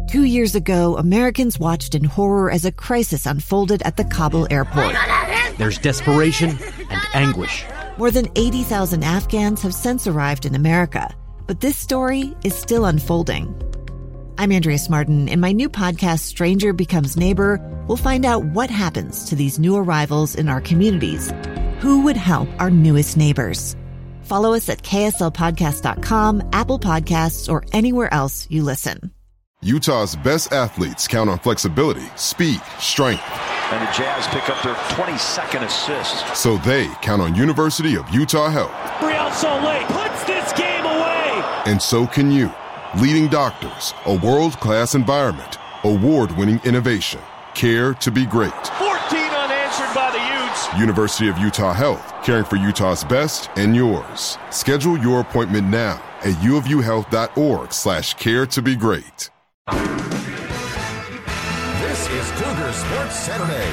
2 years ago, Americans watched in horror as a crisis unfolded at the Kabul airport. There's desperation and anguish. More than 80,000 Afghans have since arrived in America, but this story is still unfolding. I'm Andrea Martin. In my new podcast, Stranger Becomes Neighbor, we'll find out what happens to these new arrivals in our communities. Who would help our newest neighbors? Follow us at kslpodcast.com, Apple Podcasts, or anywhere else you listen. Utah's best athletes count on flexibility, speed, strength. And the Jazz pick up their 22nd assist. So they count on University of Utah Health. Real Soleil puts this game away. And so can you. Leading doctors, a world-class environment, award-winning innovation, care to be great. 14 unanswered by the Utes. University of Utah Health, caring for Utah's best and yours. Schedule your appointment now at uofuhealth.org/care to be great. This is Cougar Sports Saturday.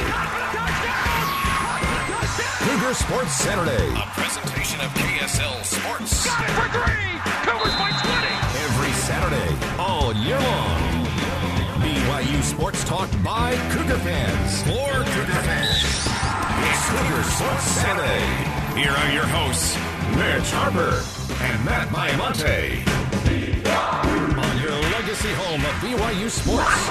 Cougar Sports Saturday. A presentation of KSL Sports. Got it for three. Cougars by 20. Every Saturday, all year long. BYU Sports Talk by Cougar fans. For Cougar fans. It's Cougar Sports Saturday. Here are your hosts, Mitch Harper and Matt Maiamonte. On your legacy home of BYU Sports.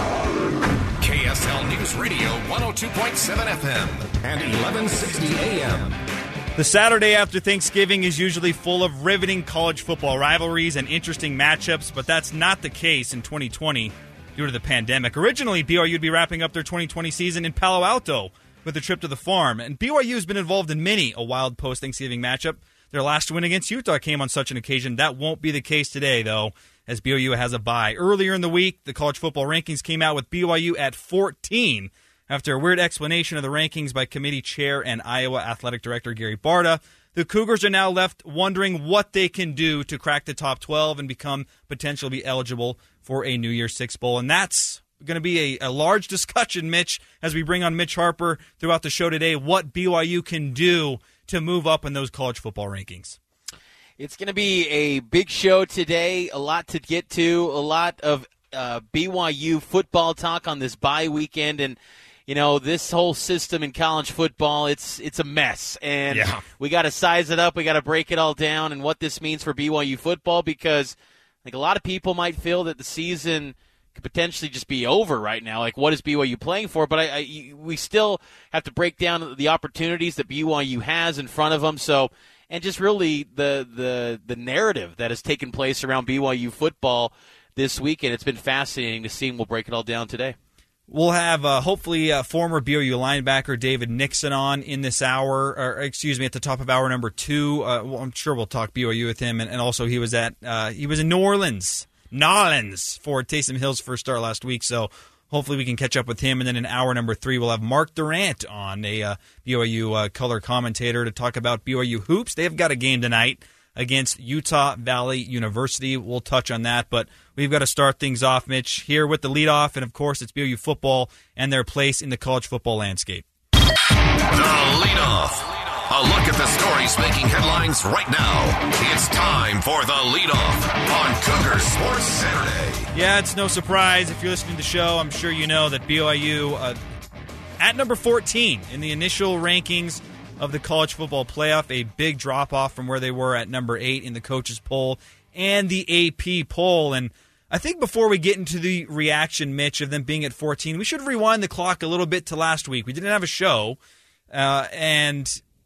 KSL News Radio 102.7 FM and 1160 AM. The Saturday after Thanksgiving is usually full of riveting college football rivalries and interesting matchups, but that's not the case in 2020 due to the pandemic. Originally, BYU would be wrapping up their 2020 season in Palo Alto with a trip to the farm, and BYU has been involved in many a wild post-Thanksgiving matchup. Their last win against Utah came on such an occasion. That won't be the case today, though, as BYU has a bye. Earlier in the week, the college football rankings came out with BYU at 14 after a weird explanation of the rankings by committee chair and Iowa athletic director Gary Barta. The Cougars are now left wondering what they can do to crack the top 12 and become potentially eligible for a New Year's Six Bowl. And that's going to be a large discussion, Mitch, as we bring on Mitch Harper throughout the show today, what BYU can do to move up in those college football rankings. It's going to be a big show today, a lot to get to, a lot of BYU football talk on this bye weekend. And, you know, this whole system in college football, it's a mess. And we got to size it up. We got to break it all down and what this means for BYU football, because I think a lot of people might feel that the season could potentially just be over right now. Like, what is BYU playing for? But we still have to break down the opportunities that BYU has in front of them. So, and just really the narrative that has taken place around BYU football this weekend. It's been fascinating to see, and we'll break it all down today. We'll have hopefully former BYU linebacker David Nixon on in this hour, at the top of hour number 2. I'm sure we'll talk BYU with him, and also he was in New Orleans for Taysom Hill's first start last week, so hopefully we can catch up with him. And then in hour number 3, we'll have Mark Durant on, a BYU color commentator, to talk about BYU hoops. They've got a game tonight against Utah Valley University. We'll touch on that, but we've got to start things off, Mitch, here with the leadoff, and of course it's BYU football and their place in the college football landscape. The leadoff. A look at the stories making headlines right now. It's time for the leadoff on Cougar Sports Saturday. Yeah, it's no surprise if you're listening to the show. I'm sure you know that BYU at number 14 in the initial rankings of the college football playoff, a big drop-off from where they were at number 8 in the coaches poll and the AP poll. And I think before we get into the reaction, Mitch, of them being at 14, we should rewind the clock a little bit to last week. We didn't have a show, and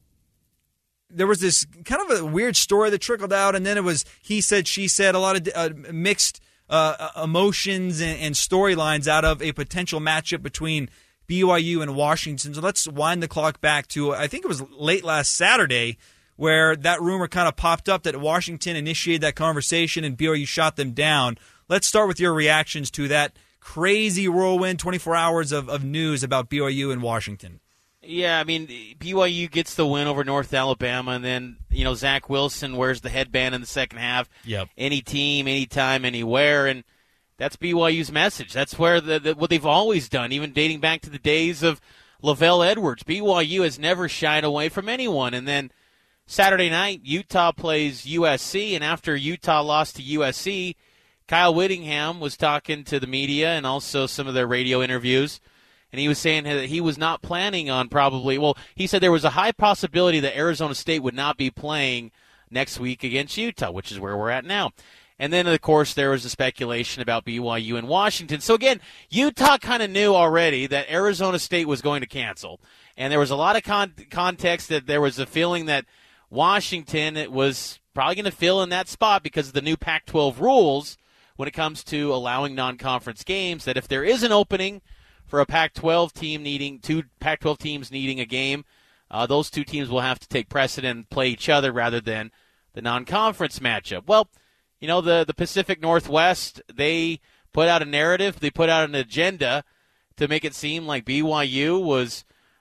there was this kind of a weird story that trickled out, and then it was he said, she said, a lot of mixed emotions and storylines out of a potential matchup between BYU and Washington. So let's wind the clock back to, I think it was late last Saturday, where that rumor kind of popped up that Washington initiated that conversation and BYU shot them down. Let's start with your reactions to that crazy whirlwind 24 hours of news about BYU and Washington. Yeah, I mean, BYU gets the win over North Alabama, and then, Zach Wilson wears the headband in the second half. Yep. Any team, anytime, anywhere, and that's BYU's message. That's where what they've always done, even dating back to the days of LaVell Edwards. BYU has never shied away from anyone. And then Saturday night, Utah plays USC, and after Utah lost to USC, Kyle Whittingham was talking to the media and also some of their radio interviews, and he was saying that he was not planning on he said there was a high possibility that Arizona State would not be playing next week against Utah, which is where we're at now. And then, of course, there was a speculation about BYU and Washington. So, again, Utah kind of knew already that Arizona State was going to cancel. And there was a lot of context that there was a feeling that Washington was probably going to fill in that spot because of the new Pac-12 rules when it comes to allowing non-conference games, that if there is an opening for a Pac-12 team needing two Pac-12 teams needing a game, those two teams will have to take precedent and play each other rather than the non-conference matchup. Well, you know, the Pacific Northwest, they put out a narrative, they put out an agenda to make it seem like BYU was,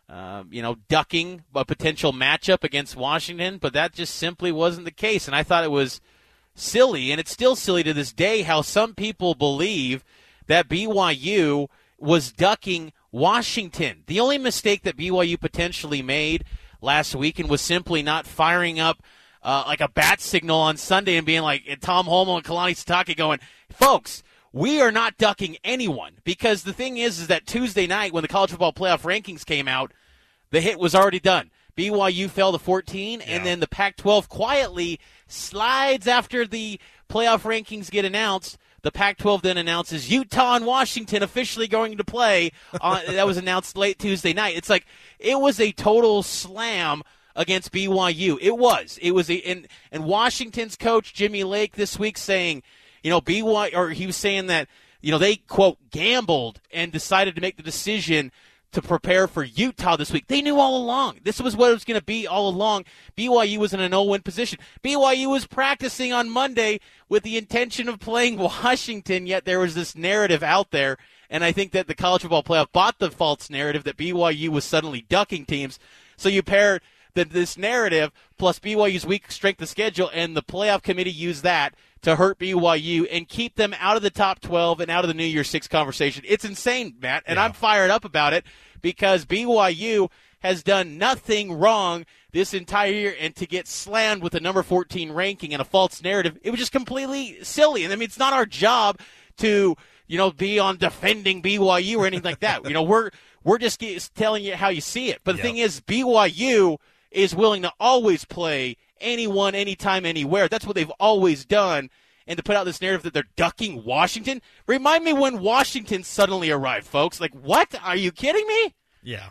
ducking a potential matchup against Washington, but that just simply wasn't the case. And I thought it was silly, and it's still silly to this day, how some people believe that BYU was ducking Washington. The only mistake that BYU potentially made last weekend was simply not firing up like a bat signal on Sunday and being like Tom Holmoe and Kalani Sitake going, folks, we are not ducking anyone. Because the thing is that Tuesday night when the college football playoff rankings came out, the hit was already done. BYU fell to 14, and then the Pac-12 quietly slides after the playoff rankings get announced. The Pac-12 then announces Utah and Washington officially going to play. That was announced late Tuesday night. It's like it was a total slam against BYU. It was. And Washington's coach, Jimmy Lake, this week saying, he was saying that, they, quote, gambled and decided to make the decision to prepare for Utah this week. They knew all along. This was what it was going to be all along. BYU was in a no-win position. BYU was practicing on Monday with the intention of playing Washington, yet there was this narrative out there, and I think that the college football playoff bought the false narrative that BYU was suddenly ducking teams. So you pair this narrative plus BYU's weak strength of schedule, and the playoff committee used that to hurt BYU and keep them out of the top 12 and out of the New Year's Six conversation. It's insane, Matt, and I'm fired up about it because BYU has done nothing wrong this entire year, and to get slammed with a number 14 ranking and a false narrative, it was just completely silly. And I mean, it's not our job to, be on defending BYU or anything like that. We're just telling you how you see it. But the thing is, BYU is willing to always play anyone, anytime, anywhere. That's what they've always done. And to put out this narrative that they're ducking Washington, remind me when Washington suddenly arrived, folks. Like, what? Are you kidding me? Yeah.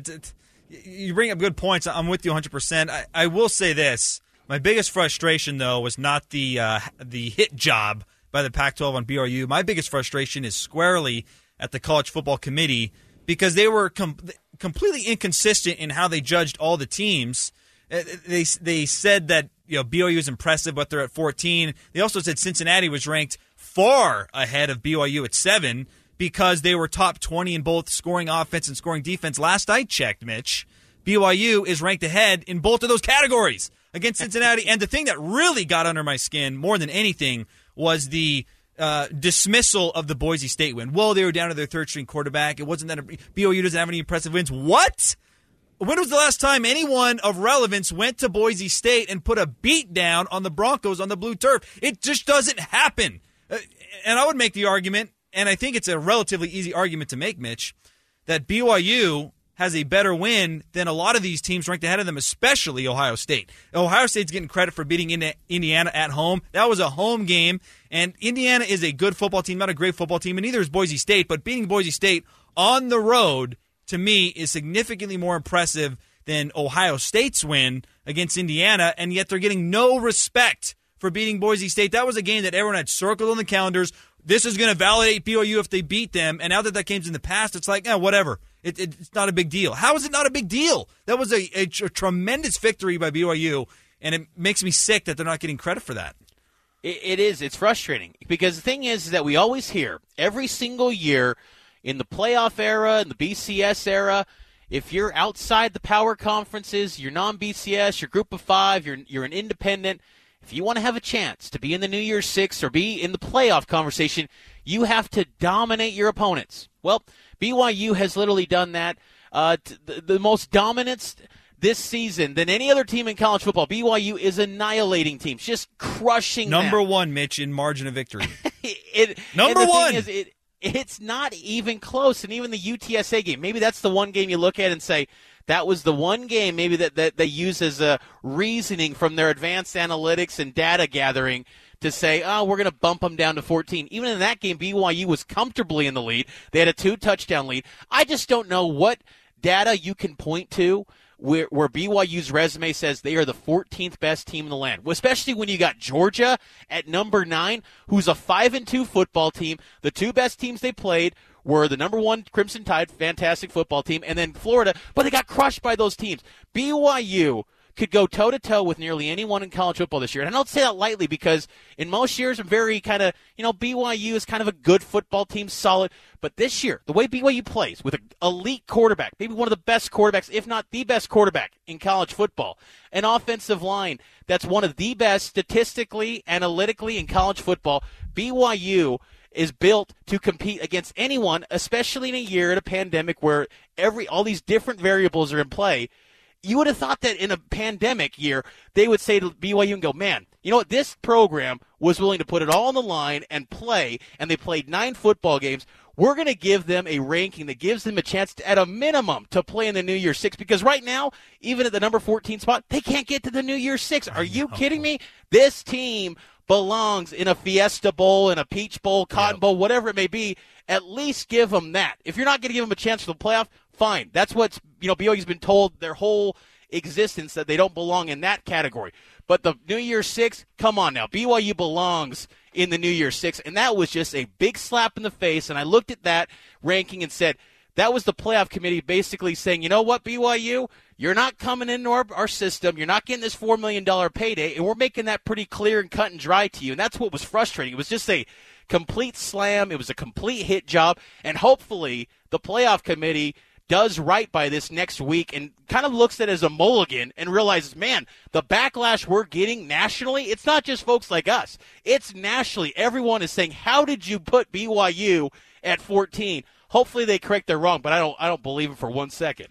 You bring up good points. I'm with you 100%. I will say this. My biggest frustration, though, was not the hit job by the Pac-12 on BYU. My biggest frustration is squarely at the College Football Committee because they were completely inconsistent in how they judged all the teams. They said that BYU is impressive, but they're at 14. They also said Cincinnati was ranked far ahead of BYU at 7 because they were top 20 in both scoring offense and scoring defense. Last I checked, Mitch, BYU is ranked ahead in both of those categories against Cincinnati. And the thing that really got under my skin more than anything was the dismissal of the Boise State win. Well, they were down to their third-string quarterback. It wasn't that BYU doesn't have any impressive wins. What? When was the last time anyone of relevance went to Boise State and put a beat down on the Broncos on the blue turf? It just doesn't happen. And I would make the argument, and I think it's a relatively easy argument to make, Mitch, that BYU has a better win than a lot of these teams ranked ahead of them, especially Ohio State. Ohio State's getting credit for beating Indiana at home. That was a home game, and Indiana is a good football team, not a great football team, and neither is Boise State, but beating Boise State on the road, to me, is significantly more impressive than Ohio State's win against Indiana, and yet they're getting no respect for beating Boise State. That was a game that everyone had circled on the calendars. This is going to validate BYU if they beat them, and now that game's in the past, it's like, whatever. It's not a big deal. How is it not a big deal? That was a tremendous victory by BYU, and it makes me sick that they're not getting credit for that. It is. It's frustrating because the thing is that we always hear every single year in the playoff era, in the BCS era, if you're outside the power conferences, you're non-BCS, you're group of 5, you're an independent, if you want to have a chance to be in the New Year's Six or be in the playoff conversation, you have to dominate your opponents. Well, BYU has literally done that. The most dominance this season than any other team in college football. BYU is annihilating teams, just crushing Number one, Mitch, in margin of victory. Number one. The thing is, it's not even close. And even the UTSA game, maybe that's the one game you look at and say, that was the one game maybe that they use as a reasoning from their advanced analytics and data gathering to say, oh, we're going to bump them down to 14. Even in that game, BYU was comfortably in the lead. They had a 2-touchdown lead. I just don't know what data you can point to where BYU's resume says they are the 14th best team in the land, especially when you got Georgia at number 9, who's a 5-2 football team. The two best teams they played were the number 1 Crimson Tide, fantastic football team, and then Florida, but they got crushed by those teams. BYU could go toe-to-toe with nearly anyone in college football this year. And I don't say that lightly because in most years I'm very kind of, BYU is kind of a good football team, solid. But this year, the way BYU plays with an elite quarterback, maybe one of the best quarterbacks, if not the best quarterback in college football, an offensive line that's one of the best statistically, analytically in college football, BYU is built to compete against anyone, especially in a year in a pandemic where all these different variables are in play. You would have thought that in a pandemic year, they would say to BYU and go, man, you know what? This program was willing to put it all on the line and play, and they played 9 football games. We're going to give them a ranking that gives them a chance to, at a minimum, to play in the New Year's Six. Because right now, even at the number 14 spot, they can't get to the New Year's Six. Are you kidding me? This team belongs in a Fiesta Bowl, in a Peach Bowl, Cotton Bowl, whatever it may be. At least give them that. If you're not going to give them a chance for the playoff, fine. That's what BYU's been told their whole existence, that they don't belong in that category. But the New Year's Six, come on now. BYU belongs in the New Year's Six, and that was just a big slap in the face. And I looked at that ranking and said, that was the playoff committee basically saying, you know what, BYU, you're not coming into our system. You're not getting this $4 million payday, and we're making that pretty clear and cut and dry to you. And that's what was frustrating. It was just a complete slam. It was a complete hit job. And hopefully the playoff committee does right by this next week and kind of looks at it as a mulligan and realizes, man, the backlash we're getting nationally, it's not just folks like us. It's nationally. Everyone is saying, how did you put BYU at 14? Hopefully they correct their wrong, but I don't believe it for 1 second.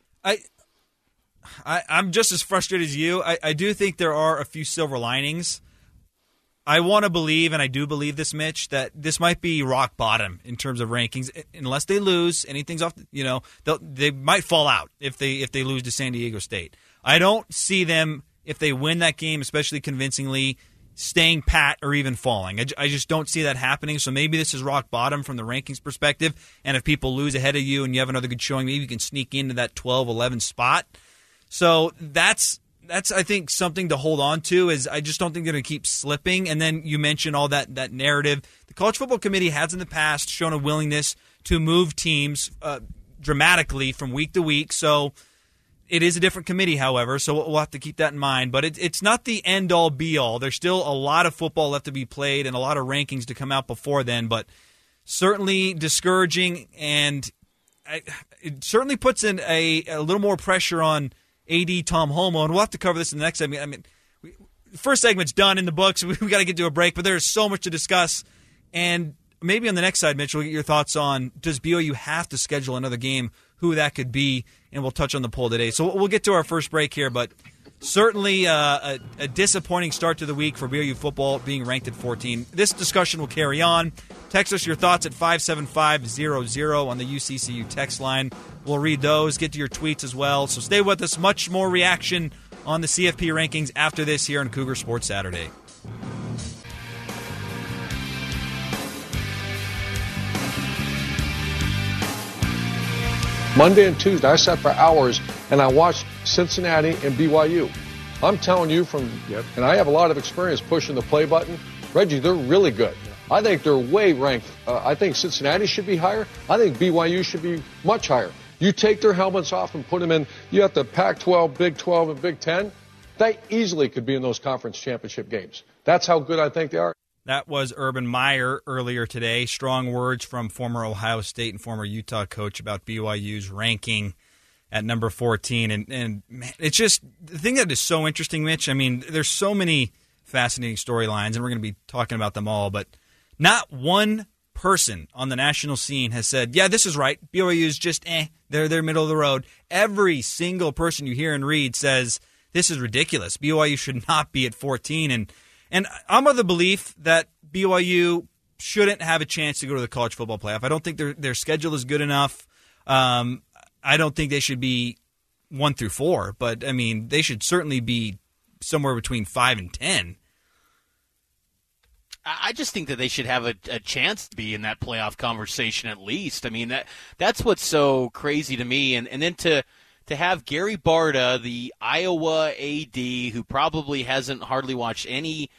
I'm just as frustrated as you. I do think there are a few silver linings. I want to believe, and I do believe this, Mitch, that this might be rock bottom in terms of rankings. Unless they lose, anything's off. They might fall out if they lose to San Diego State. I don't see them, if they win that game, especially convincingly, staying pat or even falling. I just don't see that happening. So maybe this is rock bottom from the rankings perspective. And if people lose ahead of you and you have another good showing, maybe you can sneak into that 12-11 spot. So that's I think something to hold on to. Is I just don't think they're going to keep slipping. And then you mentioned all that narrative. The College Football Committee has in the past shown a willingness to move teams dramatically from week to week. So it is a different committee, however, so we'll have to keep that in mind. But it's not the end-all, be-all. There's still a lot of football left to be played and a lot of rankings to come out before then. But certainly discouraging, and it certainly puts in a little more pressure on AD Tom Holmoe, and we'll have to cover this in the next segment. I mean, the first segment's done in the books. We got to get to a break, but there's so much to discuss. And maybe on the next side, Mitch, we'll get your thoughts on, does BYU have to schedule another game, who that could be, and we'll touch on the poll today. So we'll get to our first break here, but certainly a disappointing start to the week for BYU football, being ranked at 14. This discussion will carry on. Text us your thoughts at 57500 on the UCCU text line. We'll read those, get to your tweets as well. So stay with us. Much more reaction on the CFP rankings after this here on Cougar Sports Saturday. Monday and Tuesday, I sat for hours and I watched Cincinnati and BYU. I'm telling you and I have a lot of experience pushing the play button. Reggie, they're really good. I think they're way ranked. I think Cincinnati should be higher. I think BYU should be much higher. You take their helmets off and put them in. You have the Pac-12, Big 12, and Big 10. They easily could be in those conference championship games. That's how good I think they are. That was Urban Meyer earlier today. Strong words from former Ohio State and former Utah coach about BYU's ranking at number 14. And man, it's just the thing that is so interesting, Mitch. I mean, there's so many fascinating storylines, and we're going to be talking about them all. But not one person on the national scene has said, yeah, this is right. BYU is just they're middle of the road. Every single person you hear and read says this is ridiculous. BYU should not be at 14. And I'm of the belief that BYU shouldn't have a chance to go to the college football playoff. I don't think their schedule is good enough. I don't think they should be 1 through 4, but I mean, they should certainly be somewhere between 5 and 10. I just think that they should have a chance to be in that playoff conversation at least. I mean, that's what's so crazy to me. And then to have Gary Barta, the Iowa AD, who probably hasn't hardly watched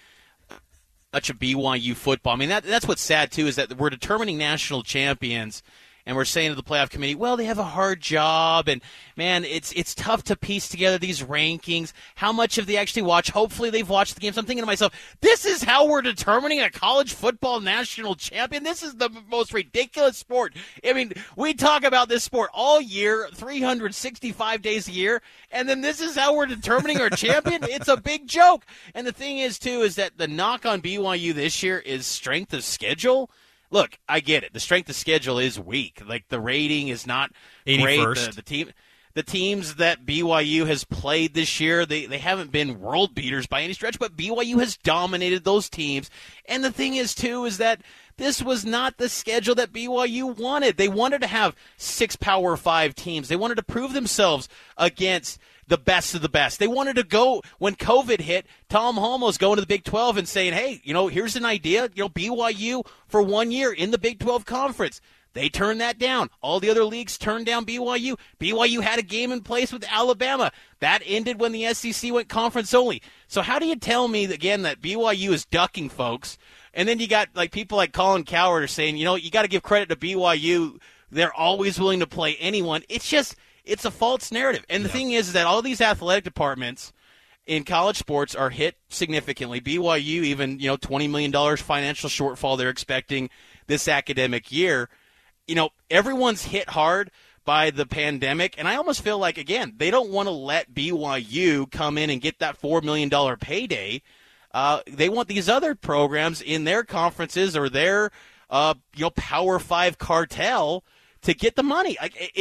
much of BYU football. I mean, that's what's sad, too, is that we're determining national champions, and we're saying to the playoff committee, well, they have a hard job, and, man, it's tough to piece together these rankings. How much have they actually watched? Hopefully they've watched the games. I'm thinking to myself, this is how we're determining a college football national champion? This is the most ridiculous sport. I mean, we talk about this sport all year, 365 days a year, and then this is how we're determining our champion? It's a big joke. And the thing is, too, is that the knock on BYU this year is strength of schedule. Look, I get it. The strength of schedule is weak. Like, the rating is not 81st. Great. The teams that BYU has played this year, they haven't been world beaters by any stretch, but BYU has dominated those teams. And the thing is, too, is that this was not the schedule that BYU wanted. They wanted to have 6 Power 5 teams. They wanted to prove themselves against the best of the best. They wanted to go, when COVID hit, Tom Holmoe's going to the Big 12 and saying, hey, here's an idea, BYU for 1 year in the Big 12 conference. They turned that down. All the other leagues turned down BYU. BYU had a game in place with Alabama. That ended when the SEC went conference only. So how do you tell me, again, that BYU is ducking folks? And then you got people like Colin Cowherd are saying, you got to give credit to BYU. They're always willing to play anyone. It's a false narrative. And the thing is that all these athletic departments in college sports are hit significantly. BYU even, $20 million financial shortfall they're expecting this academic year. Everyone's hit hard by the pandemic, and I almost feel like, again, they don't want to let BYU come in and get that $4 million payday. They want these other programs in their conferences or their, Power 5 cartel to get the money.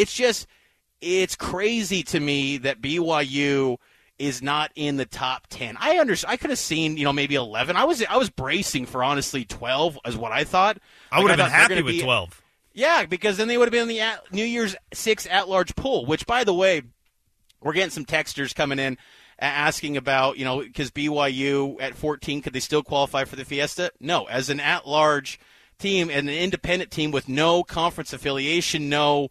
It's crazy to me that BYU is not in the top 10. I could have seen, maybe 11. I was bracing for, honestly, 12 is what I thought. I would have been happy with 12. Yeah, because then they would have been in the New Year's 6 at-large pool, which, by the way, we're getting some texters coming in asking about, because BYU at 14, could they still qualify for the Fiesta? No. As an at-large team and an independent team with no conference affiliation, no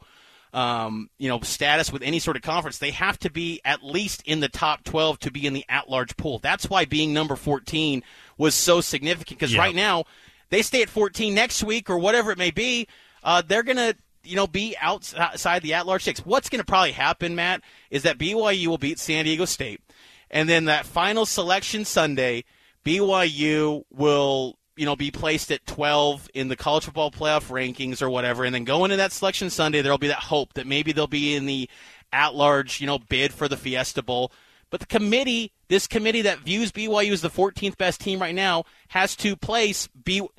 status with any sort of conference, they have to be at least in the top 12 to be in the at-large pool. That's why being number 14 was so significant, because right now they stay at 14 next week or whatever it may be. They're going to be outside the at-large 6. What's going to probably happen, Matt, is that BYU will beat San Diego State. And then that final selection Sunday, BYU will, be placed at 12 in the college football playoff rankings or whatever. And then going into that selection Sunday, there will be that hope that maybe they'll be in the at-large, bid for the Fiesta Bowl. But this committee that views BYU as the 14th best team right now has to place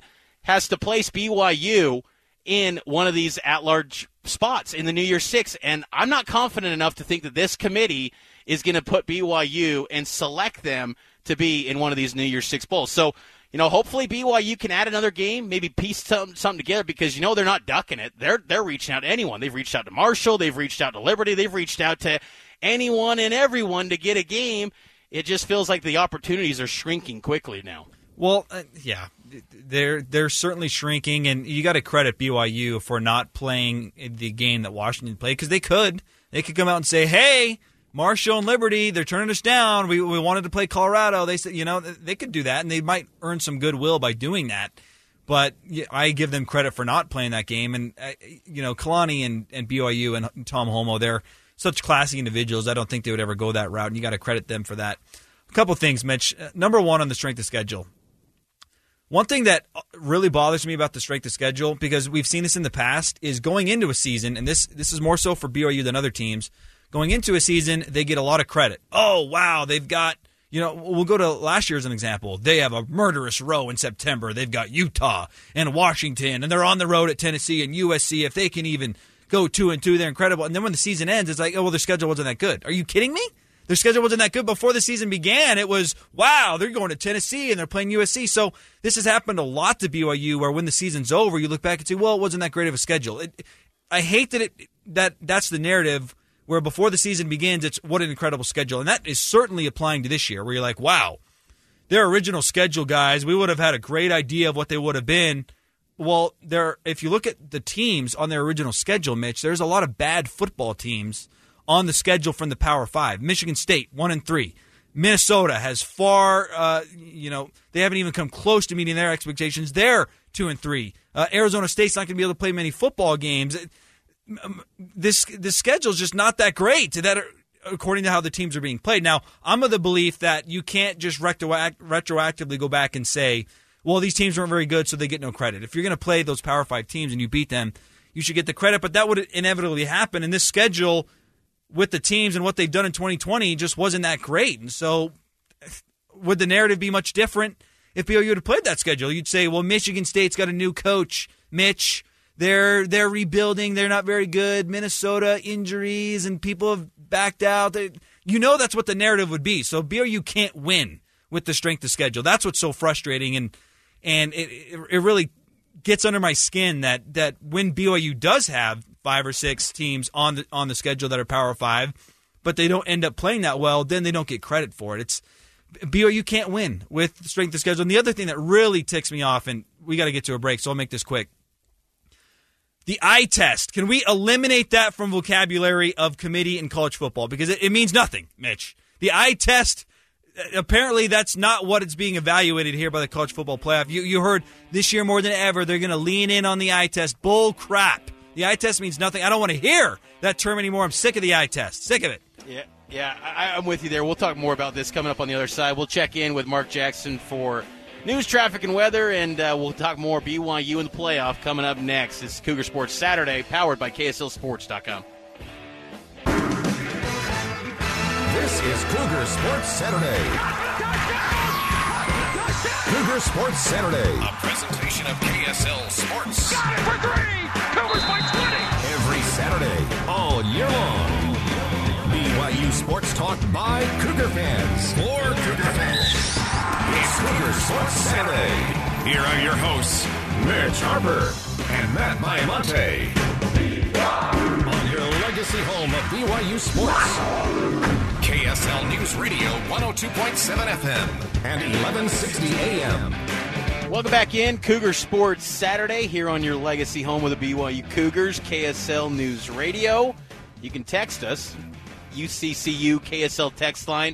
BYU in one of these at-large spots in the New Year's 6. And I'm not confident enough to think that this committee is going to put BYU and select them to be in one of these New Year's 6 bowls. So, hopefully BYU can add another game, maybe piece something together, because, they're not ducking it. They're reaching out to anyone. They've reached out to Marshall. They've reached out to Liberty. They've reached out to anyone and everyone to get a game. It just feels like the opportunities are shrinking quickly now. Well, they're certainly shrinking, and you got to credit BYU for not playing the game that Washington played, because they could come out and say, hey, Marshall and Liberty, they're turning us down. We wanted to play Colorado. They said, they could do that, and they might earn some goodwill by doing that. But I give them credit for not playing that game. And, Kalani and BYU and Tom Holmoe, they're such classy individuals. I don't think they would ever go that route, and you got to credit them for that. A couple things, Mitch. Number one, on the strength of schedule. One thing that really bothers me about the strength of schedule, because we've seen this in the past, is going into a season, and this is more so for BYU than other teams, going into a season, they get a lot of credit. Oh, wow, they've got, we'll go to last year as an example. They have a murderous row in September. They've got Utah and Washington, and they're on the road at Tennessee and USC. If they can even go 2-2, they're incredible. And then when the season ends, it's like, oh, well, their schedule wasn't that good. Are you kidding me? Their schedule wasn't that good. Before the season began, it was, wow, they're going to Tennessee and they're playing USC. So this has happened a lot to BYU, where when the season's over, you look back and say, well, it wasn't that great of a schedule. I hate that's the narrative, where before the season begins, it's what an incredible schedule. And that is certainly applying to this year, where you're like, wow, their original schedule, guys, we would have had a great idea of what they would have been. Well, if you look at the teams on their original schedule, Mitch, there's a lot of bad football teams on the schedule from the Power 5. Michigan State, 1-3. Minnesota has they haven't even come close to meeting their expectations. They're 2-3. Arizona State's not going to be able to play many football games. This schedule is just not that great, according to how the teams are being played. Now, I'm of the belief that you can't just retroactively go back and say, well, these teams weren't very good, so they get no credit. If you're going to play those Power 5 teams and you beat them, you should get the credit. But that would inevitably happen. And this schedule with the teams and what they've done in 2020 just wasn't that great. And so would the narrative be much different if BYU had played that schedule? You'd say, well, Michigan State's got a new coach, Mitch. They're rebuilding. They're not very good. Minnesota, injuries, and people have backed out. That's what the narrative would be. So BYU can't win with the strength of schedule. That's what's so frustrating, and it really gets under my skin that when BYU does have 5 or 6 teams on the schedule that are Power 5, but they don't end up playing that well, then they don't get credit for it. BYU can't win with the strength of schedule. And the other thing that really ticks me off, and we got to get to a break, so I'll make this quick. The eye test. Can we eliminate that from vocabulary of committee in college football? Because it means nothing, Mitch. The eye test, apparently that's not what it's being evaluated here by the college football playoff. You heard this year more than ever, they're going to lean in on the eye test. Bull crap. The eye test means nothing. I don't want to hear that term anymore. I'm sick of the eye test. Sick of it. Yeah, I'm with you there. We'll talk more about this coming up on the other side. We'll check in with Mark Jackson for news, traffic, and weather, and we'll talk more BYU in the playoff coming up next. It's Cougar Sports Saturday, powered by KSLSports.com. This is Cougar Sports Saturday. Cougar Sports Saturday. A presentation of KSL Sports. Got it for 3. Cougars by 20. Every Saturday, all year long. BYU Sports Talk by Cougar fans. For Cougar fans. It's Cougar Sports Saturday. Here are your hosts, Mitch Harper and Matt Baiamonte. On your legacy home of BYU Sports. KSL News Radio 102.7 FM and 1160 AM. Welcome back in. Cougar Sports Saturday here on your legacy home of the BYU Cougars, KSL News Radio. You can text us, UCCU KSL text line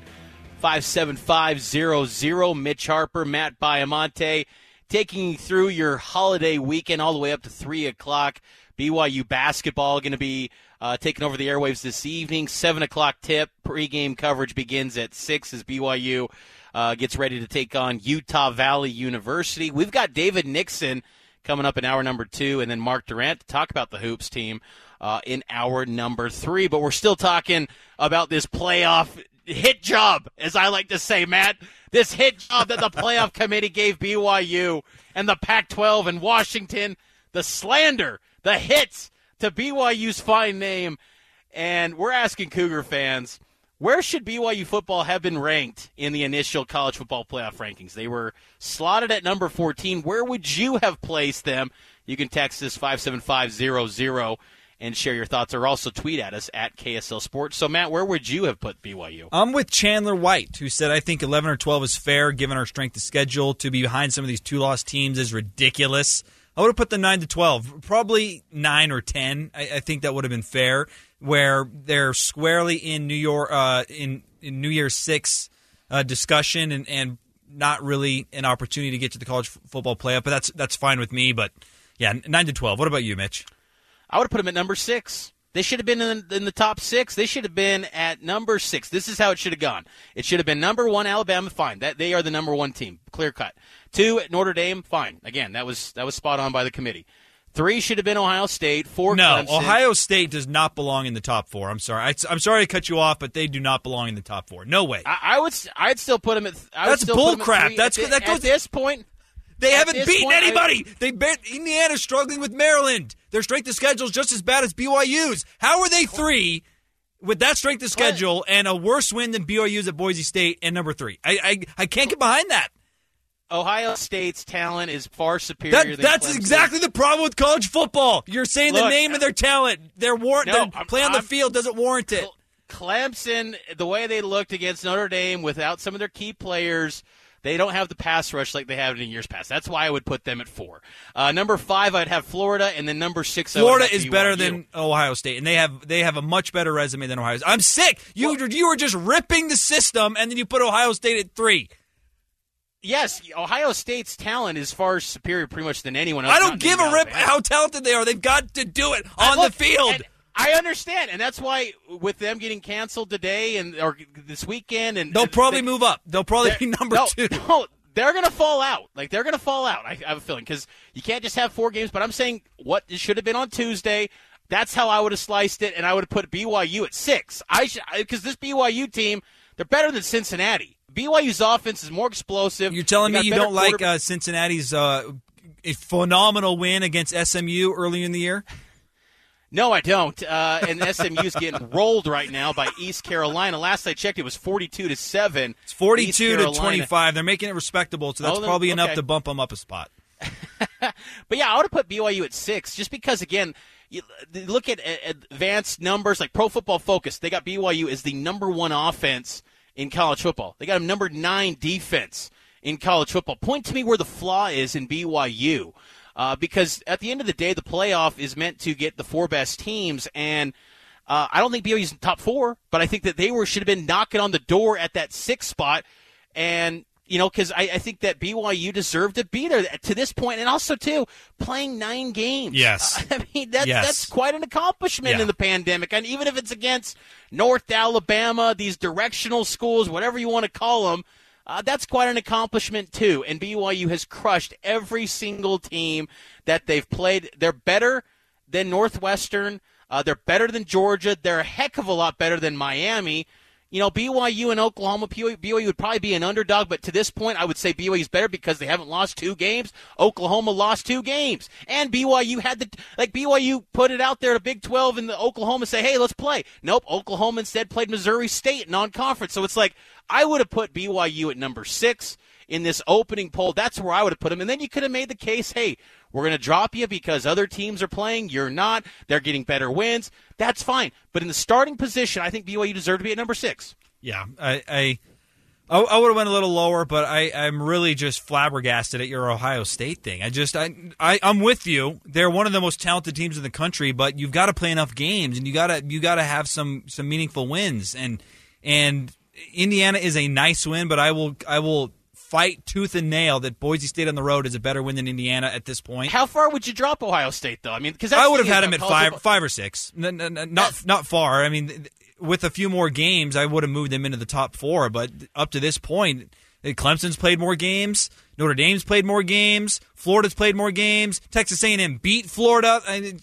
57500. Mitch Harper, Matt Baiamonte, taking you through your holiday weekend all the way up to 3 o'clock. BYU basketball going to be taking over the airwaves this evening. 7 o'clock tip. Pregame coverage begins at 6 as BYU gets ready to take on Utah Valley University. We've got David Nixon coming up in hour number 2, and then Mark Durant to talk about the Hoops team in hour number 3. But we're still talking about this playoff hit job, as I like to say, Matt. This hit job that the playoff committee gave BYU and the Pac-12 and Washington, the slander, the hits to BYU's fine name. And we're asking Cougar fans, where should BYU football have been ranked in the initial college football playoff rankings? They were slotted at number 14. Where would you have placed them? You can text us 57500 and share your thoughts, or also tweet at us at KSL Sports. So, Matt, where would you have put BYU? I'm with Chandler White, who said, I think 11 or 12 is fair given our strength of schedule. To be behind some of these 2-loss teams is ridiculous. I would have put them 9 to 12, probably 9 or 10. I think that would have been fair, where they're squarely in New York in New Year's 6 discussion and not really an opportunity to get to the college football playoff. But that's fine with me. But yeah, 9 to 12. What about you, Mitch? I would have put them at number 6. They should have been in the top 6. They should have been at number 6. This is how it should have gone. It should have been number 1, Alabama, fine. They are the number 1 team, clear cut. 2 at Notre Dame, fine. Again, that was spot on by the committee. 3 should have been Ohio State. 4, no, Clemson. Ohio State does not belong in the top 4. I'm sorry. I'm sorry to cut you off, but they do not belong in the top 4. No way. I'd still put them at. That's bull crap. At this point. They haven't beaten anybody. Indiana's struggling with Maryland. Their strength of schedule is just as bad as BYU's. How are they 3 with that strength of schedule and a worse win than BYU's at Boise State and number 3. I can't get behind that. Ohio State's talent is far superior than That's Clemson. exactly the problem with college football. You're saying the name of their talent. Their play on the field doesn't warrant it. Clemson, the way they looked against Notre Dame without some of their key players, they don't have the pass rush like they have in years past. That's why I would put them at 4. Number 5, I'd have Florida, and then number 6, Florida I would have is BYU. better than Ohio State, and they have a much better resume than Ohio State. I'm sick. You were just ripping the system, and then you put Ohio State at 3. Yes, Ohio State's talent is far superior pretty much than anyone else. I don't give a rip how talented they are. They've got to do it on the field. I understand, and that's why with them getting canceled today or this weekend, and they'll probably move up. They'll probably be number 2. No, they're going to fall out. They're going to fall out. I have a feeling because you can't just have 4 games. But I'm saying what it should have been on Tuesday. That's how I would have sliced it, and I would have put BYU at 6. Because this BYU team, they're better than Cincinnati. BYU's offense is more explosive. You're telling me you don't like Cincinnati's a phenomenal win against SMU early in the year? No, I don't. And SMU's getting rolled right now by East Carolina. Last I checked, it was 42-7. It's 42-25. They're making it respectable, so that's probably enough to bump them up a spot. But yeah, I would have put BYU at 6, just because again, you look at advanced numbers like Pro Football Focus. They got BYU as the number 1 offense in college football. They got a number 9 defense in college football. Point to me where the flaw is in BYU. Because at the end of the day, the playoff is meant to get the 4 best teams, and I don't think BYU's in top 4, but I think that they should have been knocking on the door at that 6th spot, and because I think that BYU deserved to be there to this point, and also too playing 9 games. Yes, I mean that's quite an accomplishment in the pandemic, and even if it's against North Alabama, these directional schools, whatever you want to call them. That's quite an accomplishment, too, and BYU has crushed every single team that they've played. They're better than Northwestern. They're better than Georgia. They're a heck of a lot better than Miami. BYU and Oklahoma, BYU would probably be an underdog, but to this point, I would say BYU's better because they haven't lost 2 games. Oklahoma lost 2 games. And BYU BYU put it out there to Big 12 and the Oklahoma say, hey, let's play. Nope, Oklahoma instead played Missouri State non-conference. So it's like, I would have put BYU at number 6 in this opening poll. That's where I would have put them. And then you could have made the case, hey, we're going to drop you because other teams are playing. You're not. They're getting better wins. That's fine. But in the starting position, I think BYU deserved to be at number 6. Yeah, I would have went a little lower, but I'm really just flabbergasted at your Ohio State thing. I'm with you. They're one of the most talented teams in the country, but you've got to play enough games, and you got to have some meaningful wins. And Indiana is a nice win, but I will fight tooth and nail that Boise State on the road is a better win than Indiana at this point. How far would you drop Ohio State, though? I mean, because I would have had them at 5 or 6. Not far. I mean, with a few more games, I would have moved them into the top 4. But up to this point, Clemson's played more games. Notre Dame's played more games. Florida's played more games. Texas A&M beat Florida.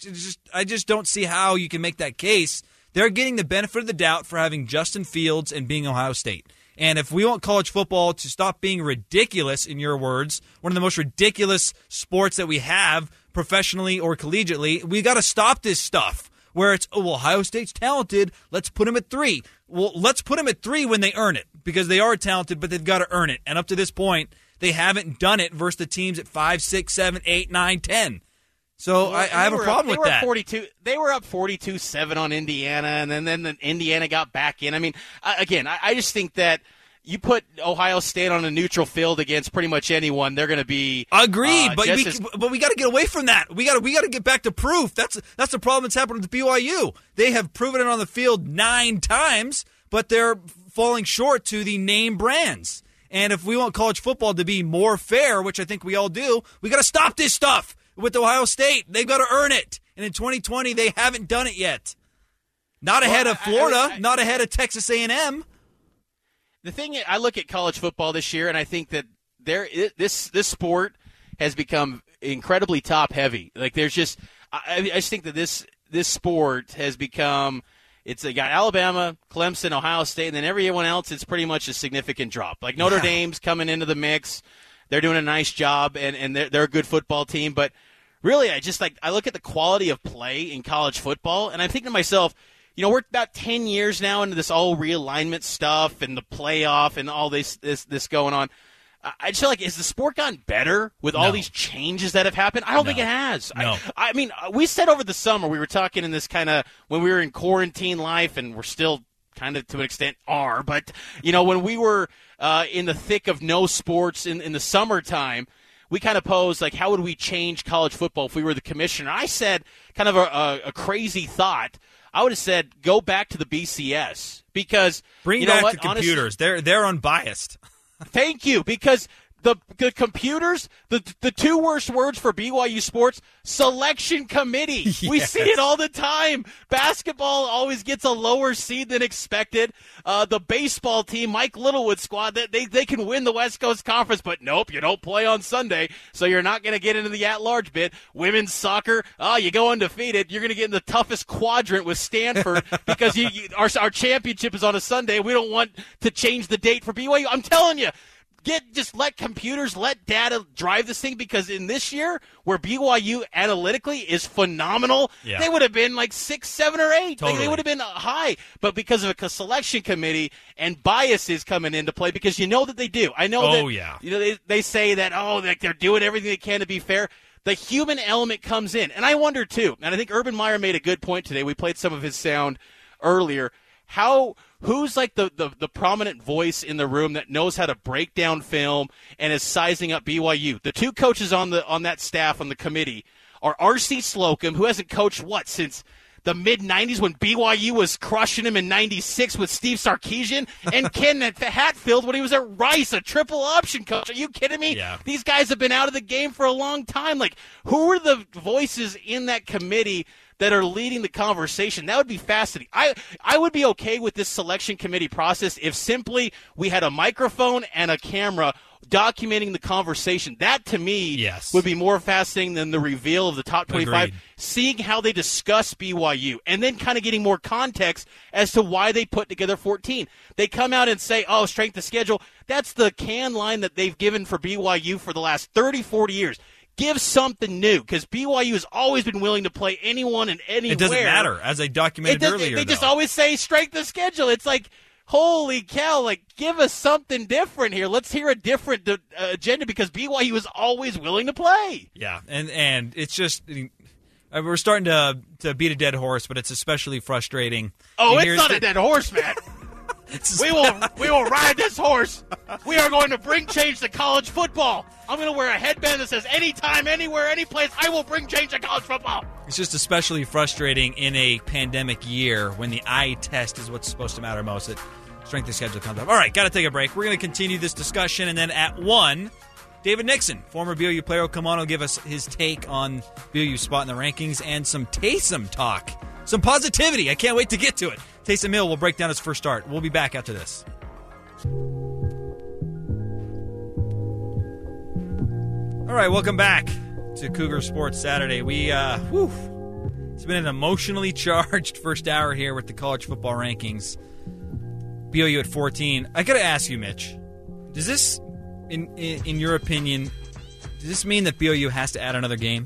I just don't see how you can make that case. They're getting the benefit of the doubt for having Justin Fields and being Ohio State. And if we want college football to stop being ridiculous, in your words, one of the most ridiculous sports that we have professionally or collegiately, we got to stop this stuff where it's, Ohio State's talented, let's put them at 3. Well, let's put them at 3 when they earn it, because they are talented, but they've got to earn it. And up to this point, they haven't done it versus the teams at 5, 6, 7, 8, 9, 10. So I have a problem with that. They were up 42-7 on Indiana, and then Indiana got back in. I mean, again, I just think that you put Ohio State on a neutral field against pretty much anyone, they're going to be agreed. But we got to get away from that. We got to get back to proof. That's the problem that's happened with BYU. They have proven it on the field 9 times, but they're falling short to the name brands. And if we want college football to be more fair, which I think we all do, we got to stop this stuff. With Ohio State, they've got to earn it. And in 2020, they haven't done it yet. Not ahead of Florida, not ahead of Texas A&M. The thing, I look at college football this year, and I think that this sport has become incredibly top-heavy. Like, there's just – I just think that this sport has become – it's got Alabama, Clemson, Ohio State, and then everyone else, it's pretty much a significant drop. Like, Notre Dame's coming into the mix. They're doing a nice job, and they're a good football team. But really, I look at the quality of play in college football, and I'm thinking to myself, we're about 10 years now into this all realignment stuff and the playoff and all this going on. I just feel like, has the sport gotten better with all these changes that have happened? I don't think it has. No. I mean, we said over the summer, we were talking in this kind of, when we were in quarantine life, and we're still kind of to an extent are, but, when we were in the thick of no sports in the summertime, we kind of posed, like, how would we change college football if we were the commissioner? I said, kind of a crazy thought, I would have said, go back to the BCS, because bring back the computers. Honestly, they're unbiased. Thank you, because the computers, the two worst words for BYU sports, selection committee. Yes. We see it all the time. Basketball always gets a lower seed than expected. The baseball team, Mike Littlewood squad, they can win the West Coast Conference, but nope, you don't play on Sunday, so you're not going to get into the at-large bid. Women's soccer, you go undefeated. You're going to get in the toughest quadrant with Stanford because our championship is on a Sunday. We don't want to change the date for BYU. I'm telling you. Just let computers, let data drive this thing, because in this year, where BYU analytically is phenomenal, they would have been like 6, 7, or 8. Totally. They would have been high. But because of a selection committee and biases coming into play, because that they do. I know they say that, like they're doing everything they can to be fair. The human element comes in. And I wonder, too, and I think Urban Meyer made a good point today. We played some of his sound earlier. Who's like the prominent voice in the room that knows how to break down film and is sizing up BYU? The two coaches on that staff, on the committee, are R.C. Slocum, who hasn't coached, since the mid-'90s when BYU was crushing him in '96 with Steve Sarkisian, and Ken Hatfield when he was at Rice, a triple option coach. Are you kidding me? Yeah. These guys have been out of the game for a long time. Like, who are the voices in that committee that are leading the conversation? That would be fascinating. I would be okay with this selection committee process if simply we had a microphone and a camera documenting the conversation. That, to me, would be more fascinating than the reveal of the top 25. Agreed. Seeing how they discuss BYU and then kind of getting more context as to why they put together 14. They come out and say, strength of schedule. That's the can line that they've given for BYU for the last 30, 40 years. Give something new, because BYU has always been willing to play anyone and anywhere. It doesn't matter, as I documented earlier. They just always say strength of schedule. It's like, holy cow, like, give us something different here. Let's hear a different agenda, because BYU is always willing to play. Yeah, and it's just, we're starting to beat a dead horse, but it's especially frustrating. It's not a dead horse, man. We will ride this horse. We are going to bring change to college football. I'm going to wear a headband that says anytime, anywhere, anyplace, I will bring change to college football. It's just especially frustrating in a pandemic year when the eye test is what's supposed to matter most. That strength of schedule comes up. All right, got to take a break. We're going to continue this discussion, and then at 1, David Nixon, former BYU player, will come on and give us his take on BYU's spot in the rankings and some Taysom talk. Some positivity. I can't wait to get to it. Taysom Hill will break down his first start. We'll be back after this. All right, welcome back to Cougar Sports Saturday. It's been an emotionally charged first hour here with the college football rankings. BYU at 14. I got to ask you, Mitch, does this, in your opinion, does this mean that BYU has to add another game?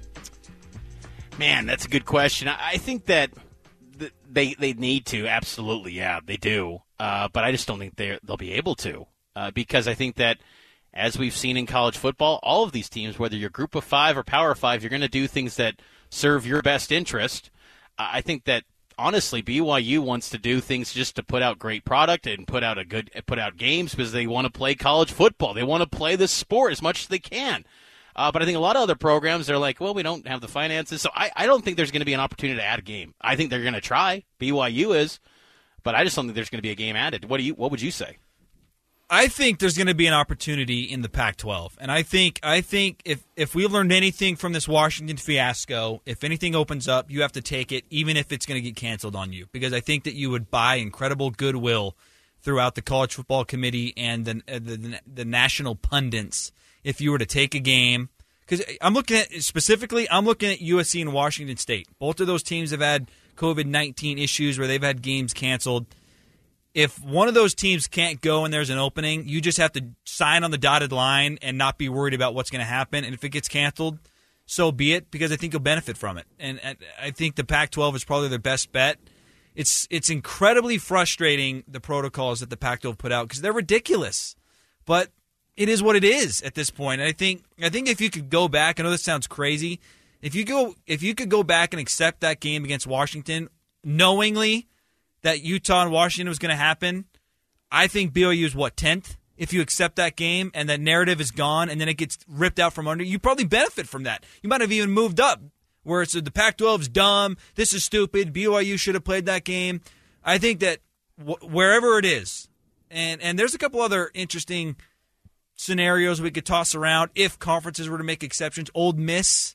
Man, that's a good question. I think that they need to, absolutely, yeah, they do. But I just don't think they'll be able to, because I think that, as we've seen in college football, all of these teams, whether you're Group of 5 or Power 5, you're going to do things that serve your best interest. I think that, honestly, BYU wants to do things just to put out great product and put out games because they want to play college football. They want to play this sport as much as they can. But I think a lot of other programs, they're like, well, we don't have the finances. So I don't think there's going to be an opportunity to add a game. I think they're going to try. BYU is. But I just don't think there's going to be a game added. What would you say? I think there's going to be an opportunity in the Pac-12. And I think if we learned anything from this Washington fiasco, if anything opens up, you have to take it, even if it's going to get canceled on you. Because I think that you would buy incredible goodwill throughout the College Football Committee and the national pundits if you were to take a game. Because I'm looking at USC and Washington State. Both of those teams have had COVID-19 issues where they've had games canceled. If one of those teams can't go and there's an opening, you just have to sign on the dotted line and not be worried about what's going to happen. And if it gets canceled, so be it, because I think you'll benefit from it. And I think the Pac-12 is probably their best bet. it's incredibly frustrating, the protocols that the Pac-12 put out, because they're ridiculous. But it is what it is at this point. And I think if you could go back, I know this sounds crazy, if you could go back and accept that game against Washington, knowingly that Utah and Washington was going to happen, I think BYU is 10th. If you accept that game and that narrative is gone and then it gets ripped out from under you, probably benefit from that. You might have even moved up where it's the Pac-12 is dumb, this is stupid, BYU should have played that game. I think that wherever it is, and there's a couple other interesting scenarios we could toss around if conferences were to make exceptions. Ole Miss,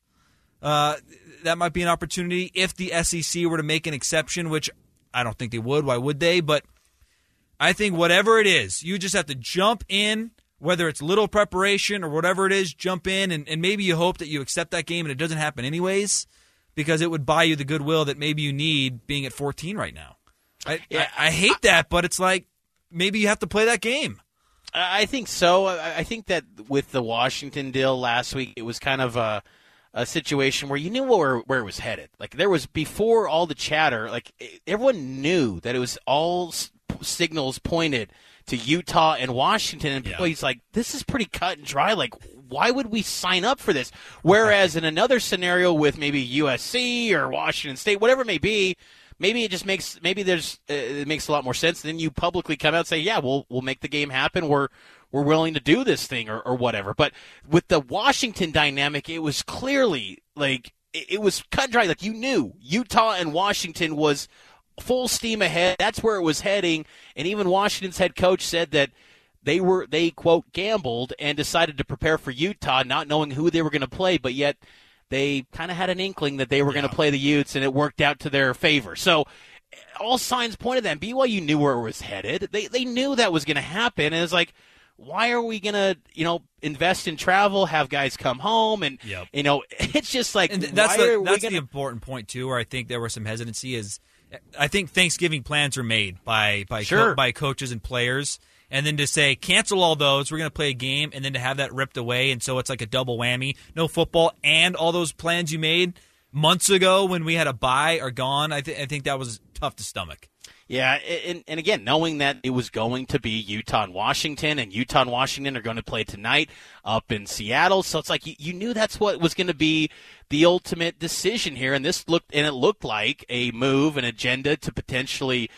that might be an opportunity. If the SEC were to make an exception, which I don't think they would. Why would they? But I think whatever it is, you just have to jump in, whether it's little preparation or whatever it is, jump in, and maybe you hope that you accept that game and it doesn't happen anyways, because it would buy you the goodwill that maybe you need being at 14 right now. I hate that, but it's like maybe you have to play that game. I think so. I think that with the Washington deal last week, it was kind of a situation where you knew where it was headed. Like, there was, before all the chatter, like, everyone knew that it was all signals pointed to Utah and Washington, and he's like, this is pretty cut and dry. Like, why would we sign up for this? Whereas in another scenario with maybe USC or Washington State, whatever it may be, maybe it just makes it makes a lot more sense. Then you publicly come out and say, yeah, we'll make the game happen. We're willing to do this thing or whatever. But with the Washington dynamic, it was clearly like it was cut and dry. Like, you knew Utah and Washington was full steam ahead. That's where it was heading. And even Washington's head coach said that they quote, gambled and decided to prepare for Utah, not knowing who they were going to play, but yet they kind of had an inkling that they were going to play the Utes, and it worked out to their favor. So all signs pointed that. BYU knew where it was headed. They knew that was going to happen, and it's like, why are we going to, invest in travel, have guys come home, and it's just like, and that's the important point too, where I think there was some hesitancy. Is I think Thanksgiving plans are made by coaches and players, and then to say cancel all those, we're going to play a game, and then to have that ripped away, and so it's like a double whammy. No football, and all those plans you made months ago when we had a bye are gone. I think that was tough to stomach. Yeah, and again, knowing that it was going to be Utah and Washington are going to play tonight up in Seattle, so it's like you knew that's what was going to be the ultimate decision here, and it looked like a move, an agenda to potentially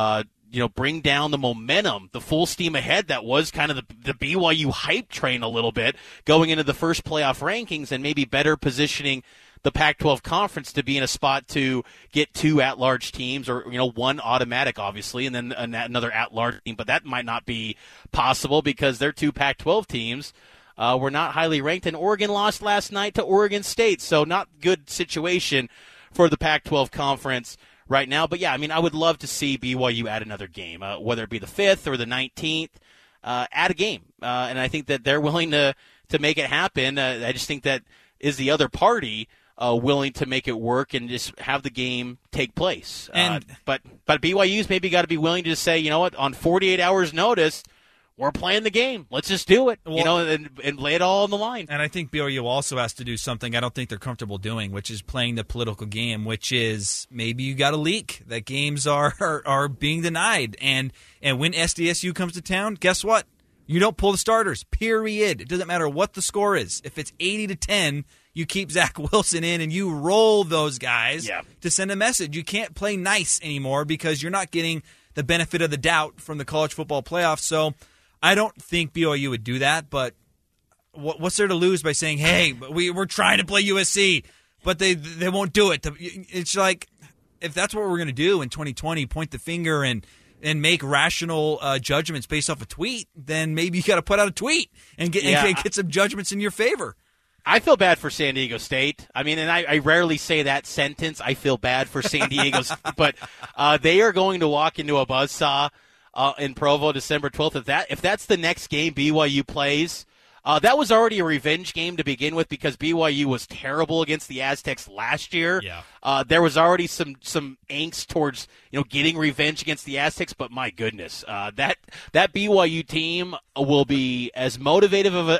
bring down the momentum, the full steam ahead that was kind of the BYU hype train a little bit going into the first playoff rankings, and maybe better positioning the Pac-12 conference to be in a spot to get two at-large teams, or one automatic, obviously, and then another at-large team. But that might not be possible because their two Pac-12 teams were not highly ranked, and Oregon lost last night to Oregon State, so not good situation for the Pac-12 conference right now. But yeah, I mean, I would love to see BYU add another game, whether it be the 5th or the 19th, add a game, and I think that they're willing to make it happen. I just think that is the other party willing to make it work and just have the game take place. But BYU's maybe got to be willing to just say, you know what, on 48 hours notice, we're playing the game. Let's just do it, and lay it all on the line. And I think BYU also has to do something I don't think they're comfortable doing, which is playing the political game, which is maybe you got to leak that games are being denied. And when SDSU comes to town, guess what? You don't pull the starters, period. It doesn't matter what the score is. If it's 80-10, you keep Zach Wilson in and you roll those guys to send a message. You can't play nice anymore because you're not getting the benefit of the doubt from the college football playoffs. So I don't think BYU would do that, but what's there to lose by saying, hey, we're trying to play USC, but they won't do it. It's like, if that's what we're going to do in 2020, point the finger and make rational judgments based off a tweet, then maybe you got to put out a tweet and get some judgments in your favor. I feel bad for San Diego State. I mean, and I rarely say that sentence. I feel bad for San Diego, but they are going to walk into a buzzsaw in Provo December 12th. If that's the next game BYU plays, That was already a revenge game to begin with because BYU was terrible against the Aztecs last year. Yeah. There was already some angst towards getting revenge against the Aztecs, but my goodness, that BYU team will be as motivated of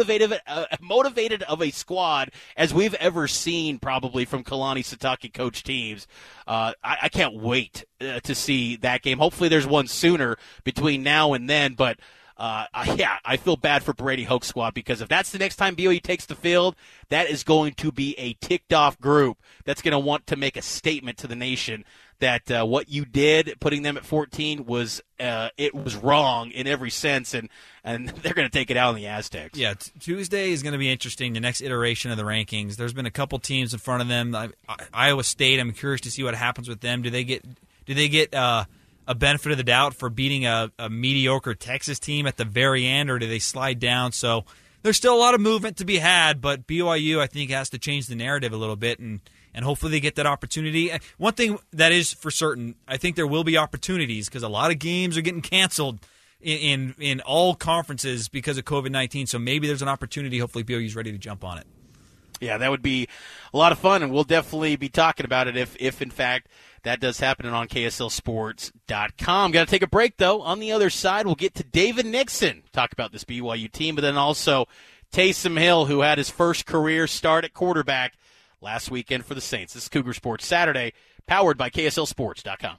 a squad as we've ever seen, probably from Kalani Sitake coach teams. I can't wait to see that game. Hopefully, there's one sooner between now and then, but. I feel bad for Brady Hoke's squad because if that's the next time BYU takes the field, that is going to be a ticked-off group that's going to want to make a statement to the nation that what you did, putting them at 14, was wrong in every sense, and they're going to take it out on the Aztecs. Yeah, Tuesday is going to be interesting, the next iteration of the rankings. There's been a couple teams in front of them. Iowa State, I'm curious to see what happens with them. Do they get a benefit of the doubt for beating a mediocre Texas team at the very end, or do they slide down? So there's still a lot of movement to be had, but BYU, I think, has to change the narrative a little bit, and hopefully they get that opportunity. One thing that is for certain, I think there will be opportunities because a lot of games are getting canceled in all conferences because of COVID-19, so maybe there's an opportunity. Hopefully BYU's ready to jump on it. Yeah, that would be a lot of fun, and we'll definitely be talking about it if in fact, that does happen on KSLSports.com. Got to take a break, though. On the other side, we'll get to David Nixon, talk about this BYU team, but then also Taysom Hill, who had his first career start at quarterback last weekend for the Saints. This is Cougar Sports Saturday, powered by KSLSports.com.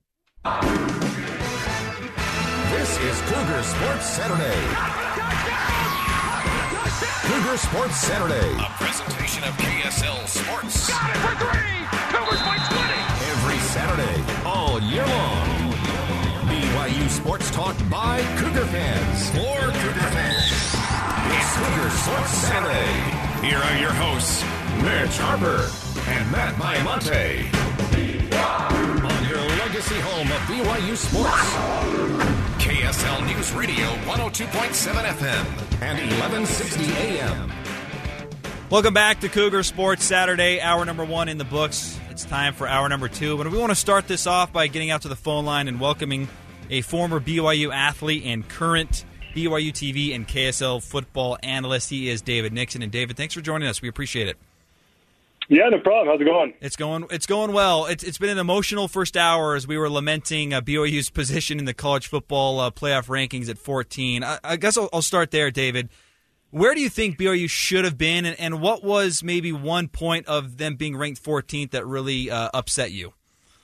This is Cougar Sports Saturday. Cougar Sports Saturday. A presentation of KSL Sports. Got it for three. Cougars by 20. Every Saturday, all year long. BYU Sports Talk by Cougar fans. For Cougar fans. It's Cougar Sports Saturday. Here are your hosts, Mitch Harper and Matt Baiamonte. On your legacy home of BYU Sports. KSL News Radio 102.7 FM and 1160 AM. Welcome back to Cougar Sports Saturday, hour number 1 in the books. It's time for hour number 2. But we want to start this off by getting out to the phone line and welcoming a former BYU athlete and current BYU TV and KSL football analyst. He is David Nixon. And David, thanks for joining us. We appreciate it. Yeah, no problem. How's it going? It's going well. It's been an emotional first hour as we were lamenting BYU's position in the college football playoff rankings at 14. I guess I'll start there, David. Where do you think BYU should have been, and what was maybe one point of them being ranked 14th that really upset you?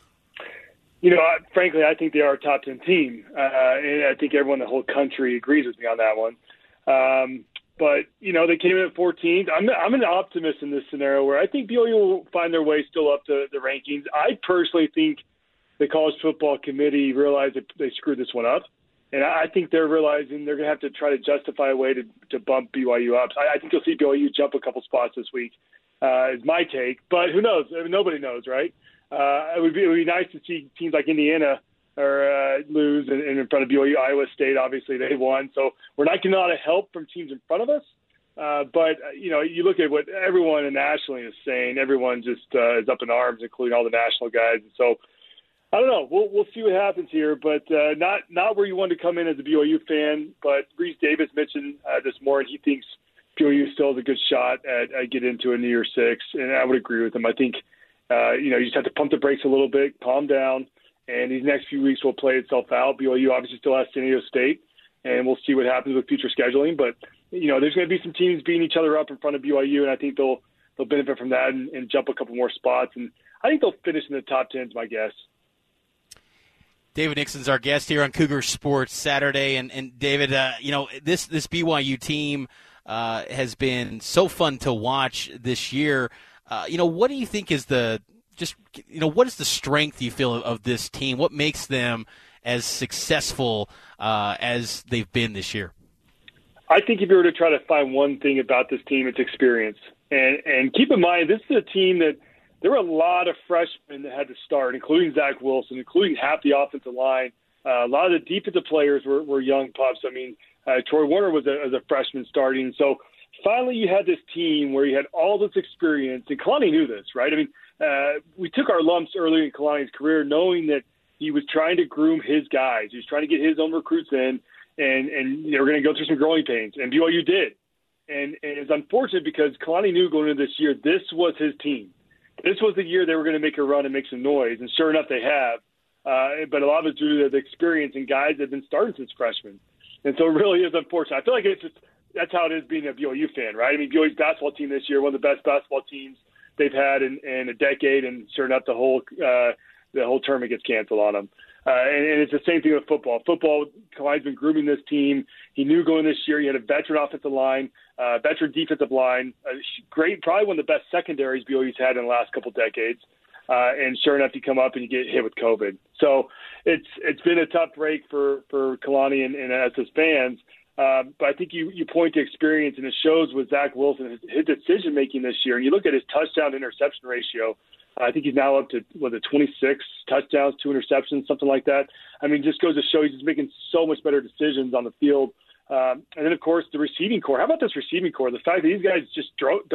Frankly, I think they are a top 10 team, and I think everyone in the whole country agrees with me on that one. But, they came in at 14th. I'm an optimist in this scenario where I think BYU will find their way still up to the rankings. I personally think the College Football Committee realized that they screwed this one up. And I think they're realizing they're going to have to try to justify a way to bump BYU up. So I think you'll see BYU jump a couple spots this week, is my take. But who knows? I mean, nobody knows, right? It would be nice to see teams like Indiana or lose and in front of BYU. Iowa State, obviously, they won. So we're not getting a lot of help from teams in front of us. But you look at what everyone nationally is saying. Everyone just is up in arms, including all the national guys. And so I don't know. We'll see what happens here, but not where you want to come in as a BYU fan. But Reese Davis mentioned this morning he thinks BYU still has a good shot at get into a New Year's Six, and I would agree with him. I think you just have to pump the brakes a little bit, calm down. And these next few weeks will play itself out. BYU obviously still has San Diego State, and we'll see what happens with future scheduling. But, there's going to be some teams beating each other up in front of BYU, and I think they'll benefit from that and jump a couple more spots. And I think they'll finish in the top 10 is my guess. David Nixon's our guest here on Cougar Sports Saturday. And David, this BYU team has been so fun to watch this year. What do you think is what is the strength you feel of this team? What makes them as successful as they've been this year? I think if you were to try to find one thing about this team, it's experience. And keep in mind, this is a team that there were a lot of freshmen that had to start, including Zach Wilson, including half the offensive line. A lot of the defensive players were young pups. I mean, Troy Warner was a freshman starting. So finally you had this team where you had all this experience, and Kalani knew this, right? I mean, we took our lumps early in Kalani's career knowing that he was trying to groom his guys. He was trying to get his own recruits in, and they were going to go through some growing pains. And BYU did. And it's unfortunate because Kalani knew going into this year, this was his team. This was the year they were going to make a run and make some noise, and sure enough, they have. But a lot of it's due to the experience and guys that have been starting since freshmen. And so it really is unfortunate. I feel like that's how it is being a BYU fan, right? I mean, BYU's basketball team this year, one of the best basketball teams they've had in a decade, and sure enough, the whole tournament gets canceled on them. And it's the same thing with football. Kalani's been grooming this team. He knew going this year he had a veteran offensive line, veteran defensive line, great, probably one of the best secondaries BYU's had in the last couple decades. And sure enough, you come up and you get hit with COVID. So it's been a tough break for Kalani and us as fans. But I think you point to experience, and it shows with Zach Wilson, his decision-making this year. And you look at his touchdown-interception ratio, I think he's now up to, 26 touchdowns, 2 interceptions, something like that. I mean, just goes to show he's just making so much better decisions on the field. And then, of course, the receiving core. How about this receiving core? The fact that these guys just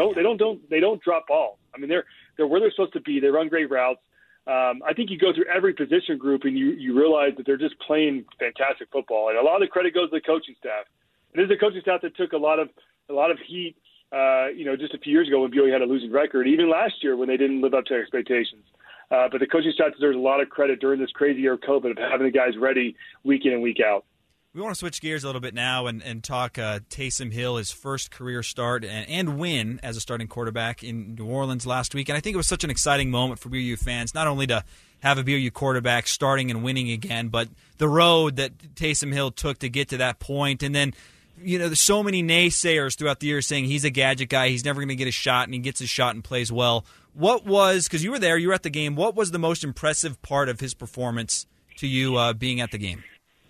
don't drop balls. I mean, they're where they're supposed to be. They run great routes. I think you go through every position group and you realize that they're just playing fantastic football. And a lot of the credit goes to the coaching staff. And this is a coaching staff that took a lot of heat, just a few years ago when BYU had a losing record, even last year when they didn't live up to expectations. But the coaching staff deserves a lot of credit during this crazy year of COVID of having the guys ready week in and week out. We want to switch gears a little bit now and talk Taysom Hill, his first career start and win as a starting quarterback in New Orleans last week. And I think it was such an exciting moment for BYU fans, not only to have a BYU quarterback starting and winning again, but the road that Taysom Hill took to get to that point. And then, there's so many naysayers throughout the year saying he's a gadget guy, he's never going to get a shot, and he gets a shot and plays well. What was, because you were there, you were at the game, what was the most impressive part of his performance to you being at the game?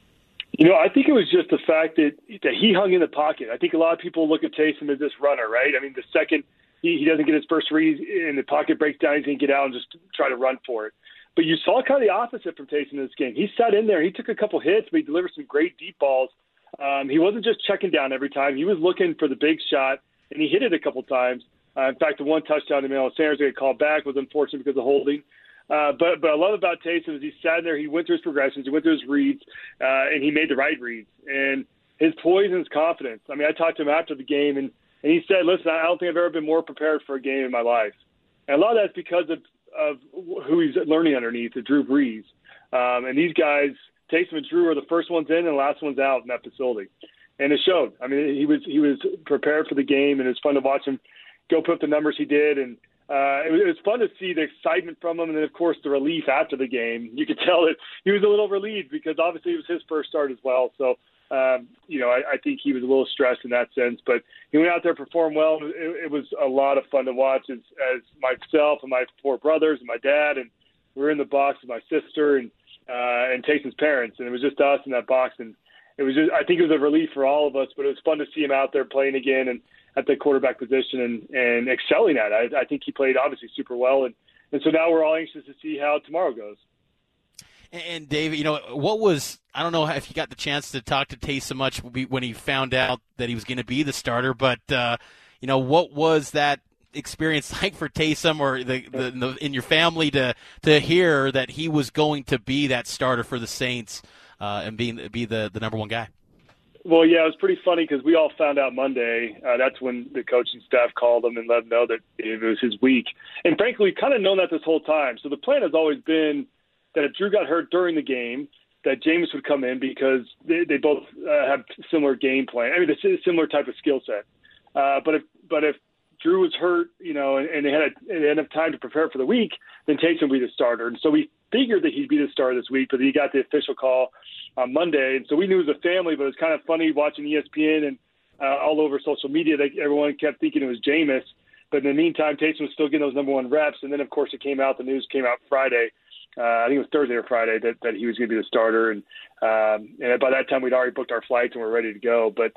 I think it was just the fact that he hung in the pocket. I think a lot of people look at Taysom as this runner, right? I mean, the second he doesn't get his first read and the pocket breaks down, he's going to get out and just try to run for it. But you saw kind of the opposite from Taysom in this game. He sat in there. He took a couple hits, but he delivered some great deep balls. He wasn't just checking down every time. He was looking for the big shot, and he hit it a couple times. In fact, the one touchdown to Emmanuel Sanders that got called back was unfortunate because of holding. But I love about Taysom is he sat in there, he went through his progressions, he went through his reads, and he made the right reads. And his poise and his confidence. I mean, I talked to him after the game, and he said, listen, I don't think I've ever been more prepared for a game in my life. And a lot of that's because of who he's learning underneath, Drew Brees. And these guys, Taysom and Drew, are the first ones in and the last ones out in that facility. And it showed. I mean, he was prepared for the game, and it was fun to watch him go put up the numbers he did. And it was fun to see the excitement from him, and then, of course, the relief after the game. You could tell that he was a little relieved because obviously it was his first start as well. So, I think he was a little stressed in that sense. But he went out there, performed well. It was a lot of fun to watch as myself and my 4 brothers and my dad, and we were in the box with my sister and Taysom's parents, and it was just us in that box. And it was I think it was a relief for all of us, but it was fun to see him out there playing again and at the quarterback position and excelling at it. I think he played obviously super well. And so now we're all anxious to see how tomorrow goes. And Dave, what was, I don't know if you got the chance to talk to Taysom much when he found out that he was going to be the starter, but, what was that experience like for Taysom or in your family to hear that he was going to be that starter for the Saints and be the number one guy? Well, yeah, it was pretty funny because we all found out Monday. That's when the coaching staff called him and let him know that it was his week. And frankly, we've kind of known that this whole time. So the plan has always been that if Drew got hurt during the game, that Jameis would come in because they both have similar game plan. I mean, it's a similar type of skill set. But if Drew was hurt, and they had enough time to prepare for the week, then Taysom would be the starter. And so we figured that he'd be the starter this week, but he got the official call on Monday. And so we knew as a family, but it was kind of funny watching ESPN and all over social media that everyone kept thinking it was Jameis. But in the meantime, Taysom was still getting those number 1 reps. And then, of course, the news came out Friday. I think it was Thursday or Friday that he was going to be the starter. And by that time, we'd already booked our flights and we're ready to go. But,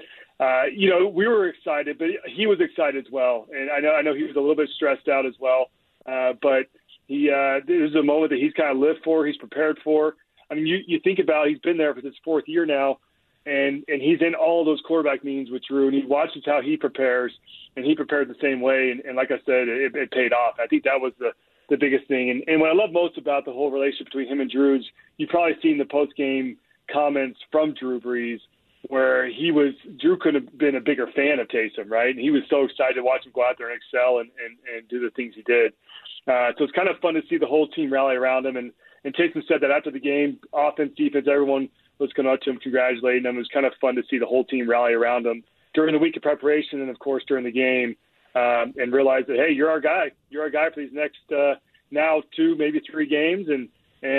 we were excited, but he was excited as well. And I know he was a little bit stressed out as well. But this is a moment that he's kind of lived for, he's prepared for. I mean, you think about he's been there for this 4th year now, and he's in all those quarterback meetings with Drew, and he watches how he prepares, and he prepared the same way. And like I said, it paid off. I think that was the biggest thing. And what I love most about the whole relationship between him and Drew is you've probably seen the post-game comments from Drew Brees where Drew couldn't have been a bigger fan of Taysom, right? And he was so excited to watch him go out there and excel and do the things he did. So it's kind of fun to see the whole team rally around him. And Taysom said that after the game, offense, defense, everyone was coming up to him, congratulating him. It was kind of fun to see the whole team rally around him during the week of preparation and, of course, during the game, and realize that, hey, you're our guy. You're our guy for these next now 2, maybe 3 games. And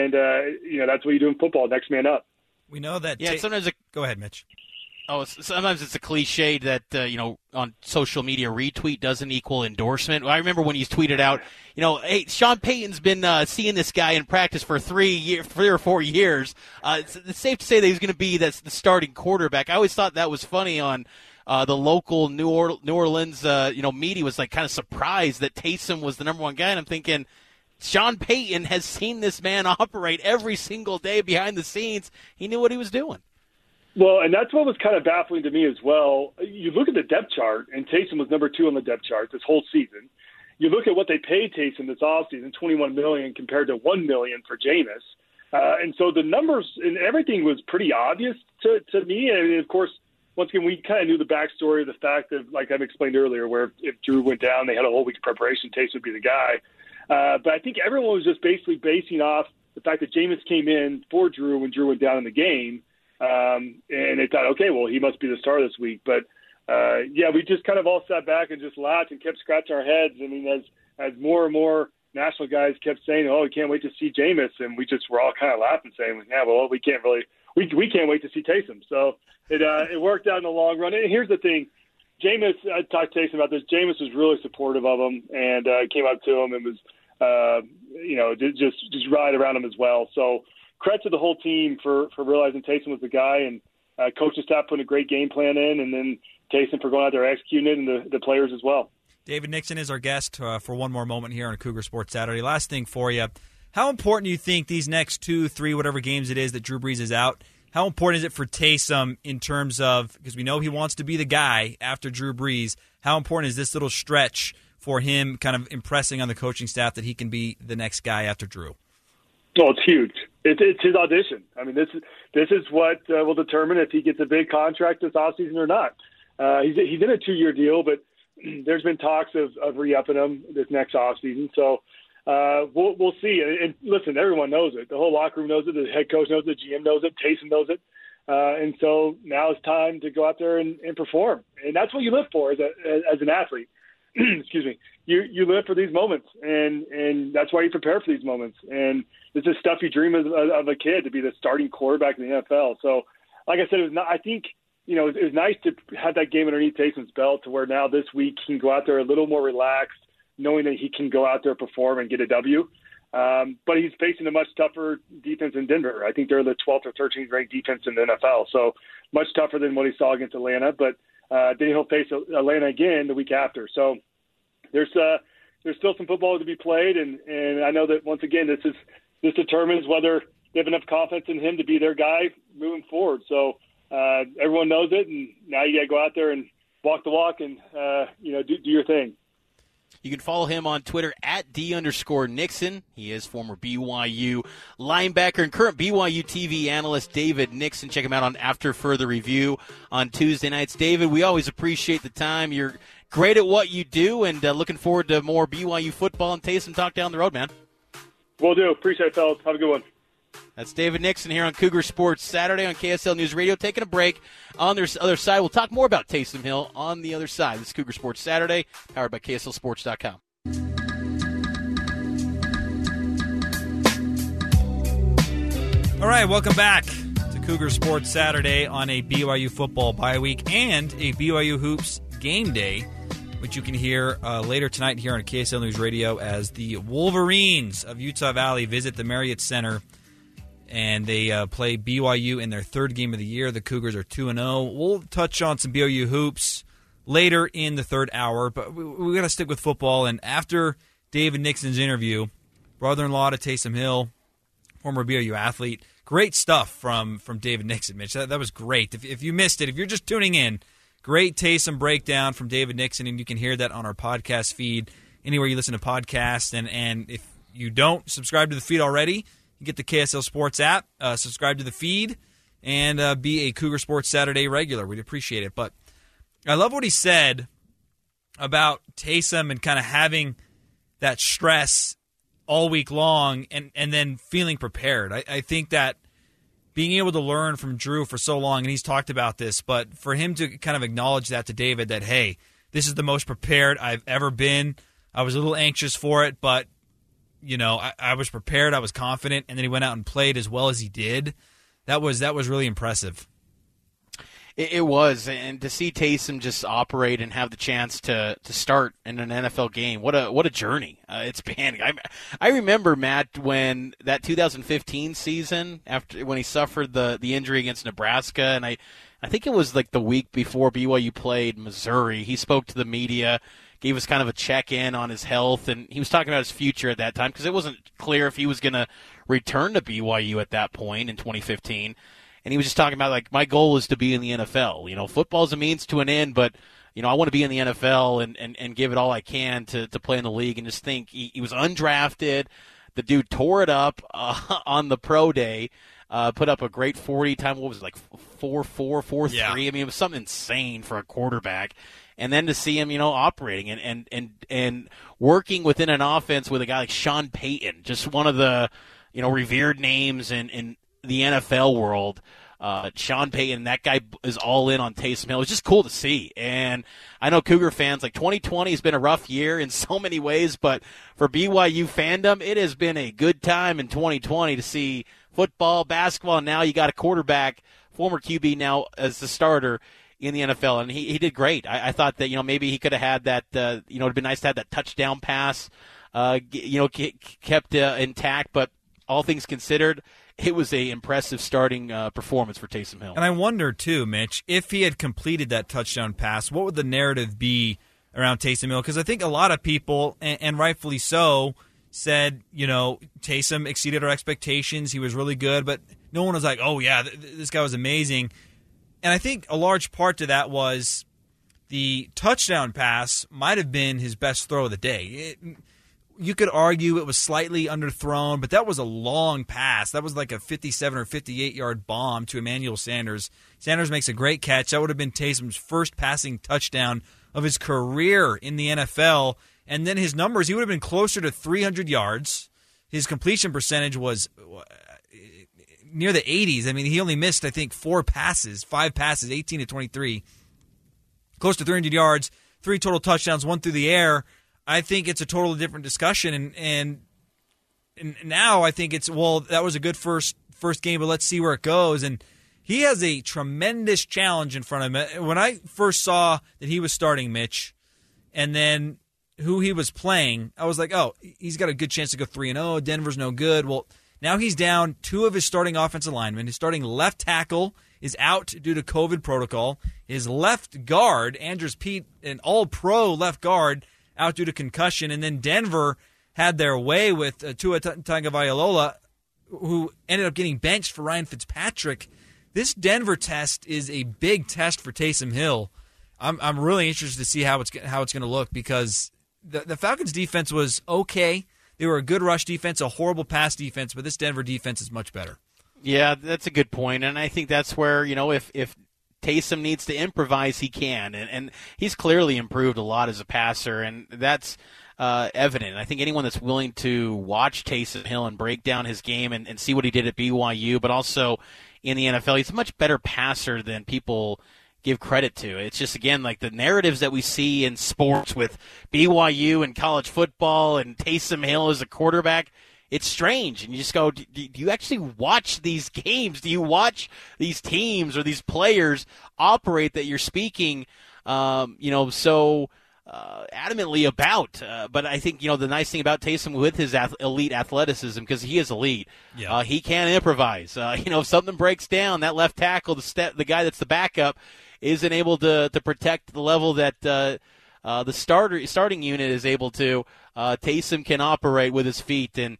that's what you do in football, next man up. We know that. Yeah, sometimes go ahead, Mitch. Oh, sometimes it's a cliche that, on social media, retweet doesn't equal endorsement. I remember when he's tweeted out, hey, Sean Payton's been seeing this guy in practice for 3 or 4 years. It's safe to say that he's going to be the starting quarterback. I always thought that was funny on the local New Orleans, media was like kind of surprised that Taysom was the number one guy. And I'm thinking, Sean Payton has seen this man operate every single day behind the scenes. He knew what he was doing. Well, and that's what was kind of baffling to me as well. You look at the depth chart, and Taysom was number 2 on the depth chart this whole season. You look at what they paid Taysom this offseason, $21 million compared to $1 million for Jameis. And so the numbers and everything was pretty obvious to me. And, of course, once again, we kind of knew the backstory of the fact of, like I've explained earlier, where if Drew went down, they had a whole week of preparation, Taysom would be the guy. But I think everyone was just basically basing off the fact that Jameis came in for Drew when Drew went down in the game. And they thought, okay, well, he must be the star this week. But, we just kind of all sat back and just laughed and kept scratching our heads. I mean, as more and more national guys kept saying, oh, we can't wait to see Jameis. And we just were all kind of laughing, saying, yeah, well, we can't wait to see Taysom. So it worked out in the long run. And here's the thing. Jameis, I talked to Taysom about this. Jameis was really supportive of him and came up to him and was, just ride around him as well. So, credit to the whole team for realizing Taysom was the guy, and coaching staff putting a great game plan in, and then Taysom for going out there executing it, and the players as well. David Nixon is our guest for one more moment here on Cougar Sports Saturday. Last thing for you, how important do you think these next 2, 3, whatever games it is that Drew Brees is out, how important is it for Taysom in terms of, because we know he wants to be the guy after Drew Brees, how important is this little stretch for him kind of impressing on the coaching staff that he can be the next guy after Drew? Well, it's huge. It's his audition. I mean, this is what will determine if he gets a big contract this offseason or not. He's in a 2-year deal, but there's been talks of re-upping him this next offseason. So we'll see. And listen, everyone knows it. The whole locker room knows it. The head coach knows it. The GM knows it. Taysom knows it. And so now it's time to go out there and perform. And that's what you live for as an athlete. Excuse me. You live for these moments, and that's why you prepare for these moments. And this is stuff you dream of a kid, to be the starting quarterback in the NFL. So, like I said, it was nice to have that game underneath Taysom's belt, to where now this week he can go out there a little more relaxed, knowing that he can go out there, perform, and get a W. But he's facing a much tougher defense in Denver. I think they're the 12th or 13th ranked defense in the NFL, so much tougher than what he saw against Atlanta. But then he'll face Atlanta again the week after. So there's still some football to be played, and I know that once again this determines whether they have enough confidence in him to be their guy moving forward. So everyone knows it, and now you got to go out there and walk the walk and do your thing. You can follow him on Twitter at @D_Nixon. He is former BYU linebacker and current BYU TV analyst David Nixon. Check him out on After Further Review on Tuesday nights. David, we always appreciate the time. You're great at what you do, and looking forward to more BYU football and Taysom talk down the road, man. Will do. Appreciate it, fellas. Have a good one. That's David Nixon here on Cougar Sports Saturday on KSL News Radio. Taking a break. On the other side, we'll talk more about Taysom Hill on the other side. This is Cougar Sports Saturday, powered by KSLSports.com. All right, welcome back to Cougar Sports Saturday on a BYU football bye week and a BYU Hoops game day, which you can hear later tonight here on KSL News Radio as the Wolverines of Utah Valley visit the Marriott Center. And they play BYU in their third game of the year. The Cougars are 2-0. We'll touch on some BYU hoops later in the third hour, but we got to stick with football. And after David Nixon's interview, brother-in-law to Taysom Hill, former BYU athlete, great stuff from David Nixon, Mitch. That was great. If you missed it, if you're just tuning in, great Taysom breakdown from David Nixon, and you can hear that on our podcast feed anywhere you listen to podcasts. And if you don't subscribe to the feed already, you get the KSL Sports app, subscribe to the feed, and be a Cougar Sports Saturday regular. We'd appreciate it. But I love what he said about Taysom and kind of having that stress all week long and then feeling prepared. I think that being able to learn from Drew for so long, and he's talked about this, but for him to kind of acknowledge that to David that, hey, this is the most prepared I've ever been. I was a little anxious for it, but, I was prepared. I was confident, and then he went out and played as well as he did. That was really impressive. It was, and to see Taysom just operate and have the chance to start in an NFL game, what a journey it's been. I remember, Matt, when that 2015 season, when he suffered the injury against Nebraska, and I think it was like the week before BYU played Missouri, he spoke to the media, gave us kind of a check-in on his health, and he was talking about his future at that time because it wasn't clear if he was going to return to BYU at that point in 2015. And he was just talking about, like, my goal is to be in the NFL. Football's a means to an end, but, I want to be in the NFL and give it all I can to play in the league. And just think, he was undrafted. The dude tore it up on the pro day, put up a great 40 time. What was it, like 4.4, 4.3? Yeah. I mean, it was something insane for a quarterback. And then to see him, operating and working within an offense with a guy like Sean Payton, just one of the, revered names in the NFL world. Sean Payton, that guy is all in on Taysom Hill. It's just cool to see. And I know Cougar fans, 2020 has been a rough year in so many ways, but for BYU fandom, it has been a good time in 2020 to see football, basketball, and now you got a quarterback, former QB now as the starter in the NFL, and he did great. I thought that, maybe he could have had that, it'd been nice to have that touchdown pass, kept intact, but all things considered, it was a impressive starting performance for Taysom Hill. And I wonder, too, Mitch, if he had completed that touchdown pass, what would the narrative be around Taysom Hill? Because I think a lot of people, and rightfully so, said, Taysom exceeded our expectations. He was really good, but no one was like, oh, yeah, this guy was amazing. And I think a large part to that was the touchdown pass might have been his best throw of the day. You could argue it was slightly underthrown, but that was a long pass. That was like a 57 or 58-yard bomb to Emmanuel Sanders. Sanders makes a great catch. That would have been Taysom's first passing touchdown of his career in the NFL. And then his numbers, he would have been closer to 300 yards. His completion percentage was near the 80s. I mean, he only missed, I think, 5 passes, 18 to 23. Close to 300 yards, 3 total touchdowns, 1 through the air. I think it's a totally different discussion, and now I think it's, well, that was a good first game, but let's see where it goes. And he has a tremendous challenge in front of him. When I first saw that he was starting, Mitch, and then who he was playing, I was like, oh, he's got a good chance to go 3-0. Denver's no good. Well, now he's down 2 of his starting offensive linemen. His starting left tackle is out due to COVID protocol. His left guard, Andres Pete, an all-pro left guard, out due to concussion. And then Denver had their way with Tua Tagovailoa, who ended up getting benched for Ryan Fitzpatrick. This Denver test is a big test for Taysom Hill. I'm really interested to see how it's going to look, because the Falcons' defense was okay. They were a good rush defense, a horrible pass defense, but this Denver defense is much better. Yeah, that's a good point, and I think that's where, if Taysom needs to improvise, he can, and he's clearly improved a lot as a passer, and that's evident. I think anyone that's willing to watch Taysom Hill and break down his game and see what he did at BYU, but also in the NFL, he's a much better passer than people give credit to. It's just, again, like the narratives that we see in sports with BYU and college football and Taysom Hill as a quarterback, it's strange. And you just go, do you actually watch these games? Do you watch these teams or these players operate that you're speaking, so adamantly about? But I think, the nice thing about Taysom with his elite athleticism, because he is elite, he can improvise. If something breaks down, that left tackle, the guy that's the backup, isn't able to protect the level that the starting unit is able to. Taysom can operate with his feet, and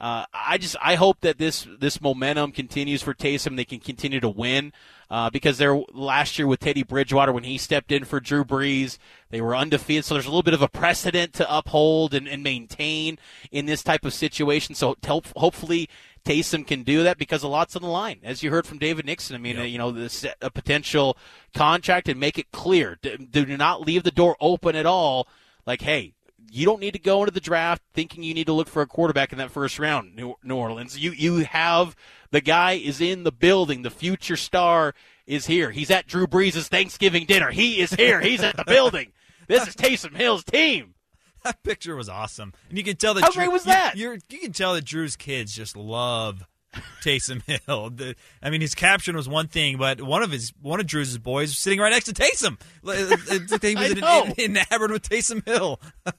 I hope that this momentum continues for Taysom. They can continue to win, because last year with Teddy Bridgewater, when he stepped in for Drew Brees, they were undefeated. So there's a little bit of a precedent to uphold and maintain in this type of situation. So hopefully Taysom can do that because a lot's on the line, as you heard from David Nixon. I mean, this a potential contract and make it clear. Do not leave the door open at all. Like, hey, you don't need to go into the draft thinking you need to look for a quarterback in that first round, New Orleans. You have the guy is in the building. The future star is here. He's at Drew Brees' Thanksgiving dinner. He is here. He's at the building. This is Taysom Hill's team. That picture was awesome, and you can tell that. How great was that? You can tell that Drew's kids just love Taysom Hill. I mean, his caption was one thing, but one of Drew's boys was sitting right next to Taysom. He was enamored with Taysom Hill.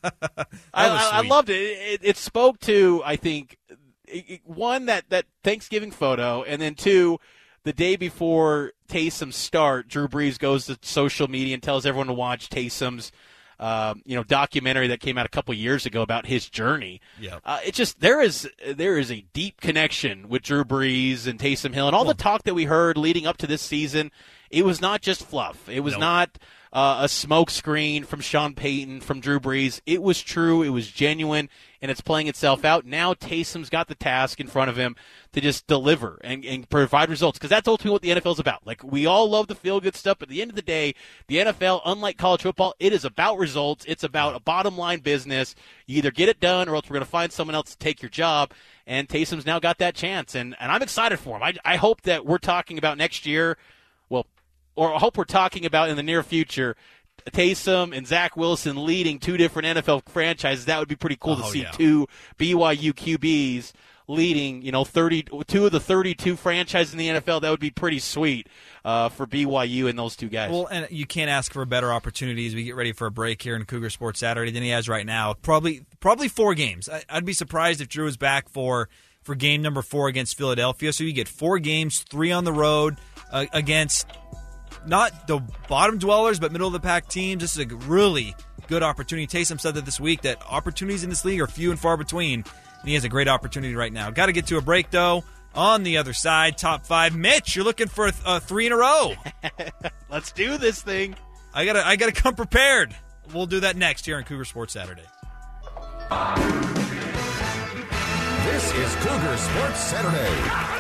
I loved it. It spoke to, I think, one, that Thanksgiving photo, and then two, the day before Taysom's start, Drew Brees goes to social media and tells everyone to watch Taysom's documentary that came out a couple years ago about his journey. Yeah. It's just there is a deep connection with Drew Brees and Taysom Hill, and all the talk that we heard leading up to this season. It was not just fluff. It was not a smoke screen from Sean Payton, from Drew Brees. It was true. It was genuine, and it's playing itself out. Now Taysom's got the task in front of him to just deliver and provide results, because that's ultimately what the NFL is about. Like, we all love the feel-good stuff, but at the end of the day, the NFL, unlike college football, it is about results. It's about a bottom-line business. You either get it done or else we're going to find someone else to take your job, and Taysom's now got that chance, and I'm excited for him. I hope that we're talking about next year, or I hope we're talking about in the near future, Taysom and Zach Wilson leading two different NFL franchises. That would be pretty cool to see. Two BYU QBs leading, 32 of the 32 franchises in the NFL. That would be pretty sweet for BYU and those two guys. Well, and you can't ask for a better opportunity as we get ready for a break here in Cougar Sports Saturday than he has right now. Probably 4 games. I'd be surprised if Drew is back for game number 4 against Philadelphia. So you get 4 games, 3 on the road against not the bottom dwellers, but middle-of-the-pack teams. This is a really good opportunity. Taysom said that this week, that opportunities in this league are few and far between, and he has a great opportunity right now. Got to get to a break, though. On the other side, top 5. Mitch, you're looking for 3 in a row. Let's do this thing. I gotta come prepared. We'll do that next here on Cougar Sports Saturday. This is Cougar Sports Saturday.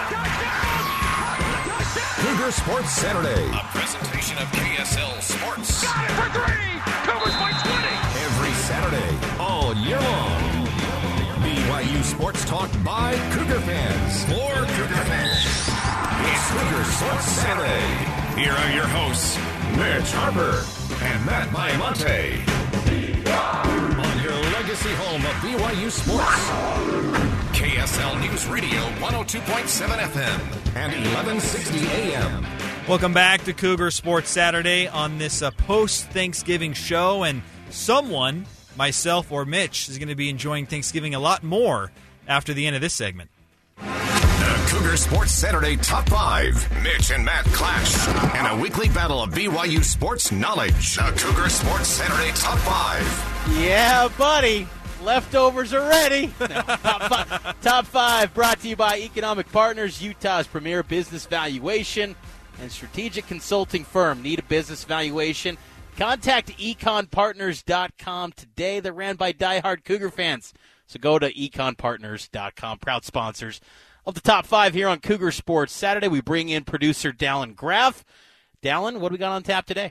Cougar Sports Saturday. A presentation of KSL Sports. Got it for 3. Cougars by 20. Every Saturday, all year long. BYU Sports Talk by Cougar fans. For Cougar fans. It's Cougar Sports Saturday. Here are your hosts, Mitch Harper and Matt Baiamonte. On your legacy home of BYU Sports. KSL News Radio 102.7 FM and 1160 AM. Welcome back to Cougar Sports Saturday on this post-Thanksgiving show. And someone, myself or Mitch, is going to be enjoying Thanksgiving a lot more after the end of this segment. The Cougar Sports Saturday Top 5. Mitch and Matt clash in a weekly battle of BYU sports knowledge. The Cougar Sports Saturday Top 5. Yeah, buddy. Leftovers are ready. Top 5 brought to you by Economic Partners, Utah's premier business valuation and strategic consulting firm. Need a business valuation? Contact econpartners.com today. They're ran by diehard Cougar fans. So go to econpartners.com. Proud sponsors of the Top 5 here on Cougar Sports Saturday. We bring in producer Dallin Graff. Dallin, what do we got on tap today?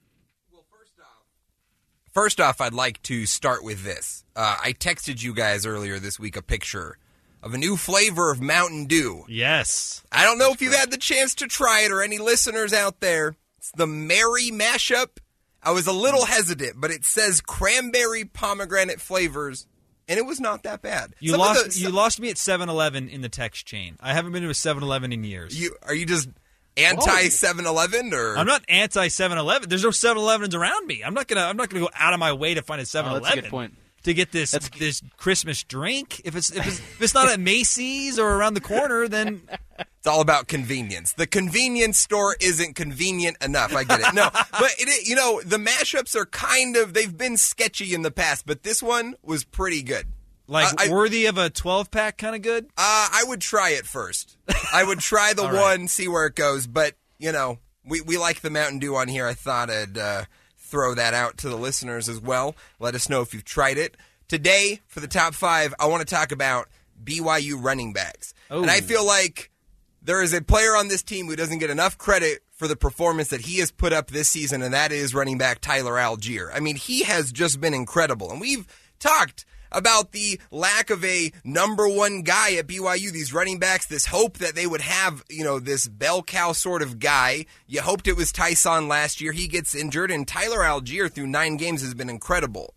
First off, I'd like to start with this. I texted you guys earlier this week a picture of a new flavor of Mountain Dew. Yes. I don't know if you've had the chance to try it or any listeners out there. It's the Mary Mashup. I was a little hesitant, but it says cranberry pomegranate flavors, and it was not that bad. You lost me at 7-Eleven in the text chain. I haven't been to a 7-Eleven in years. Are you just anti-7-Eleven, or I'm not anti-7-Eleven. There's no 7-Elevens around me. I'm not gonna go out of my way to find a 7-Eleven. That's a good point. To get this Christmas drink. If it's not at Macy's or around the corner, then it's all about convenience. The convenience store isn't convenient enough. I get it. No, but the mashups are they've been sketchy in the past, but this one was pretty good. Worthy of a 12-pack kind of good? I would try it first. I would try the one, see where it goes. But, we like the Mountain Dew on here. I thought I'd throw that out to the listeners as well. Let us know if you've tried it. Today, for the Top 5, I want to talk about BYU running backs. Oh. And I feel like there is a player on this team who doesn't get enough credit for the performance that he has put up this season, and that is running back Tyler Algier. I mean, he has just been incredible. And we've talked about the lack of a number one guy at BYU, these running backs, this hope that they would have, this bell cow sort of guy. You hoped it was Tyson last year. He gets injured, and Tyler Algier through 9 games has been incredible.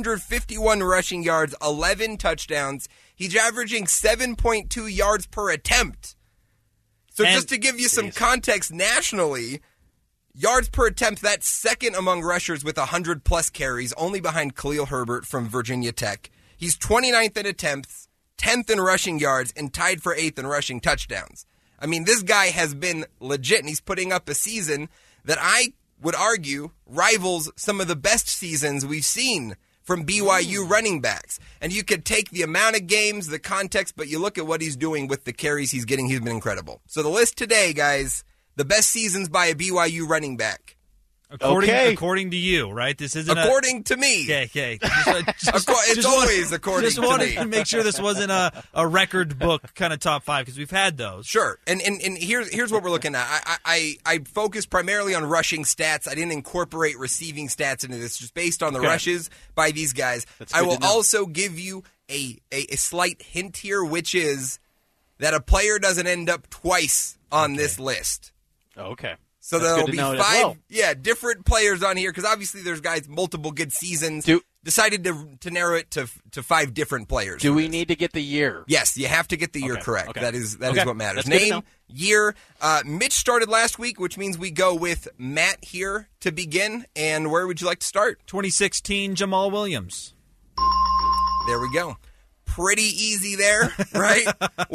851 rushing yards, 11 touchdowns. He's averaging 7.2 yards per attempt. So just to give you some context nationally, yards per attempt, that's second among rushers with 100-plus carries, only behind Khalil Herbert from Virginia Tech. He's 29th in attempts, 10th in rushing yards, and tied for 8th in rushing touchdowns. I mean, this guy has been legit, and he's putting up a season that I would argue rivals some of the best seasons we've seen from BYU running backs. And you could take the amount of games, the context, but you look at what he's doing with the carries he's getting, he's been incredible. So the list today, guys, the best seasons by a BYU running back. According to you, right? This isn't according to me. Okay. It's always according to me. Just wanted to make sure this wasn't a record book kind of top 5 because we've had those. Sure. And here's what we're looking at. I focus primarily on rushing stats. I didn't incorporate receiving stats into this, just based on the rushes by these guys. I will also give you a slight hint here, which is that a player doesn't end up twice on this list. Okay. So there'll be 5 different players on here, because obviously there's guys, multiple good seasons. Decided to narrow it to 5 different players. Do we need to get the year? Yes, you have to get the year correct. Okay. That is what matters. That's Name, year. Mitch started last week, which means we go with Matt here to begin. And where would you like to start? 2016 Jamal Williams. There we go. Pretty easy there, right?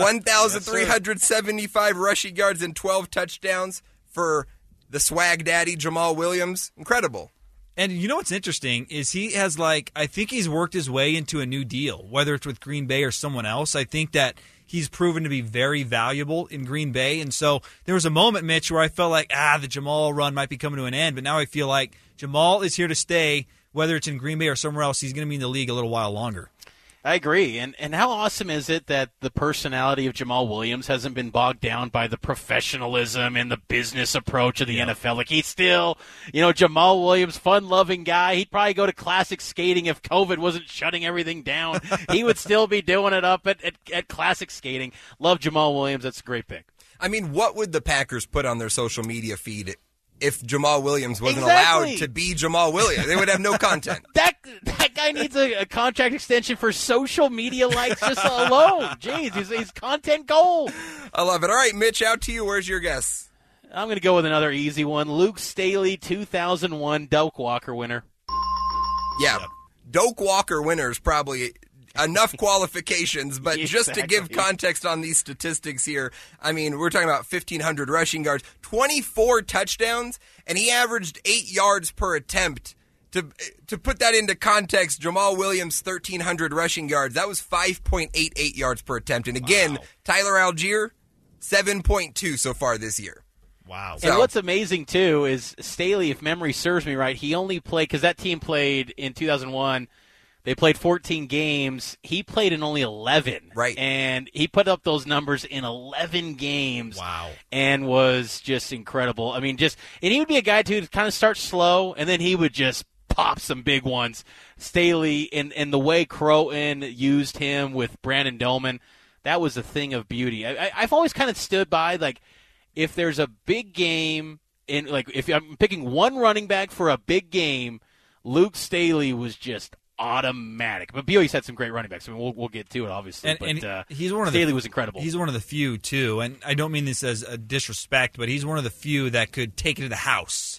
1,375 rushing yards and 12 touchdowns for the swag daddy, Jamal Williams. Incredible. And you know what's interesting is he has, I think he's worked his way into a new deal, whether it's with Green Bay or someone else. I think that he's proven to be very valuable in Green Bay. And so there was a moment, Mitch, where I felt like, the Jamal run might be coming to an end. But now I feel like Jamal is here to stay, whether it's in Green Bay or somewhere else. He's going to be in the league a little while longer. I agree. And how awesome is it that the personality of Jamal Williams hasn't been bogged down by the professionalism and the business approach of the NFL? Like, he's still, Jamal Williams, fun-loving guy. He'd probably go to classic skating if COVID wasn't shutting everything down. He would still be doing it up at classic skating. Love Jamal Williams. That's a great pick. I mean, what would the Packers put on their social media feed if Jamal Williams wasn't allowed to be Jamal Williams? They would have no content. That guy needs a contract extension for social media likes just alone. Jeez, he's content gold. I love it. All right, Mitch, out to you. Where's your guess? I'm going to go with another easy one. Luke Staley, 2001 Doak Walker winner. Yeah, Doak Walker winner is probably enough qualifications, but just to give context on these statistics here, I mean, we're talking about 1,500 rushing yards, 24 touchdowns, and he averaged 8 yards per attempt. To put that into context, Jamal Williams, 1,300 rushing yards. That was 5.88 yards per attempt. And again, Tyler Algier, 7.2 so far this year. Wow. And what's amazing, too, is Staley, if memory serves me right, he only played, because that team played in 2001, they played 14 games. He played in only 11. Right. And he put up those numbers in 11 games. Wow. And was just incredible. I mean, and he would be a guy, too, to kind of start slow, and then he would just pop some big ones. Staley, and the way Croton used him with Brandon Dolman, that was a thing of beauty. I've always kind of stood by, if there's a big game, if I'm picking one running back for a big game, Luke Staley was just automatic. But BYU's had some great running backs. I mean, we'll get to it, obviously. And he's one of Staley was incredible. He's one of the few, too, and I don't mean this as a disrespect, but he's one of the few that could take it to the house.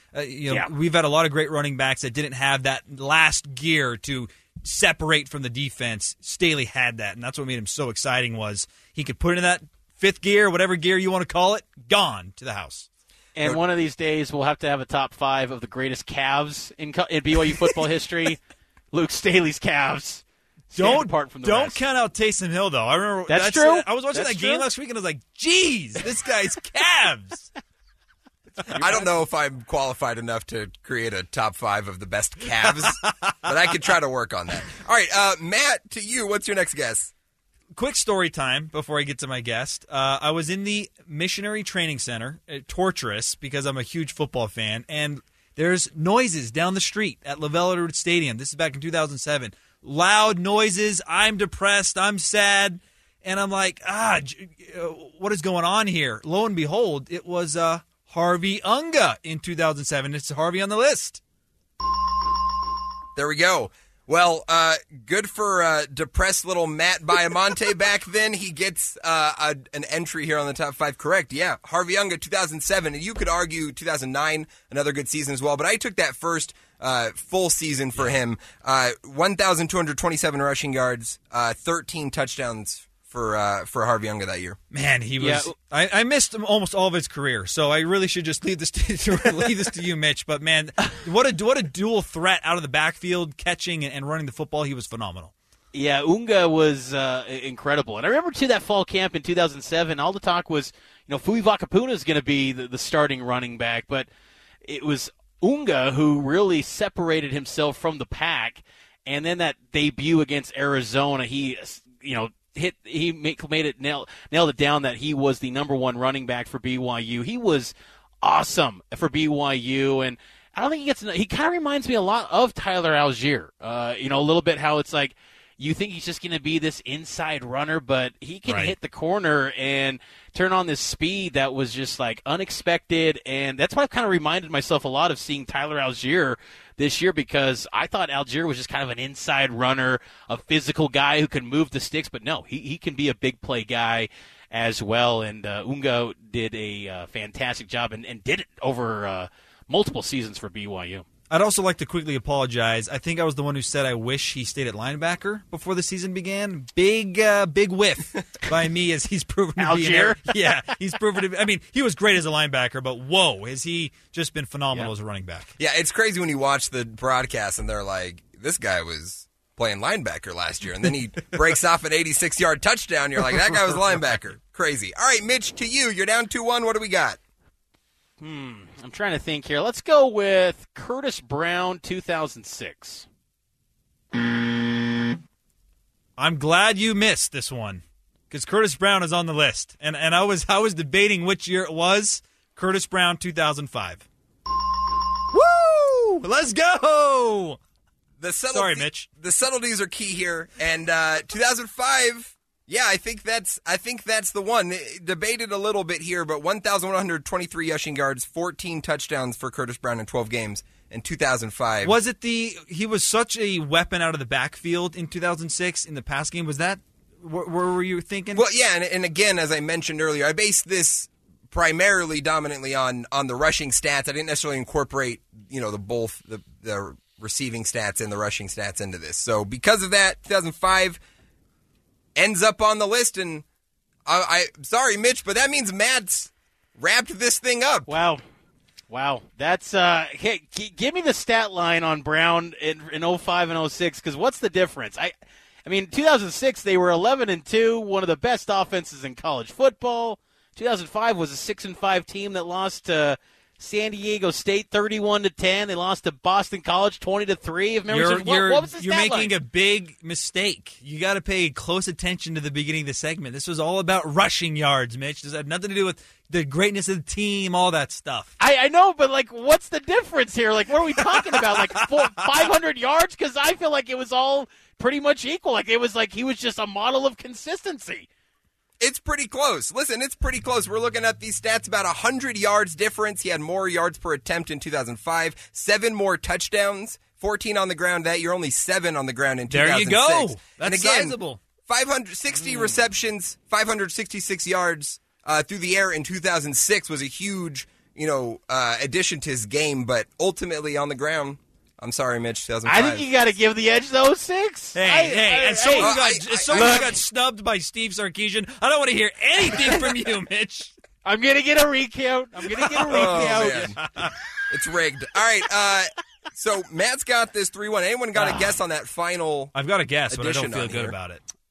We've had a lot of great running backs that didn't have that last gear to separate from the defense. Staley had that, and that's what made him so exciting was he could put it in that fifth gear, whatever gear you want to call it, gone to the house. And one of these days, we'll have to have a top 5 of the greatest calves in BYU football history. Luke Staley's calves. Don't count out Taysom Hill, though. I remember that's true. I was watching that game last week, and I was like, "Geez, this guy's calves." I don't know if I'm qualified enough to create a top 5 of the best calves, but I could try to work on that. All right, Matt, to you, what's your next guess? quick story time before I get to my guest. I was in the Missionary Training Center, torturous, because I'm a huge football fan, and there's noises down the street at LaVell Stadium. This is back in 2007. Loud noises. I'm depressed. I'm sad. And I'm like, what is going on here? Lo and behold, it was Harvey Unga in 2007. It's Harvey on the list. There we go. Well, good for depressed little Matt Baiamonte back then. He gets an entry here on the top 5. Correct, yeah. Harvey Unga, 2007. And you could argue 2009, another good season as well. But I took that first full season for him. 1,227 rushing yards, 13 touchdowns for Harvey Unga that year. Man, he was. Yeah. I missed almost all of his career, so I really should just leave this to you, Mitch. But man, what a dual threat out of the backfield, catching and running the football. He was phenomenal. Yeah, Unga was incredible, and I remember too that fall camp in 2007. All the talk was, Fui Vakapuna is going to be the starting running back, but it was Unga who really separated himself from the pack, and then that debut against Arizona, he nailed it down that he was the number one running back for BYU. He was awesome for BYU, and I don't think he kind of reminds me a lot of Tyler Algier. A little bit how it's like you think he's just going to be this inside runner, but he can hit the corner and turn on this speed that was just like unexpected, and that's why I've kind of reminded myself a lot of seeing Tyler Algier this year, because I thought Algier was just kind of an inside runner, a physical guy who can move the sticks, but no, he can be a big play guy as well, and Unga did a fantastic job and did it over multiple seasons for BYU. I'd also like to quickly apologize. I think I was the one who said I wish he stayed at linebacker before the season began. Big whiff by me, as he's proven to Algier? be. Yeah, he's proven to be. I mean, he was great as a linebacker, but whoa, has he just been phenomenal as a running back. Yeah, it's crazy when you watch the broadcast and they're like, this guy was playing linebacker last year, and then he breaks off an 86-yard touchdown. You're like, that guy was a linebacker. Crazy. All right, Mitch, to you. You're down 2-1. What do we got? I'm trying to think here. Let's go with Curtis Brown, 2006. I'm glad you missed this one, because Curtis Brown is on the list, and I was debating which year it was. Curtis Brown, 2005. Woo! Let's go! Sorry, Mitch. The subtleties are key here, and 2005. Yeah, I think that's the one. Debated a little bit here, but 1,123 rushing yards, 14 touchdowns for Curtis Brown in 12 games in 2005. Was it he was such a weapon out of the backfield in 2006 in the pass game? Was that where were you thinking? Well, yeah, and again, as I mentioned earlier, I based this primarily dominantly on the rushing stats. I didn't necessarily incorporate, the receiving stats and the rushing stats into this. So because of that, 2005 ends up on the list, and I'm sorry, Mitch, but that means Matt's wrapped this thing up. Wow. That's hey, give me the stat line on Brown in 05 and 06, because what's the difference? I mean, 2006 they were 11-2, one of the best offenses in college football. 2005 was a 6-5 team that lost to San Diego State 31-10. They lost to Boston College 20-3. What was the stat You're making line? a big mistake. You got to pay close attention to the beginning of the segment. This was all about rushing yards, Mitch. This had nothing to do with the greatness of the team, all that stuff. I know, but what's the difference here? What are we talking about? 500 yards? Because I feel like it was all pretty much equal. It was he was just a model of consistency. It's pretty close. Listen, it's pretty close. We're looking at these stats, about 100 yards difference. He had more yards per attempt in 2005, 7 more touchdowns, 14 on the ground that year, only 7 on the ground in 2006. There you go. That's and again, sizable. 560 receptions, 566 yards through the air in 2006 was a huge, addition to his game, but ultimately on the ground, I'm sorry, Mitch, 2005. I think you got to give the edge to 06. And someone got snubbed by Steve Sarkisian. I don't want to hear anything from you, Mitch. I'm going to get a recount. Oh, man. It's rigged. All right, so Matt's got this 3-1. Anyone got a guess on that final I've got a guess, but I don't feel good here? about it.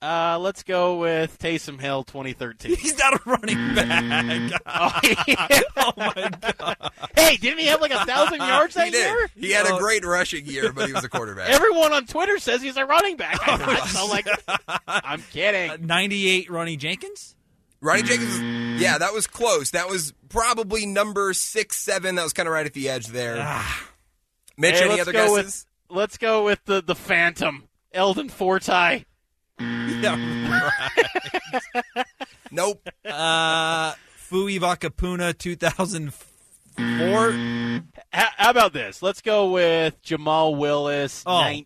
Let's go with Taysom Hill 2013. He's not a running back. Oh, my God. Hey, didn't he have like 1,000 yards that year? He had a great rushing year, but he was a quarterback. Everyone on Twitter says he's a running back. I'm kidding. 98 Ronnie Jenkins? Ronnie Jenkins, yeah, that was close. That was probably number 6, 7. That was kind of right at the edge there. Mitch, any other guesses? Let's go with the Phantom, Eldon Forti. Yeah, right. Nope. Fui Vakapuna 2004. How about this? Let's go with Jamal Willis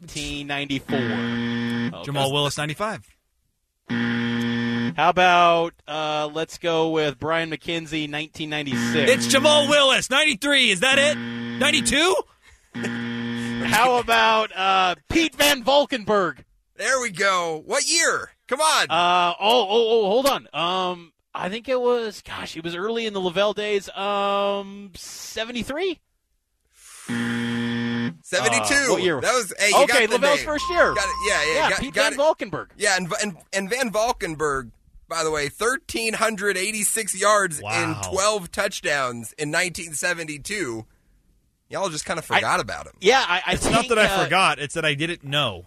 1994. Jamal Willis 95. How about let's go with Brian McKenzie 1996. It's Jamal Willis 93. Is that it? 92? How about Pete Van Valkenburg? There we go. What year? Come on. Hold on. I think it was, it was early in the Lavelle days. 73? 72. What year? That was, hey, you okay, got the Lavelle's name. first year. Got it. Yeah. Pete Van Valkenburg. Yeah, and Van Valkenburg, by the way, 1,386 yards and 12 touchdowns in 1972. Y'all just kind of forgot about him. Yeah, it's not that I forgot. It's that I didn't know.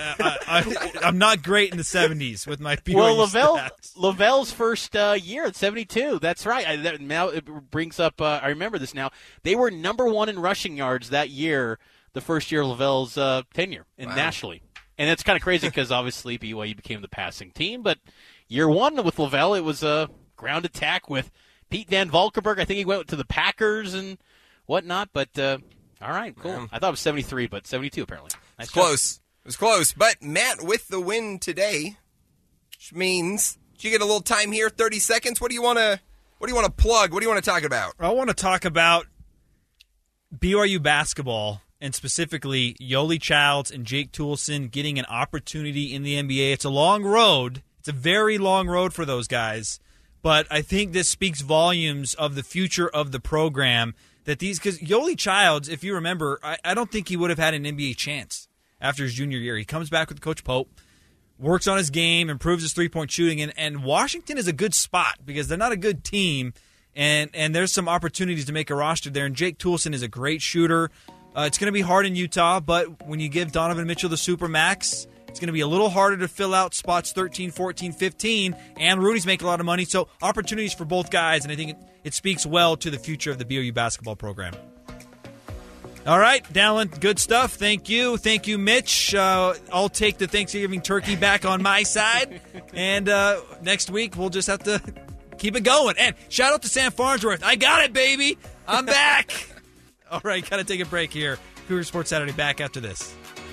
I'm not great in the 70s with my BYU stats. Lavelle's first year at 72. That's right. Now it brings up, I remember this now. They were number 1 in rushing yards that year, the first year of Lavelle's tenure nationally. And it's kind of crazy because obviously BYU became the passing team. But year 1 with Lavelle, it was a ground attack with Pete Van Valkenburg. I think he went to the Packers and whatnot, but all right, cool. Yeah. I thought it was 73, but 72 apparently. Nice It's close. It was close. But Matt with the win today, which means you get a little time here, 30 seconds. What do you want to plug? What do you want to talk about? I want to talk about BYU basketball and specifically Yoli Childs and Jake Toolson getting an opportunity in the NBA. It's a long road. It's a very long road for those guys, but I think this speaks volumes of the future of the program. Because Yoli Childs, if you remember, I don't think he would have had an NBA chance after his junior year. He comes back with Coach Pope, works on his game, improves his three-point shooting, and Washington is a good spot because they're not a good team, and there's some opportunities to make a roster there. And Jake Toolson is a great shooter. It's going to be hard in Utah, but when you give Donovan Mitchell the Supermax, it's going to be a little harder to fill out spots 13, 14, 15, and Rudy's making a lot of money. So opportunities for both guys, and I think it speaks well to the future of the BYU basketball program. All right, Dallin, good stuff. Thank you. Thank you, Mitch. I'll take the Thanksgiving turkey back on my side, and next week we'll just have to keep it going. And shout out to Sam Farnsworth. I got it, baby. I'm back. All right, got to take a break here. Cougar Sports Saturday back after this.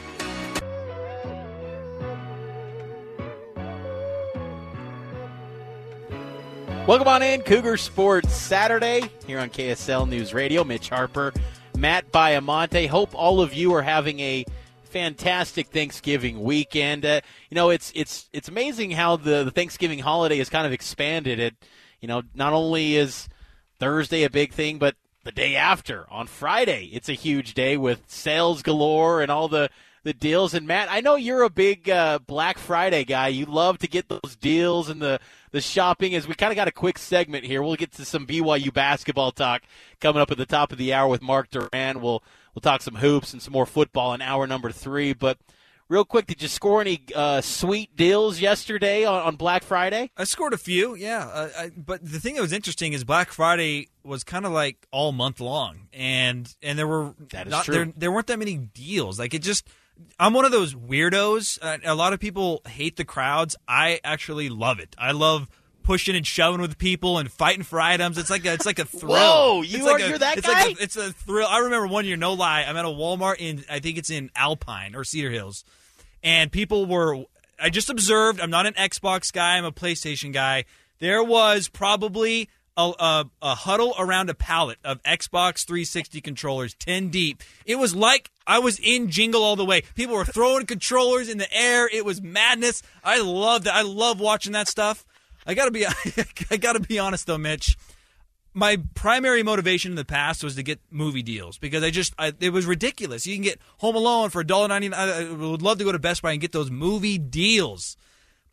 Welcome on in, Cougar Sports Saturday here on KSL News Radio. Mitch Harper, Matt Baiamonte. Hope all of you are having a fantastic Thanksgiving weekend. It's amazing how the Thanksgiving holiday has kind of expanded. It, not only is Thursday a big thing, but the day after, on Friday, it's a huge day with sales galore and all the deals. And Matt, I know you're a big Black Friday guy. You love to get those deals and the shopping. As we kind of got a quick segment here, we'll get to some BYU basketball talk coming up at the top of the hour with Mark Duran. We'll talk some hoops and some more football in hour number 3. But real quick, did you score any sweet deals yesterday on Black Friday? I scored a few, yeah. But the thing that was interesting is Black Friday was kind of like all month long, and there were there weren't that many deals. Like it just. I'm one of those weirdos. A lot of people hate the crowds. I actually love it. I love pushing and shoving with people and fighting for items. It's like a thrill. Whoa, you're that guy? It's a thrill. I remember one year, no lie, I'm at a Walmart I think it's in Alpine or Cedar Hills, and people were. I just observed. I'm not an Xbox guy. I'm a PlayStation guy. There was probably a huddle around a pallet of Xbox 360 controllers, 10 deep. It was like I was in Jingle All the Way. People were throwing controllers in the air. It was madness. I loved it. I love watching that stuff. I gotta be honest though, Mitch. My primary motivation in the past was to get movie deals because it was ridiculous. You can get Home Alone for $1.99. I would love to go to Best Buy and get those movie deals.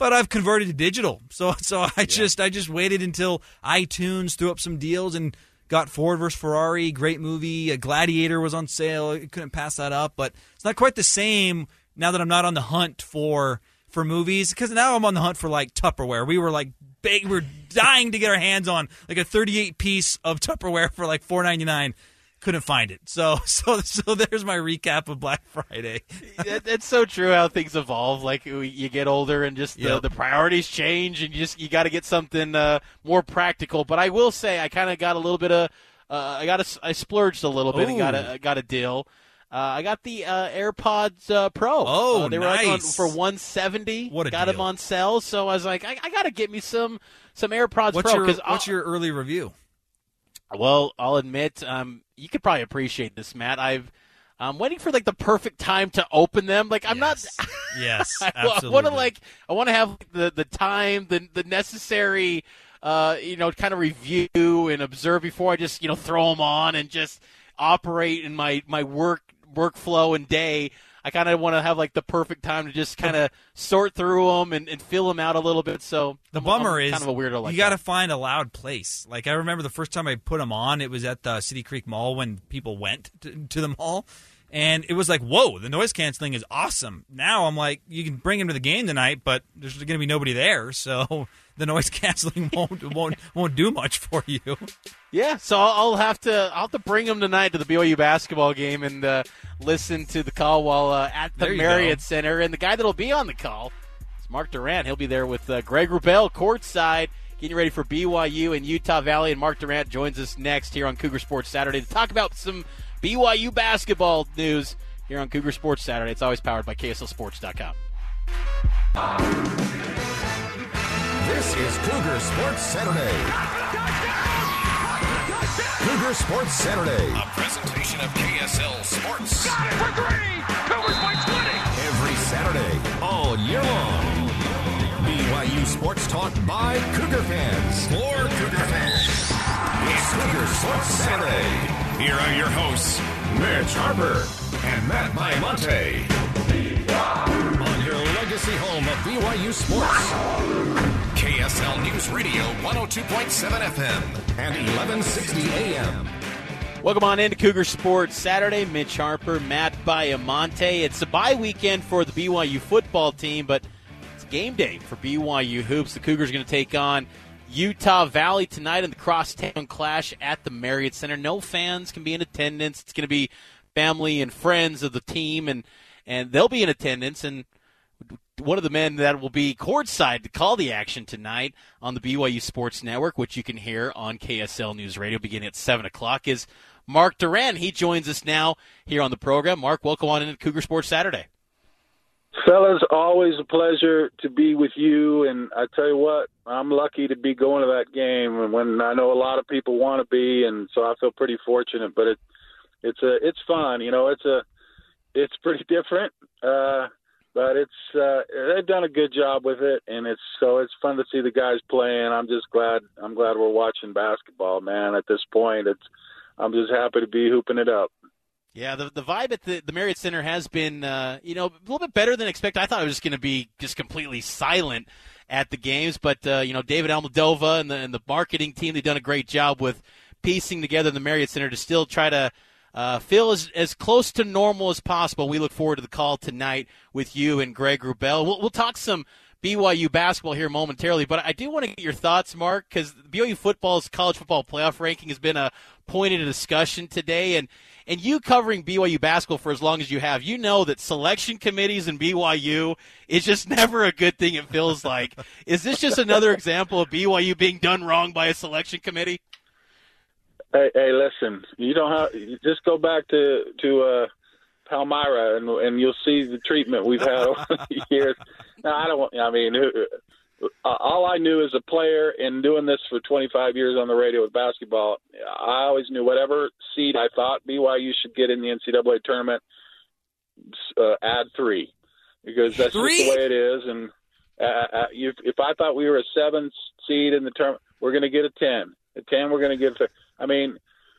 but I've converted to digital. So I just waited until iTunes threw up some deals and got Ford vs. Ferrari, great movie. Gladiator was on sale. I couldn't pass that up, but it's not quite the same now that I'm not on the hunt for movies, because now I'm on the hunt for like Tupperware. We were dying to get our hands on like a 38-piece of Tupperware for like $4.99. Couldn't find it. So there's my recap of Black Friday. It's so true how things evolve. Like you get older and just the priorities change, and you got to get something more practical. But I will say I kind of got a little bit of I splurged a little bit. Ooh. and got a deal. I got the AirPods Pro. Oh, they were nice. for $170. What a got deal. them on sale. So I was like, I got to get me some AirPods Pro. What's your early review? Well, I'll admit, you could probably appreciate this, Matt. I'm waiting for like the perfect time to open them. Like I'm not. Yes, absolutely. I want to have the time, the necessary, kind of review and observe before I just throw them on and just operate in my workflow and day. I kind of want to have like the perfect time to just kind of sort through them and fill them out a little bit. So bummer I'm is kind of a weirdo like you got to find a loud place. Like I remember the first time I put them on, it was at the City Creek Mall when people went to the mall, and it was like, whoa, the noise canceling is awesome. Now I'm like, you can bring them to the game tonight, but there's going to be nobody there, so the noise canceling won't do much for you. Yeah, so I'll have to bring them tonight to the BYU basketball game and listen to the call while at the Marriott Center. And the guy that'll be on the call is Mark Durant. He'll be there with Greg Wrubell courtside, getting ready for BYU and Utah Valley. And Mark Durant joins us next here on Cougar Sports Saturday to talk about some BYU basketball news here on Cougar Sports Saturday. It's always powered by KSLSports.com. This is Cougar Sports Saturday. Cougar Sports Saturday. A presentation of KSL Sports. Got it for three. Cougars by 20. Every Saturday, all year long. BYU Sports Talk by Cougar fans. For Cougar fans. It's Cougar Sports Saturday. Here are your hosts, Mitch Harper and Matt Baiamonte. On your legacy home of BYU Sports. KSL News Radio 102.7 FM and 1160 AM. Welcome on into Cougar Sports Saturday. Mitch Harper, Matt Baiamonte. It's a bye weekend for the BYU football team, but it's game day for BYU Hoops. The Cougars are going to take on Utah Valley tonight in the crosstown clash at the Marriott Center. No fans can be in attendance. It's going to be family and friends of the team, and they'll be in attendance. And one of the men that will be courtside to call the action tonight on the BYU Sports Network, which you can hear on KSL News Radio beginning at 7 o'clock, is Mark Durant. He joins us now here on the program. Mark, welcome on into Cougar Sports Saturday. Fellas, always a pleasure to be with you, and I tell you what, I'm lucky to be going to that game when I know a lot of people want to be, and so I feel pretty fortunate. But it's fun, it's pretty different, but they've done a good job with it, and it's fun to see the guys playing. I'm glad we're watching basketball, man. At this point, I'm just happy to be hooping it up. Yeah, the vibe at the Marriott Center has been, a little bit better than expected. I thought it was just going to be just completely silent at the games, but David Almodovar and the marketing team, they've done a great job with piecing together the Marriott Center to still try to feel as close to normal as possible. We look forward to the call tonight with you and Greg Wrubell. We'll talk some BYU basketball here momentarily, but I do want to get your thoughts, Mark, because BYU football's college football playoff ranking has been a point of discussion today, and you covering BYU basketball for as long as you have, you know that selection committees in BYU is just never a good thing, it feels like. Is this just another example of BYU being done wrong by a selection committee? Hey, listen, you just go back to Palmyra, and you'll see the treatment we've had over the years. Now, all I knew as a player and doing this for 25 years on the radio with basketball, I always knew whatever seed I thought BYU should get in the NCAA tournament, add 3, because that's just the way it is. And if I thought we were a 7 seed in the tournament, we're going to get a 10. A 10, we're going to get. I mean,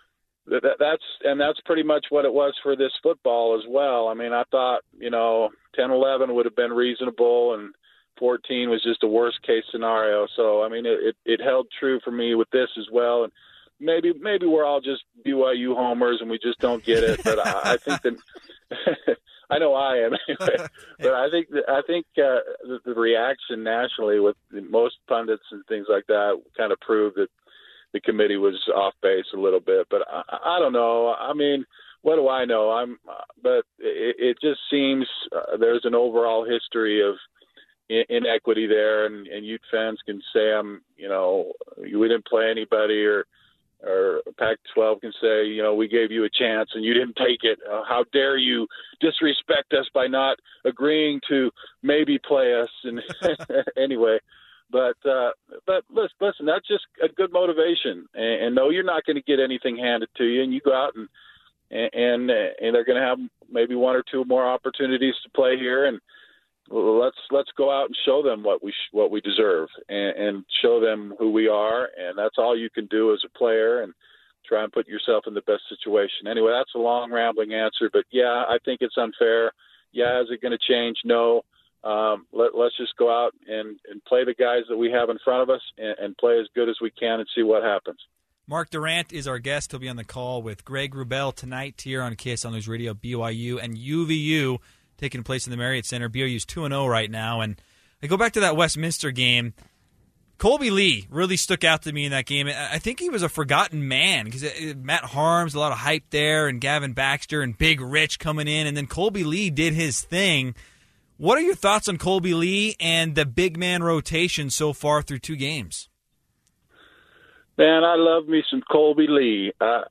that's pretty much what it was for this football as well. I mean, I thought 10-11 would have been reasonable, and 14 was just a worst case scenario. So I mean, it held true for me with this as well. And maybe we're all just BYU homers and we just don't get it. But I think that I know I am anyway. But I think the reaction nationally with most pundits and things like that kind of proved that the committee was off base a little bit. But I don't know. I mean, what do I know? But it just seems there's an overall history of inequity there, and Ute fans can say we didn't play anybody, or Pac-12 can say we gave you a chance and you didn't take it. How dare you disrespect us by not agreeing to maybe play us? And anyway, but listen, that's just a good motivation. And no, you're not going to get anything handed to you, and you go out and they're going to have maybe one or two more opportunities to play here, and let's go out and show them what we deserve, and show them who we are, and that's all you can do as a player, and try and put yourself in the best situation. Anyway, that's a long rambling answer, but yeah, I think it's unfair. Yeah, is it going to change? No. Let's just go out and play the guys that we have in front of us, and play as good as we can and see what happens. Mark Durrant is our guest. He'll be on the call with Greg Wrubell tonight here on KSL News Radio. BYU and UVU taking place in the Marriott Center. BYU's 2-0 right now. And I go back to that Westminster game. Colby Lee really stuck out to me in that game. I think he was a forgotten man because Matt Harms, a lot of hype there, and Gavin Baxter and Big Rich coming in. And then Colby Lee did his thing. What are your thoughts on Colby Lee and the big man rotation so far through 2 games? Man, I love me some Colby Lee.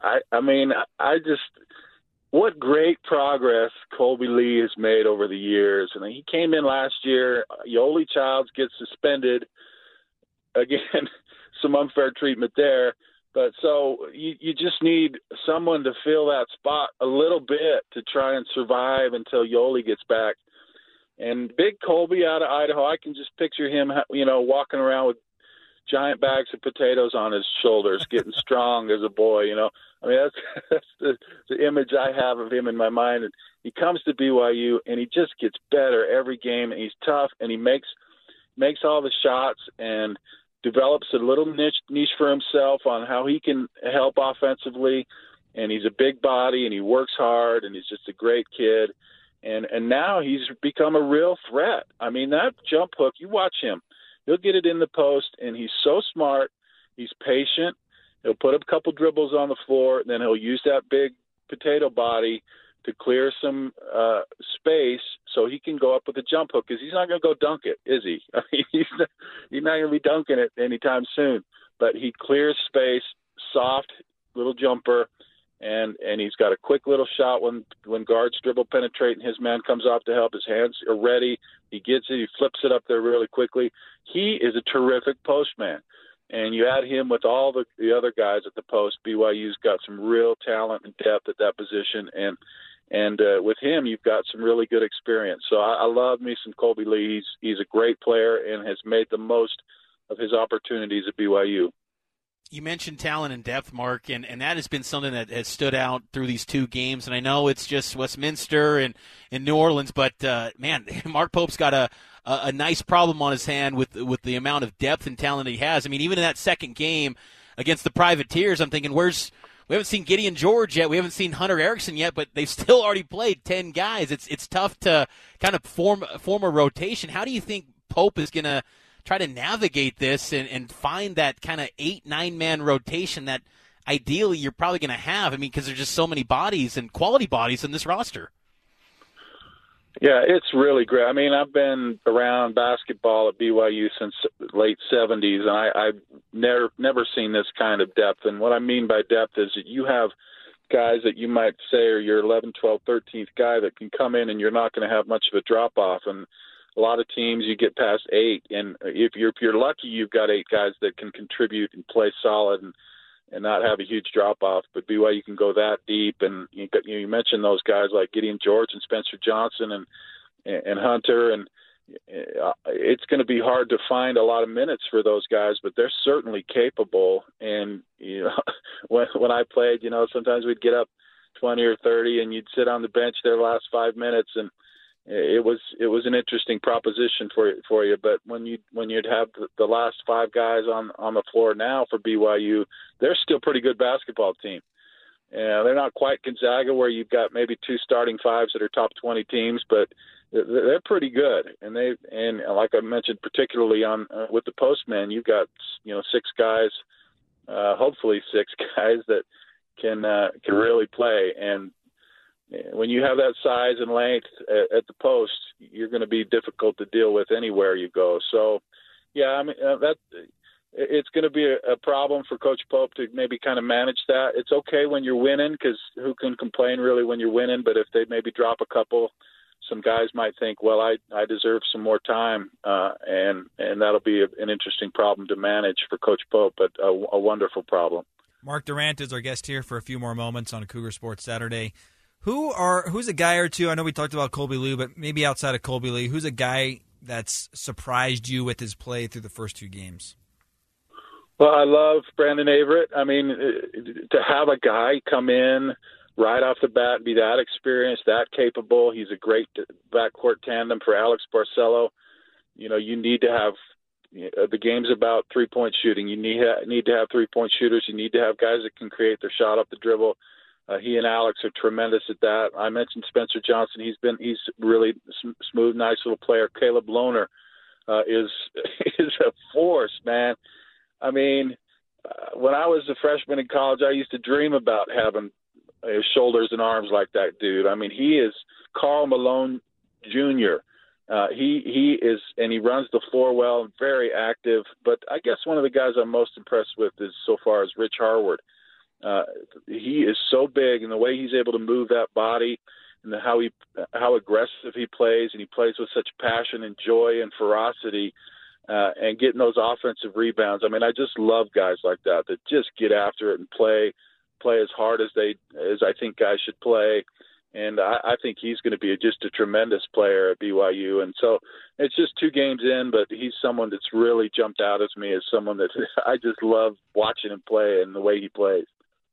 What great progress Colby Lee has made over the years. And he came in last year. Yoli Childs gets suspended. Again, some unfair treatment there. But so you just need someone to fill that spot a little bit to try and survive until Yoli gets back. And big Colby out of Idaho, I can just picture him, walking around with giant bags of potatoes on his shoulders, getting strong as a boy, I mean, that's the image I have of him in my mind. And he comes to BYU, and he just gets better every game, and he's tough, and he makes all the shots and develops a little niche for himself on how he can help offensively. And he's a big body, and he works hard, and he's just a great kid. And now he's become a real threat. I mean, that jump hook, you watch him. He'll get it in the post, and he's so smart. He's patient. He'll put a couple dribbles on the floor, and then he'll use that big potato body to clear some space so he can go up with a jump hook, because he's not going to go dunk it, is he? I mean, he's not going to be dunking it anytime soon. But he clears space, soft little jumper, and he's got a quick little shot when guards dribble penetrate and his man comes off to help. His hands are ready. He gets it. He flips it up there really quickly. He is a terrific postman. And you add him with all the other guys at the post. BYU's got some real talent and depth at that position. And with him, you've got some really good experience. So I love me some Colby Lee. He's a great player and has made the most of his opportunities at BYU. You mentioned talent and depth, Mark, and that has been something that has stood out through these 2 games. And I know it's just Westminster and New Orleans, but, man, Mark Pope's got a nice problem on his hand with the amount of depth and talent he has. I mean, even in that second game against the Privateers, I'm thinking, we haven't seen Gideon George yet. We haven't seen Hunter Erickson yet, but they've still already played 10 guys. It's tough to kind of form a rotation. How do you think Pope is going to try to navigate this and find that kind of 8-9 man rotation that ideally you're probably going to have? I mean, because there's just so many bodies and quality bodies in this roster. Yeah, it's really great. I mean, I've been around basketball at BYU since late 70s, and I've never seen this kind of depth. And what I mean by depth is that you have guys that you might say are your 11th, 12th, 13th guy that can come in and you're not going to have much of a drop-off. And a lot of teams, you get past 8, and if you're lucky, you've got 8 guys that can contribute and play solid and not have a huge drop-off. But BYU can go that deep, and you mentioned those guys like Gideon George and Spencer Johnson and Hunter, and it's going to be hard to find a lot of minutes for those guys, but they're certainly capable. And when I played, sometimes we'd get up 20 or 30, and you'd sit on the bench their last 5 minutes, and it was an interesting proposition for you. But when you'd have the last 5 guys on the floor now for BYU, they're still a pretty good basketball team. And they're not quite Gonzaga, where you've got maybe 2 starting 5s that are top 20 teams, but they're pretty good. And like I mentioned, particularly with the postman, you've got 6 guys, hopefully 6 guys that can really play. And when you have that size and length at the post, you're going to be difficult to deal with anywhere you go. So, yeah, I mean it's going to be a problem for Coach Pope to maybe kind of manage that. It's okay when you're winning, because who can complain really when you're winning? But if they maybe drop a couple, some guys might think, well, I deserve some more time, and that'll be an interesting problem to manage for Coach Pope, but a wonderful problem. Mark Durant is our guest here for a few more moments on Cougar Sports Saturday. Who's a guy or two? I know we talked about Colby Lou, but maybe outside of Colby Lou, who's a guy that's surprised you with his play through the first 2 games? Well, I love Brandon Averett. I mean, to have a guy come in right off the bat and be that experienced, that capable, he's a great backcourt tandem for Alex Barcelo. You need to have the game's about 3-point shooting. You need to have 3-point shooters. You need to have guys that can create their shot off the dribble. He and Alex are tremendous at that. I mentioned Spencer Johnson. He's really smooth, nice little player. Caleb Lohner is a force, man. I mean, when I was a freshman in college, I used to dream about having shoulders and arms like that dude. I mean, he is Karl Malone Jr. He is, and he runs the floor well and very active. But I guess one of the guys I'm most impressed with is so far is Rich Harward. He is so big, and the way he's able to move that body, and how aggressive he plays, and he plays with such passion and joy and ferocity. And getting those offensive rebounds. I mean, I just love guys like that just get after it and play as hard as I think guys should play. And I think he's going to be just a tremendous player at BYU. And so it's just 2 games in, but he's someone that's really jumped out at me as someone that I just love watching him play and the way he plays.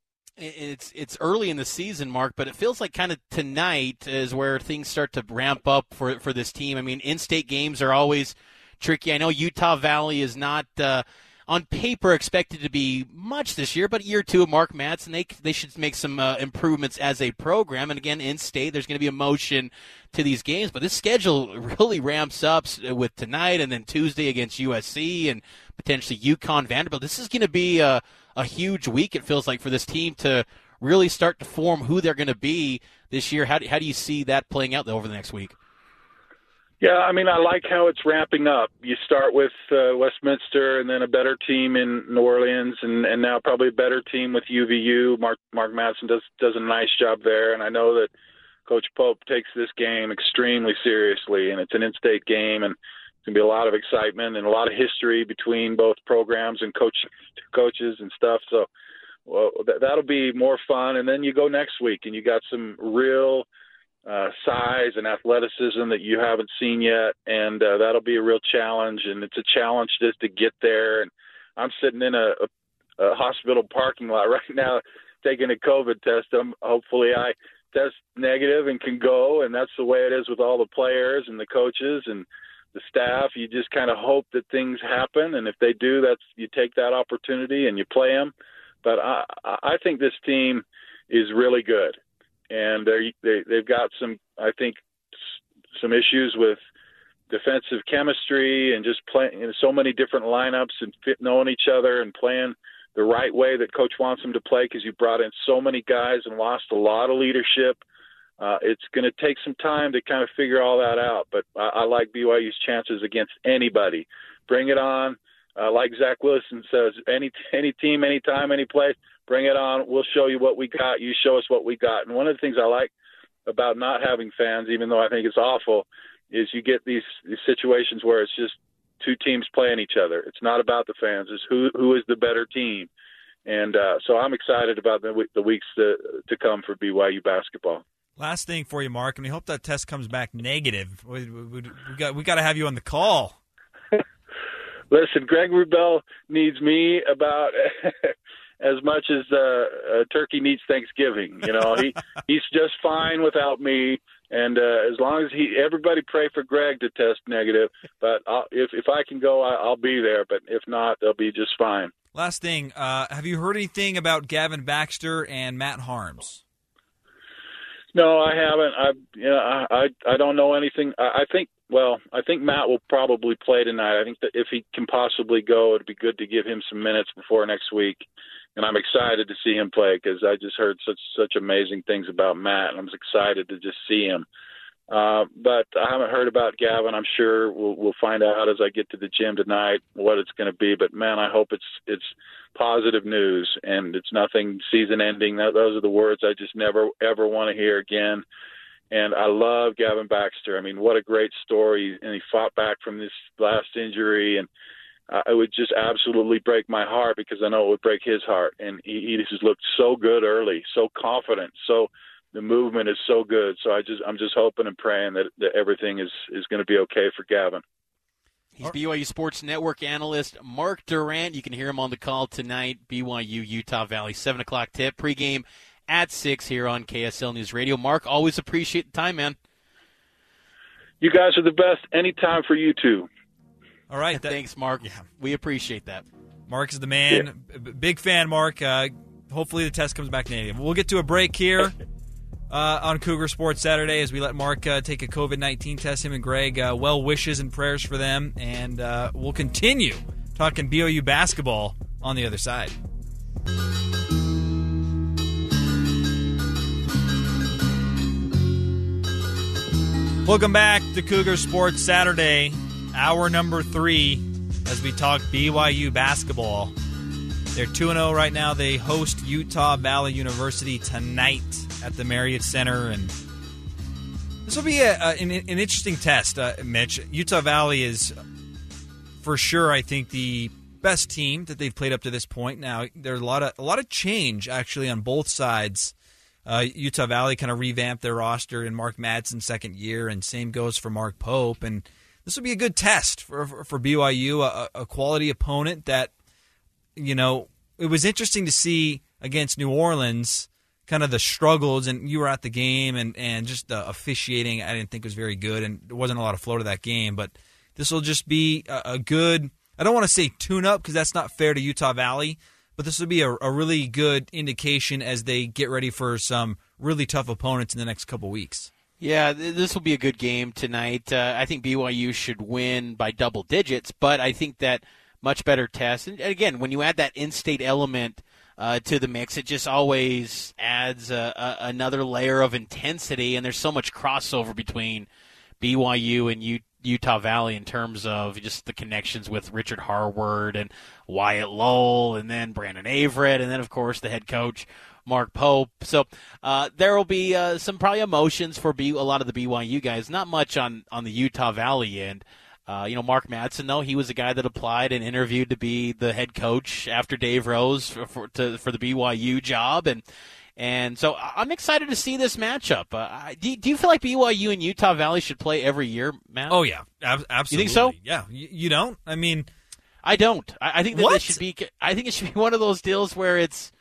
It's early in the season, Mark, but it feels like kind of tonight is where things start to ramp up for this team. I mean, in-state games are always tricky. I know Utah Valley is not on paper expected to be much this year, but year 2 of Mark Madsen, they should make some improvements as a program. And again, in state, there's going to be emotion to these games, but this schedule really ramps up with tonight and then Tuesday against USC and potentially UConn, Vanderbilt. This is going to be a huge week, it feels like, for this team to really start to form who they're going to be this year. How do you see that playing out over the next week? Yeah, I mean, I like how it's ramping up. You start with Westminster and then a better team in New Orleans and now probably a better team with UVU. Mark Madsen does a nice job there, and I know that Coach Pope takes this game extremely seriously, and it's an in-state game, and it's going to be a lot of excitement and a lot of history between both programs and coaches and stuff. So that'll be more fun. And then you go next week, and you got some real size and athleticism that you haven't seen yet, and that'll be a real challenge, and it's a challenge just to get there. And I'm sitting in a hospital parking lot right now taking a COVID test. Hopefully I test negative and can go, and that's the way it is with all the players and the coaches and the staff. You just kind of hope that things happen, and if they do, you take that opportunity and you play them. But I think this team is really good. And they've got some issues with defensive chemistry and just playing in so many different lineups and knowing each other and playing the right way that Coach wants them to play, because you brought in so many guys and lost a lot of leadership. It's going to take some time to kind of figure all that out. But I like BYU's chances against anybody. Bring it on. Like Zach Wilson says, any team, anytime, any place, bring it on. We'll show you what we got. You show us what we got. And one of the things I like about not having fans, even though I think it's awful, is you get these situations where it's just 2 teams playing each other. It's not about the fans. It's who is the better team. And so I'm excited about the weeks to come for BYU basketball. Last thing for you, Mark, and we hope that test comes back negative. We got to have you on the call. Listen, Greg Wrubell needs me about as much as a turkey needs Thanksgiving. You know, he's just fine without me. And as long as everybody pray for Greg to test negative. But if I can go, I'll be there. But if not, they'll be just fine. Last thing, have you heard anything about Gavin Baxter and Matt Harms? No, I haven't. I don't know anything. I think Matt will probably play tonight. I think that if he can possibly go, it'd be good to give him some minutes before next week. And I'm excited to see him play because I just heard such amazing things about Matt, and I'm excited to just see him. But I haven't heard about Gavin. I'm sure we'll find out as I get to the gym tonight what it's going to be. But man, I hope it's positive news and it's nothing season ending. Those are the words I just never ever want to hear again. And I love Gavin Baxter. I mean, what a great story! And he fought back from this last injury, and it would just absolutely break my heart because I know it would break his heart. And he just looked so good early, so confident, so. The movement is so good, so I'm just hoping and praying that everything is going to be okay for Gavin. He's BYU Sports Network analyst Mark Durrant. You can hear him on the call tonight. BYU Utah Valley 7:00 tip pregame at 6 here on KSL News Radio. Mark, always appreciate the time, man. You guys are the best. Anytime for you two. All right, thanks, Mark. Yeah. We appreciate that. Mark is the man. Yeah. Big fan, Mark. Hopefully the test comes back negative. We'll get to a break here. On Cougar Sports Saturday as we let Mark take a COVID-19 test, him and Greg. Well wishes and prayers for them. And we'll continue talking BYU basketball on the other side. Welcome back to Cougar Sports Saturday, hour number 3, as we talk BYU basketball. They're 2-0 right now. They host Utah Valley University tonight at the Marriott Center, and this will be an interesting test, Mitch. Utah Valley is, for sure, I think, the best team that they've played up to this point. Now, there's a lot of change, actually, on both sides. Utah Valley kind of revamped their roster in Mark Madsen's second year, and same goes for Mark Pope. And this will be a good test for BYU, a quality opponent that, you know, it was interesting to see against New Orleans kind of the struggles, and you were at the game, and just the officiating I didn't think was very good, and there wasn't a lot of flow to that game. But this will just be a good, I don't want to say tune-up because that's not fair to Utah Valley, but this will be a really good indication as they get ready for some really tough opponents in the next couple weeks. Yeah, this will be a good game tonight. I think BYU should win by double digits, but I think that much better test. And again, when you add that in-state element to the mix, it just always adds another layer of intensity, and there's so much crossover between BYU and Utah Valley in terms of just the connections with Richard Harward and Wyatt Lowell, and then Brandon Averett, and then, of course, the head coach, Mark Pope. So there will be some probably emotions for a lot of the BYU guys, not much on the Utah Valley end. Mark Madsen, though, he was a guy that applied and interviewed to be the head coach after Dave Rose for the BYU job, and so I'm excited to see this matchup. Do you feel like BYU and Utah Valley should play every year, Matt? Oh yeah, absolutely. You think so? Yeah, you don't? I mean, I don't. I think that this should be. I think it should be one of those deals where it's,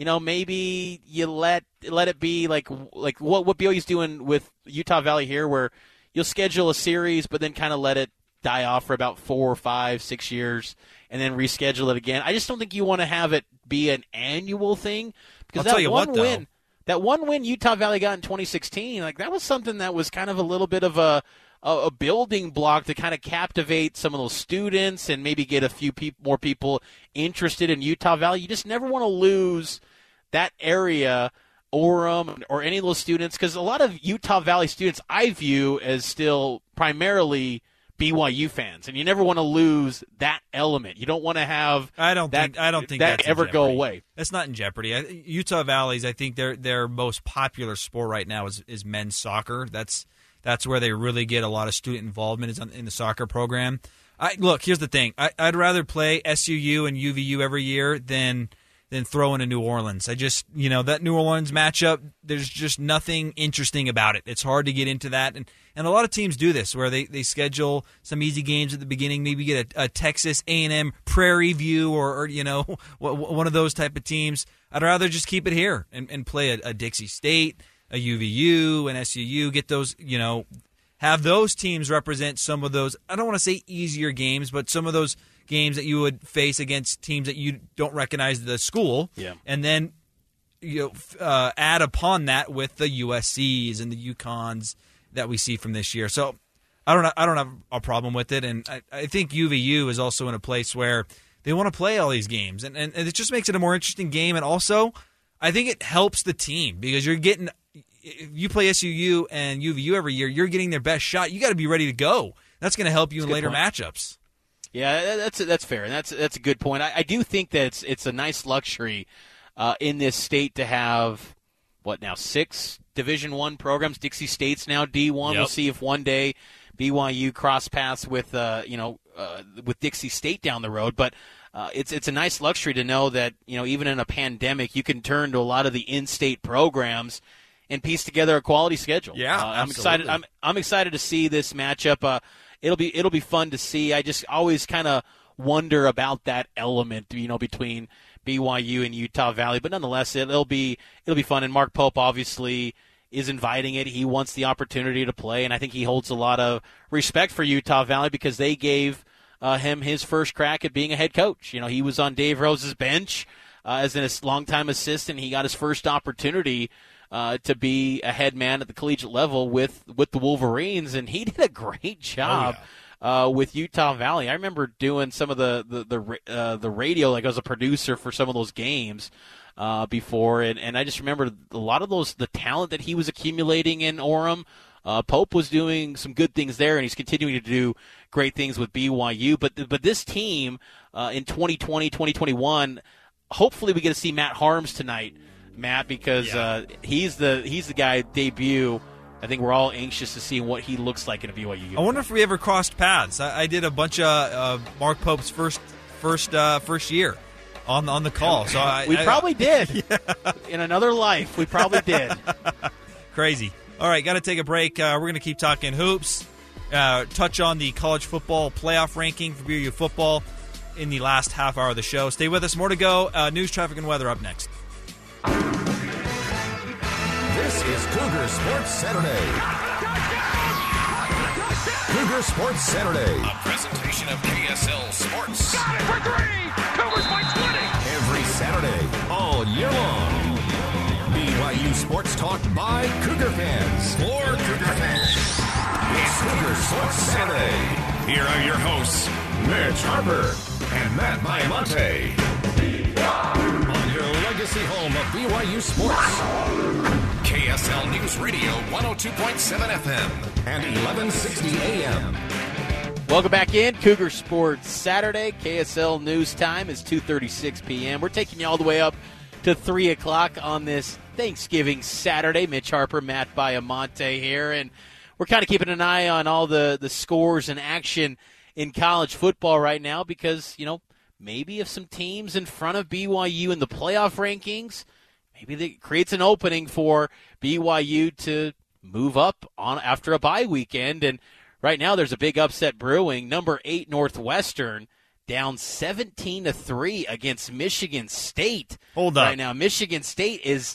maybe you let it be like what BYU's doing with Utah Valley here, where you'll schedule a series, but then kind of let it die off for about 4, 5, 6 years, and then reschedule it again. I just don't think you want to have it be an annual thing, because that one win Utah Valley got in 2016, like that was something that was kind of a little bit of a building block to kind of captivate some of those students and maybe get a few more people interested in Utah Valley. You just never want to lose that area, Orem, or any of those students, because a lot of Utah Valley students I view as still primarily BYU fans, and you never want to lose that element. You don't want to have I don't think that ever go away. That's not in jeopardy. Utah Valley's, I think their most popular sport right now is men's soccer. That's where they really get a lot of student involvement, is in the soccer program. Look, here's the thing. I'd rather play SUU and UVU every year than than throwing a New Orleans. That New Orleans matchup, there's just nothing interesting about it. It's hard to get into that. And a lot of teams do this where they schedule some easy games at the beginning, maybe get a Texas A&M Prairie View or one of those type of teams. I'd rather just keep it here and play a Dixie State, a UVU, an SUU, get those, have those teams represent some of those, I don't want to say easier games, but some of those games that you would face against teams that you don't recognize the school. Yeah. And then add upon that with the USCs and the UConns that we see from this year. So I don't have a problem with it. And I think UVU is also in a place where they want to play all these games. And it just makes it a more interesting game. And also, I think it helps the team because if you play SUU and UVU every year, you're getting their best shot. You got to be ready to go. That's going to help you in later matchups. Yeah, that's fair, and that's a good point. I do think that it's a nice luxury in this state to have 6 Division I programs. Dixie State's now D1. Yep. We'll see if one day BYU cross paths with Dixie State down the road. But it's a nice luxury to know that even in a pandemic, you can turn to a lot of the in-state programs and piece together a quality schedule. Yeah, I'm excited. I'm excited to see this matchup. It'll be fun to see. I just always kind of wonder about that element, between BYU and Utah Valley. But nonetheless, it'll be fun. And Mark Pope obviously is inviting it. He wants the opportunity to play, and I think he holds a lot of respect for Utah Valley because they gave him his first crack at being a head coach. He was on Dave Rose's bench as a longtime assistant. He got his first opportunity to be a head man at the collegiate level with the Wolverines, and he did a great job with Utah Valley. I remember doing some of the radio, like I was a producer for some of those games before, and I just remember a lot of the talent that he was accumulating in Orem. Pope was doing some good things there, and he's continuing to do great things with BYU. But this team in 2020, 2021, hopefully we get to see Matt Harms tonight. Matt, because he's the guy debut. I think we're all anxious to see what he looks like in a BYU uniform. I wonder if we ever crossed paths. I did a bunch of Mark Pope's first year on the call. So we probably did. Yeah. In another life, we probably did. Crazy. All right, got to take a break. We're going to keep talking hoops. Touch on the college football playoff ranking for BYU football in the last half hour of the show. Stay with us. More to go. News, traffic, and weather up next. This is Cougar Sports Saturday. Cougar Sports Saturday. A presentation of KSL Sports. Got it for 3. Cougars by 20. Every Saturday, all year long. BYU Sports Talk by Cougar fans. For Cougar fans. It's Cougar Sports Saturday. Here are your hosts, Mitch Harper and Matt Baiamonte. On your legacy home of BYU Sports. KSL News Radio 102.7 FM and 1160 AM. Welcome back in. Cougar Sports Saturday. KSL News Time is 2:36 p.m. We're taking you all the way up to 3 o'clock on this Thanksgiving Saturday. Mitch Harper, Matt Baiamonte here, and we're kind of keeping an eye on all the scores and action in college football right now because, maybe if some teams in front of BYU in the playoff rankings, maybe that creates an opening for BYU to move up on after a bye weekend. And right now there's a big upset brewing. Number 8 Northwestern down 17-3 against Michigan State. Hold up. Right now Michigan State is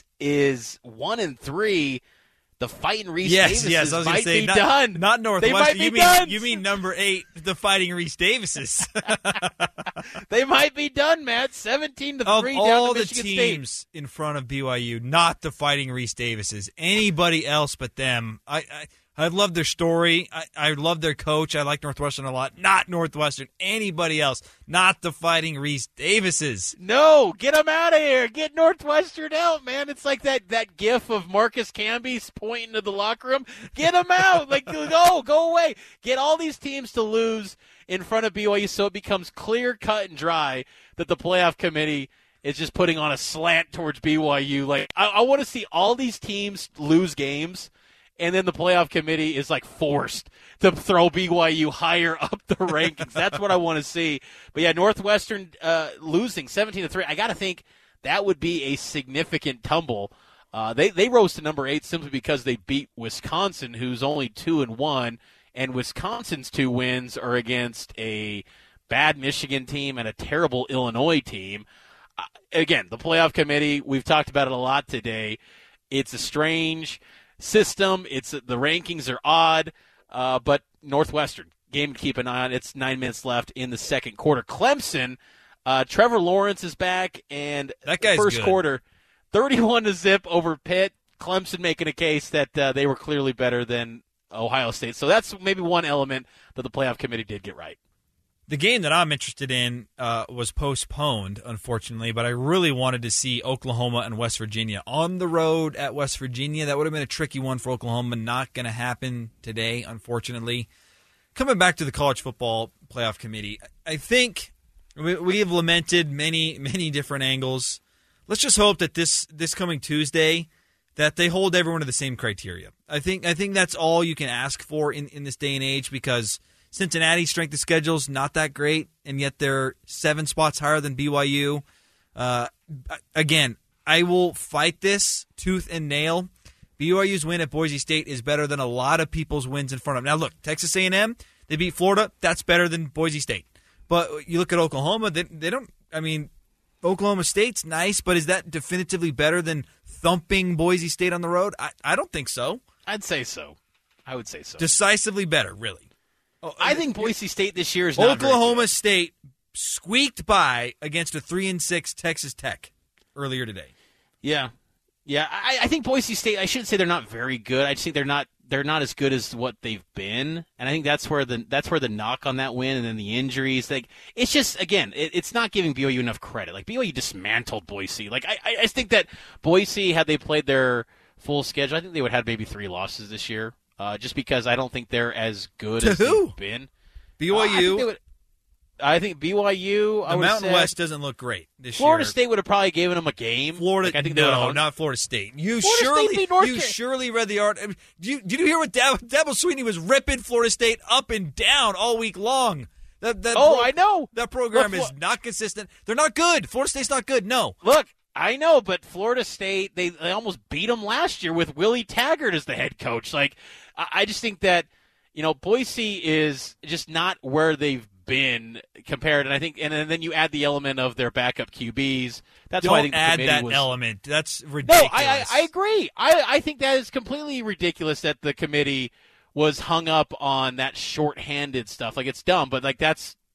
1-3. The Fighting Reese Davises I was going might to say, be done. Not Northwestern. They might be done. You mean number 8, the Fighting Reese Davises. They might be done, Matt. 17-3 down to Michigan State. Of all the teams in front of BYU, not the Fighting Reese Davises. Anybody else but them. I love their story. I love their coach. I like Northwestern a lot. Not Northwestern. Anybody else. Not the Fighting Reese Davises. No, get them out of here. Get Northwestern out, man. It's like that gif of Marcus Camby pointing to the locker room. Get them out. Go away. Get all these teams to lose in front of BYU so it becomes clear, cut, and dry that the playoff committee is just putting on a slant towards BYU. I want to see all these teams lose games, and then the playoff committee is forced to throw BYU higher up the rankings. That's what I want to see. But yeah, Northwestern losing 17-3. I got to think that would be a significant tumble. They rose to number 8 simply because they beat Wisconsin, who's only 2-1, and Wisconsin's 2 wins are against a bad Michigan team and a terrible Illinois team. Again, the playoff committee, we've talked about it a lot today. It's a strange system. The rankings are odd, but Northwestern, game to keep an eye on. It's 9 minutes left in the second quarter. Clemson, Trevor Lawrence is back, and that guy's first good. Quarter, 31-0 over Pitt. Clemson making a case that they were clearly better than Ohio State. So that's maybe one element that the playoff committee did get right. The game that I'm interested in was postponed, unfortunately, but I really wanted to see Oklahoma and West Virginia on the road at West Virginia. That would have been a tricky one for Oklahoma. Not going to happen today, unfortunately. Coming back to the college football playoff committee, I think we have lamented many, many different angles. Let's just hope that this coming Tuesday that they hold everyone to the same criteria. I think that's all you can ask for in this day and age, because Cincinnati's strength of schedule is not that great, and yet they're 7 spots higher than BYU. Again, I will fight this tooth and nail. BYU's win at Boise State is better than a lot of people's wins in front of them. Now, look, Texas A&M, they beat Florida. That's better than Boise State. But you look at Oklahoma, they don't – I mean, Oklahoma State's nice, but is that definitively better than thumping Boise State on the road? I don't think so. I'd say so. I would say so. Decisively better, really. I think Boise State this year is not Oklahoma State squeaked by against a 3-6 Texas Tech earlier today. Yeah. I think Boise State, I shouldn't say they're not very good. I just think they're not as good as what they've been, and I think that's where the knock on that win, and then the injuries. Like, it's just, again, it's not giving BYU enough credit. Like, BYU dismantled Boise. Like, I just think that Boise, had they played their full schedule, I think they would have maybe 3 losses this year. Just because I don't think they're as good as they've been. BYU. I think BYU. The Mountain West doesn't look great this year. Florida State would have probably given them a game. Florida, I think no, not Florida State. You surely read the art. Did you hear what Dabo Swinney was ripping Florida State up and down all week long? I know. That program is not consistent. They're not good. Florida State's not good. No. Look, I know, but Florida State, they almost beat them last year with Willie Taggart as the head coach. Like, I just think that, Boise is just not where they've been compared, and I think, and then you add the element of their backup QBs. That's why I think add that element. That's ridiculous. No, I agree. I think that is completely ridiculous that the committee was hung up on that shorthanded stuff. Like, it's dumb, but like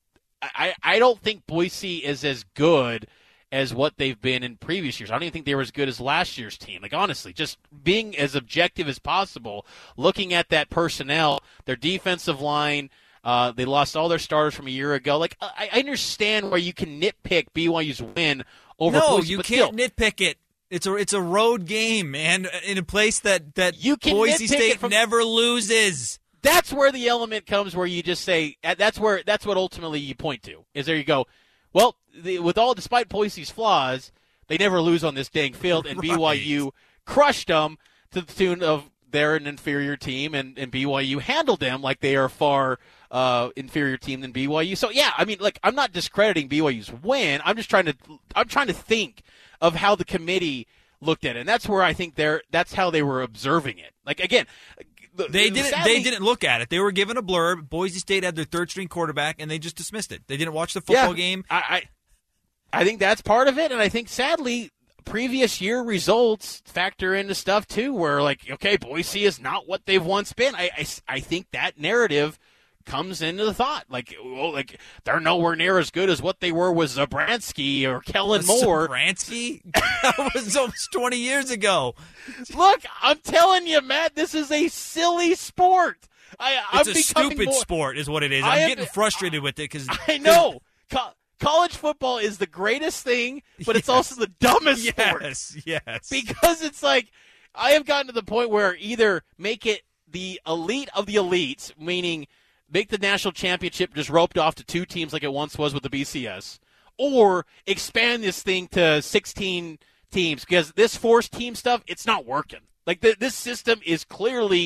I don't think Boise is as good as what they've been in previous years. I don't even think they were as good as last year's team. Like, honestly, just being as objective as possible, looking at that personnel, their defensive line, they lost all their starters from a year ago. Like, I understand where you can nitpick BYU's win over Boise. No, you can't nitpick it. It's a road game, man, in a place that you can Boise State never loses. That's where the element comes where you just say, that's what ultimately you point to, is there you go, well, despite Boise's flaws, they never lose on this dang field, and BYU crushed them to the tune of they're an inferior team, and BYU handled them like they are a far inferior team than BYU. So yeah, I mean, like, I'm not discrediting BYU's win. I'm trying to think of how the committee looked at it, and that's where I think that's how they were observing it. Like, again, they didn't look at it. They were given a blurb. Boise State had their third-string quarterback, and they just dismissed it. They didn't watch the football game. I think that's part of it, and I think, sadly, previous year results factor into stuff, too, where, like, okay, Boise is not what they've once been. I think that narrative comes into the thought. Like, they're nowhere near as good as what they were with Zabransky or Kellen Moore. Zabransky? That was almost 20 years ago. Look, I'm telling you, Matt, this is a silly sport. It's a stupid sport is what it is. I'm getting frustrated with it because I know. College football is the greatest thing, but it's also the dumbest sport. Yes. Because it's like, I have gotten to the point where either make it the elite of the elites, meaning make the national championship just roped off to 2 teams like it once was with the BCS, or expand this thing to 16 teams, because this forced team stuff, it's not working. Like, this system is clearly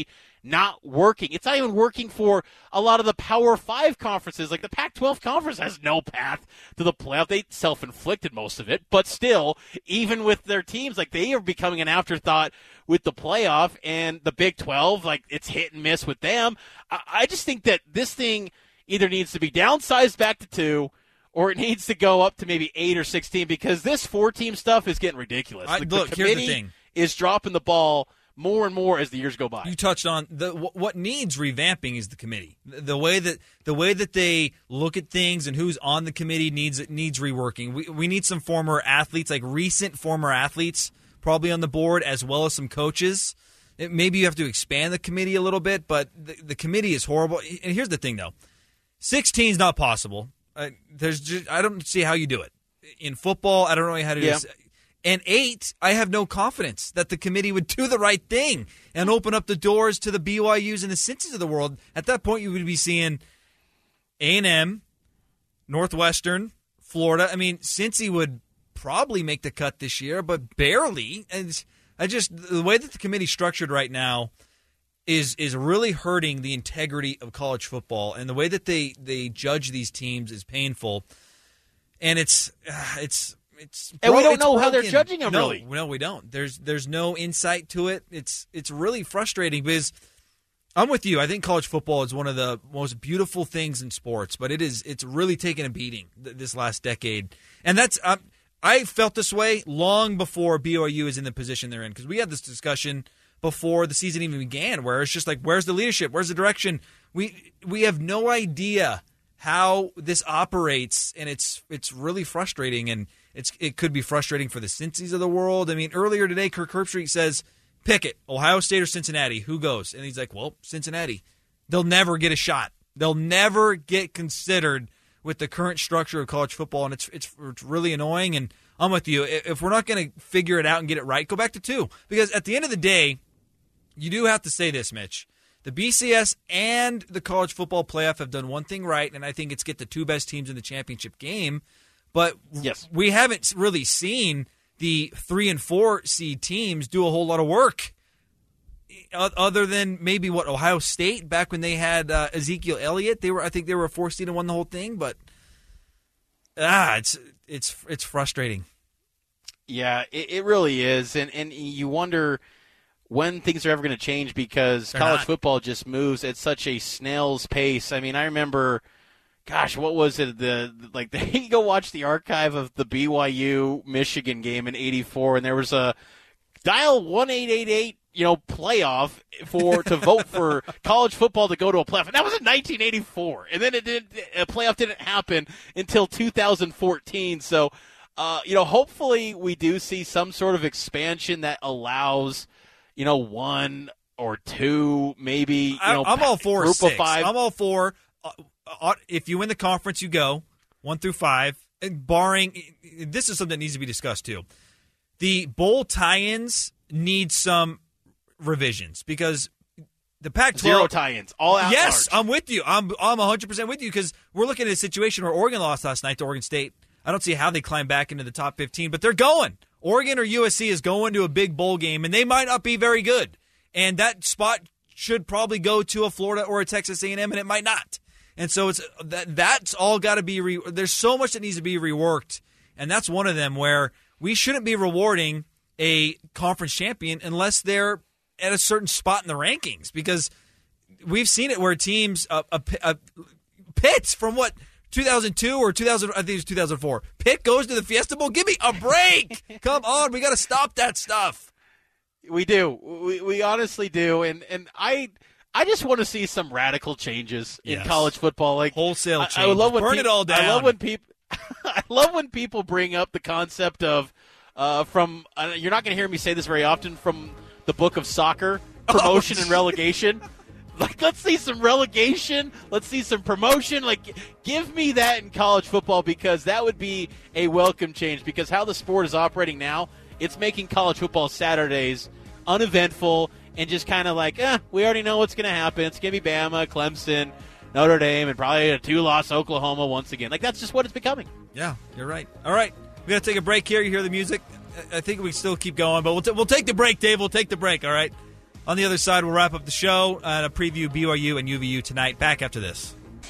not working. It's not even working for a lot of the Power 5 conferences. Like the Pac-12 conference has no path to the playoff. They self-inflicted most of it, but still, even with their teams, like they are becoming an afterthought with the playoff. And the Big 12, like it's hit and miss with them. I just think that this thing either needs to be downsized back to 2, or it needs to go up to maybe 8 or 16, because this 4-team stuff is getting ridiculous. Look, here's the thing. Is dropping the ball more and more as the years go by. You touched on what needs revamping is the committee. The way that they look at things and who's on the committee needs reworking. We need some former athletes, like recent former athletes, probably on the board, as well as some coaches. Maybe you have to expand the committee a little bit, but the committee is horrible. And here's the thing, though: 16 is not possible. I don't see how you do it in football. I don't know how to do it. And 8, I have no confidence that the committee would do the right thing and open up the doors to the BYUs and the Cincy's of the world. At that point, you would be seeing A&M, Northwestern, Florida. I mean, Cincy would probably make the cut this year, but barely. And the way that the committee's structured right now is really hurting the integrity of college football. And the way that they judge these teams is painful. And and we don't know how they're judging them, really. No, we don't. There's no insight to it. It's really frustrating because I'm with you. I think college football is one of the most beautiful things in sports, but it's really taken a beating this last decade. And that's I felt this way long before BYU is in the position they're in, because we had this discussion before the season even began, where it's just like, where's the leadership? Where's the direction? We have no idea how this operates, and it's really frustrating, and it could be frustrating for the Cincy's of the world. I mean, earlier today, Kirk Herbstreit says, pick it, Ohio State or Cincinnati, who goes? And he's like, well, Cincinnati. They'll never get a shot. They'll never get considered with the current structure of college football, and it's really annoying. And I'm with you. If we're not going to figure it out and get it right, go back to 2. Because at the end of the day, you do have to say this, Mitch. The BCS and the college football playoff have done one thing right, and I think it's get the 2 best teams in the championship game. But yes, we haven't really seen the 3 and 4 seed teams do a whole lot of work, other than maybe Ohio State back when they had Ezekiel Elliott. I think they were a 4 seed and won the whole thing. But it's frustrating. Yeah, it really is, and you wonder when things are ever going to change, because college football just moves at such a snail's pace. I mean, I remember, gosh, what was it? You go watch the archive of the BYU Michigan game in '84, and there was a dial 1888, playoff to vote for college football to go to a playoff, and that was in 1984. And then a playoff didn't happen until 2014. So, hopefully we do see some sort of expansion that allows 1 or 2, maybe. I'm all for group 6. Of 5. I'm all for. If you win the conference, you go 1 through 5. And barring, this is something that needs to be discussed too. The bowl tie-ins need some revisions, because the Pac-12 0 tie-ins, all out. Yes, large. I'm with you. I'm 100% with you, because we're looking at a situation where Oregon lost last night to Oregon State. I don't see how they climb back into the top 15, but they're going. Oregon or USC is going to a big bowl game, and they might not be very good. And that spot should probably go to a Florida or a Texas A&M, and it might not. And so that's all got to be there's so much that needs to be reworked, and that's one of them, where we shouldn't be rewarding a conference champion unless they're at a certain spot in the rankings, because we've seen it where teams Pitt from 2002 or 2000, I think it was 2004. Pitt goes to the Fiesta Bowl. Give me a break. Come on, we got to stop that stuff. We do. We honestly do, and I just want to see some radical changes in college football, like wholesale changes. I love when burn it all down. I love when people bring up the concept of you're not going to hear me say this very often, from the book of soccer, promotion and relegation. Like, let's see some relegation. Let's see some promotion. Like, give me that in college football, because that would be a welcome change. Because how the sport is operating now, it's making college football Saturdays uneventful and just kind of like, we already know what's going to happen. It's going to be Bama, Clemson, Notre Dame, and probably a 2-loss Oklahoma once again. Like, that's just what it's becoming. Yeah, you're right. All right, we got to take a break here. You hear the music. I think we still keep going, but we'll take the break, Dave. We'll take the break, all right? On the other side, we'll wrap up the show and a preview BYU and UVU tonight. Back after this.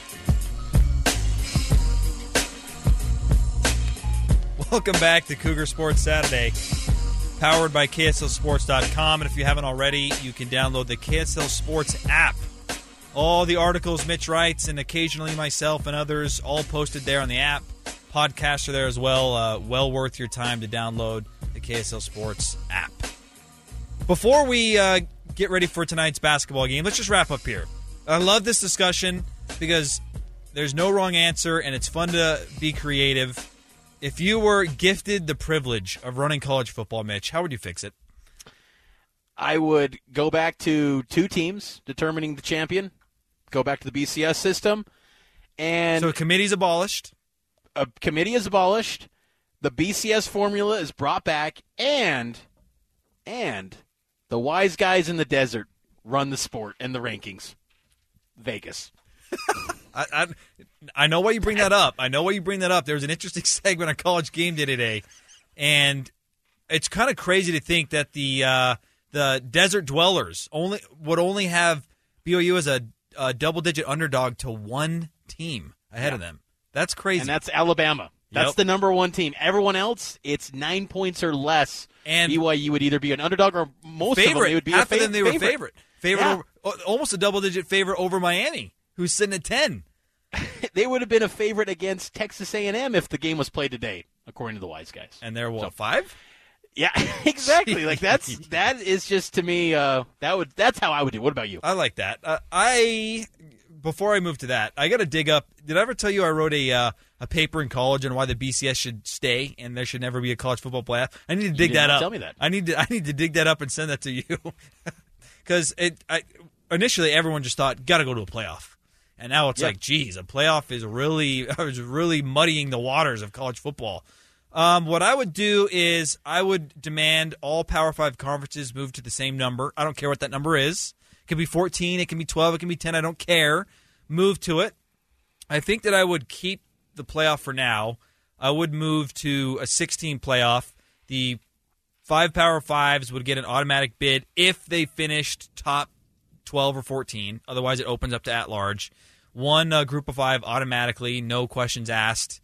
Welcome back to Cougar Sports Saturday, powered by KSLSports.com. And if you haven't already, you can download the KSL Sports app. All the articles Mitch writes, and occasionally myself and others, all posted there on the app. Podcasts are there as well. Well worth your time to download the KSL Sports app. Before we get ready for tonight's basketball game, let's just wrap up here. I love this discussion because there's no wrong answer, and it's fun to be creative. If you were gifted the privilege of running college football, Mitch, how would you fix it? I would go back to 2 teams determining the champion, go back to the BCS system, and so a committee's abolished. A committee is abolished. The BCS formula is brought back, and the wise guys in the desert run the sport and the rankings. Vegas. I know why you bring that up. There was an interesting segment on College Game Day today, and it's kind of crazy to think that the Desert Dwellers would only have BYU as a double-digit underdog to one team ahead of them. That's crazy. And that's Alabama. That's the number 1 team. Everyone else, it's 9 points or less. And BYU would either be an underdog or most favorite. of them, they would be half a of them they were favorite. Yeah. Almost a double-digit favorite over Miami, who's sitting at 10. They would have been a favorite against Texas A&M if the game was played today, according to the wise guys. And they're 5? Yeah, exactly. Like that is just to me. That's how I would do. What about you? I like that. Before I move to that, I got to dig up. Did I ever tell you I wrote a paper in college on why the BCS should stay and there should never be a college football playoff? I need to dig that up. Tell me that. I need to dig that up and send that to you because initially everyone just thought got to go to a playoff. And now it's like, geez, a playoff is really muddying the waters of college football. What I would do is I would demand all Power 5 conferences move to the same number. I don't care what that number is. It can be 14, it can be 12, it can be 10. I don't care. Move to it. I think that I would keep the playoff for now. I would move to a 16 playoff. The 5 Power 5s would get an automatic bid if they finished top 12 or 14. Otherwise, it opens up to at-large. One group of 5 automatically, no questions asked.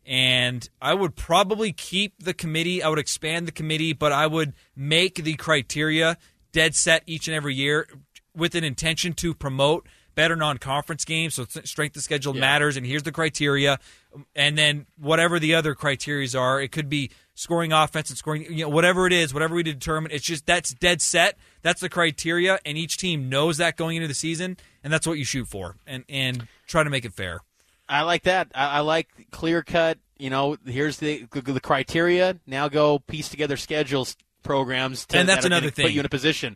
And I would probably keep the committee. I would expand the committee, but I would make the criteria dead set each and every year with an intention to promote better non-conference games. So strength of schedule matters, and here's the criteria. And then whatever the other criteria are, it could be scoring offense and scoring, whatever it is, whatever we determine, it's just that's dead set. That's the criteria, and each team knows that going into the season, and that's what you shoot for, and try to make it fair. I like that. I like clear cut. Here's the criteria. Now go piece together schedules, programs, and that's another thing. Put you in a position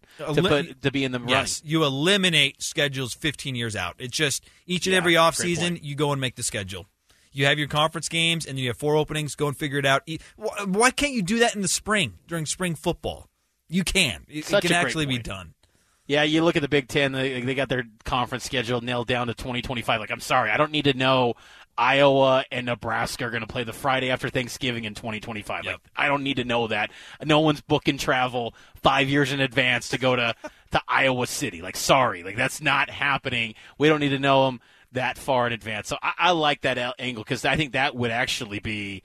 to be in the run. Yes, you eliminate schedules 15 years out. It's just each and every offseason, you go and make the schedule. You have your conference games, and then you have 4 openings. Go and figure it out. Why can't you do that in the spring during spring football? You can. It can actually be done. Yeah, you look at the Big Ten. They got their conference schedule nailed down to 2025. I'm sorry, I don't need to know Iowa and Nebraska are going to play the Friday after Thanksgiving in 2025. Yep. I don't need to know that. No one's booking travel 5 years in advance to go to Iowa City. Sorry, that's not happening. We don't need to know them that far in advance. So I like that angle because I think that would actually be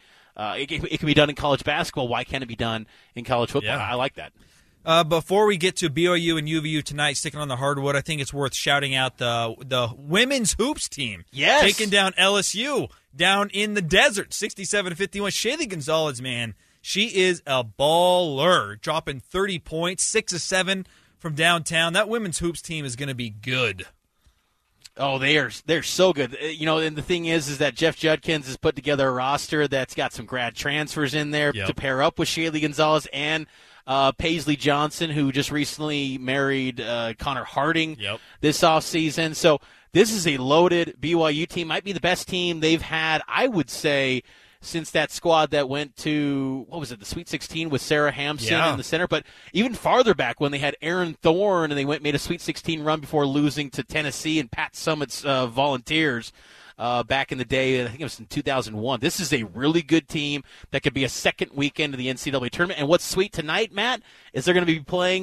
it can be done in college basketball. Why can't it be done in college football? Yeah. I like that. Before we get to BYU and UVU tonight, sticking on the hardwood, I think it's worth shouting out the women's hoops team. Yes. Taking down LSU down in the desert, 67-51. Shaylee Gonzalez, man, she is a baller, dropping 30 points, 6 of 7 from downtown. That women's hoops team is going to be good. Oh, they're so good. And the thing is that Jeff Judkins has put together a roster that's got some grad transfers in there to pair up with Shaylee Gonzalez and Paisley Johnson, who just recently married Connor Harding this offseason. So this is a loaded BYU team. Might be the best team they've had, I would say, since that squad that went to, the Sweet 16 with Sarah Hampson in the center. But even farther back when they had Aaron Thorne and they made a Sweet 16 run before losing to Tennessee and Pat Summitt's Volunteers. Back in the day, I think it was in 2001. This is a really good team that could be a second weekend of the NCAA tournament. And what's sweet tonight, Matt, is they're going to be playing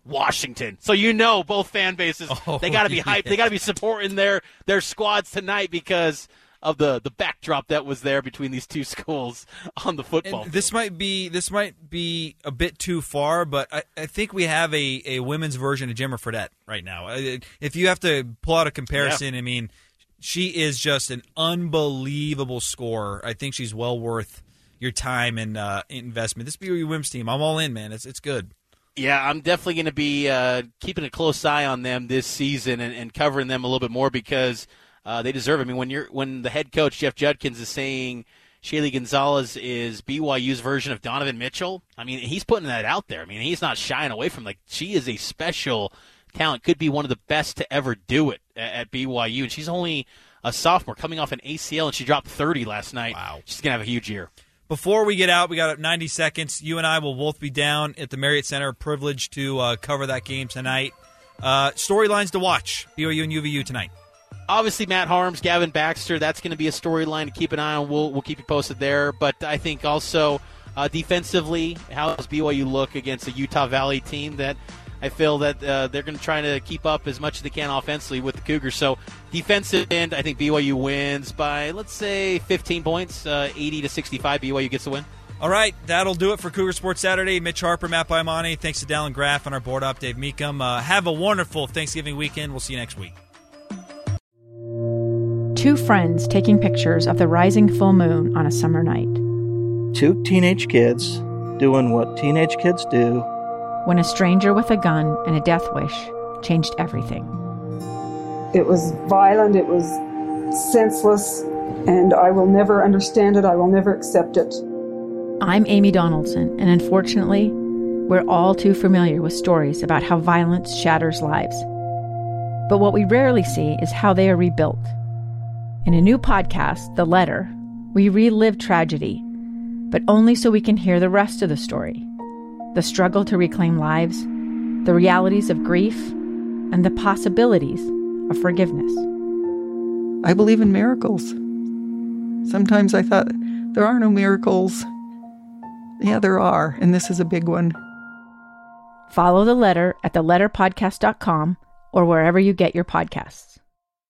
Washington. So both fan bases, they got to be hyped. They got to be supporting their squads tonight because of the backdrop that was there between these two schools on the football field. This might be a bit too far, but I think we have a women's version of Jimmer Fredette right now. If you have to pull out a comparison, I mean, she is just an unbelievable scorer. I think she's well worth your time and investment. This BYU women's team, I'm all in, man. It's good. Yeah, I'm definitely going to be keeping a close eye on them this season and covering them a little bit more because they deserve it. I mean, when the head coach, Jeff Judkins, is saying Shaylee Gonzalez is BYU's version of Donovan Mitchell, I mean, he's putting that out there. I mean, he's not shying away from she is a special talent, could be one of the best to ever do it at BYU. And she's only a sophomore coming off an ACL, and she dropped 30 last night. Wow. She's going to have a huge year. Before we get out, we got 90 seconds. You and I will both be down at the Marriott Center. Privileged to cover that game tonight. Storylines to watch, BYU and UVU tonight. Obviously, Matt Harms, Gavin Baxter, that's going to be a storyline to keep an eye on. We'll keep you posted there. But I think also defensively, how does BYU look against a Utah Valley team that I feel that they're going to try to keep up as much as they can offensively with the Cougars. So defensive end, I think BYU wins by, let's say, 15 points, 80-65. BYU gets the win. All right, that'll do it for Cougar Sports Saturday. Mitch Harper, Matt Baimani. Thanks to Dallin Graff on our board op, Dave Meekum. Have a wonderful Thanksgiving weekend. We'll see you next week. Two friends taking pictures of the rising full moon on a summer night. Two teenage kids doing what teenage kids do. When a stranger with a gun and a death wish changed everything. It was violent, it was senseless, and I will never understand it, I will never accept it. I'm Amy Donaldson, and unfortunately, we're all too familiar with stories about how violence shatters lives. But what we rarely see is how they are rebuilt. In a new podcast, The Letter, we relive tragedy, but only so we can hear the rest of the story. The struggle to reclaim lives, the realities of grief, and the possibilities of forgiveness. I believe in miracles. Sometimes I thought, there are no miracles. Yeah, there are, and this is a big one. Follow The Letter at theletterpodcast.com or wherever you get your podcasts.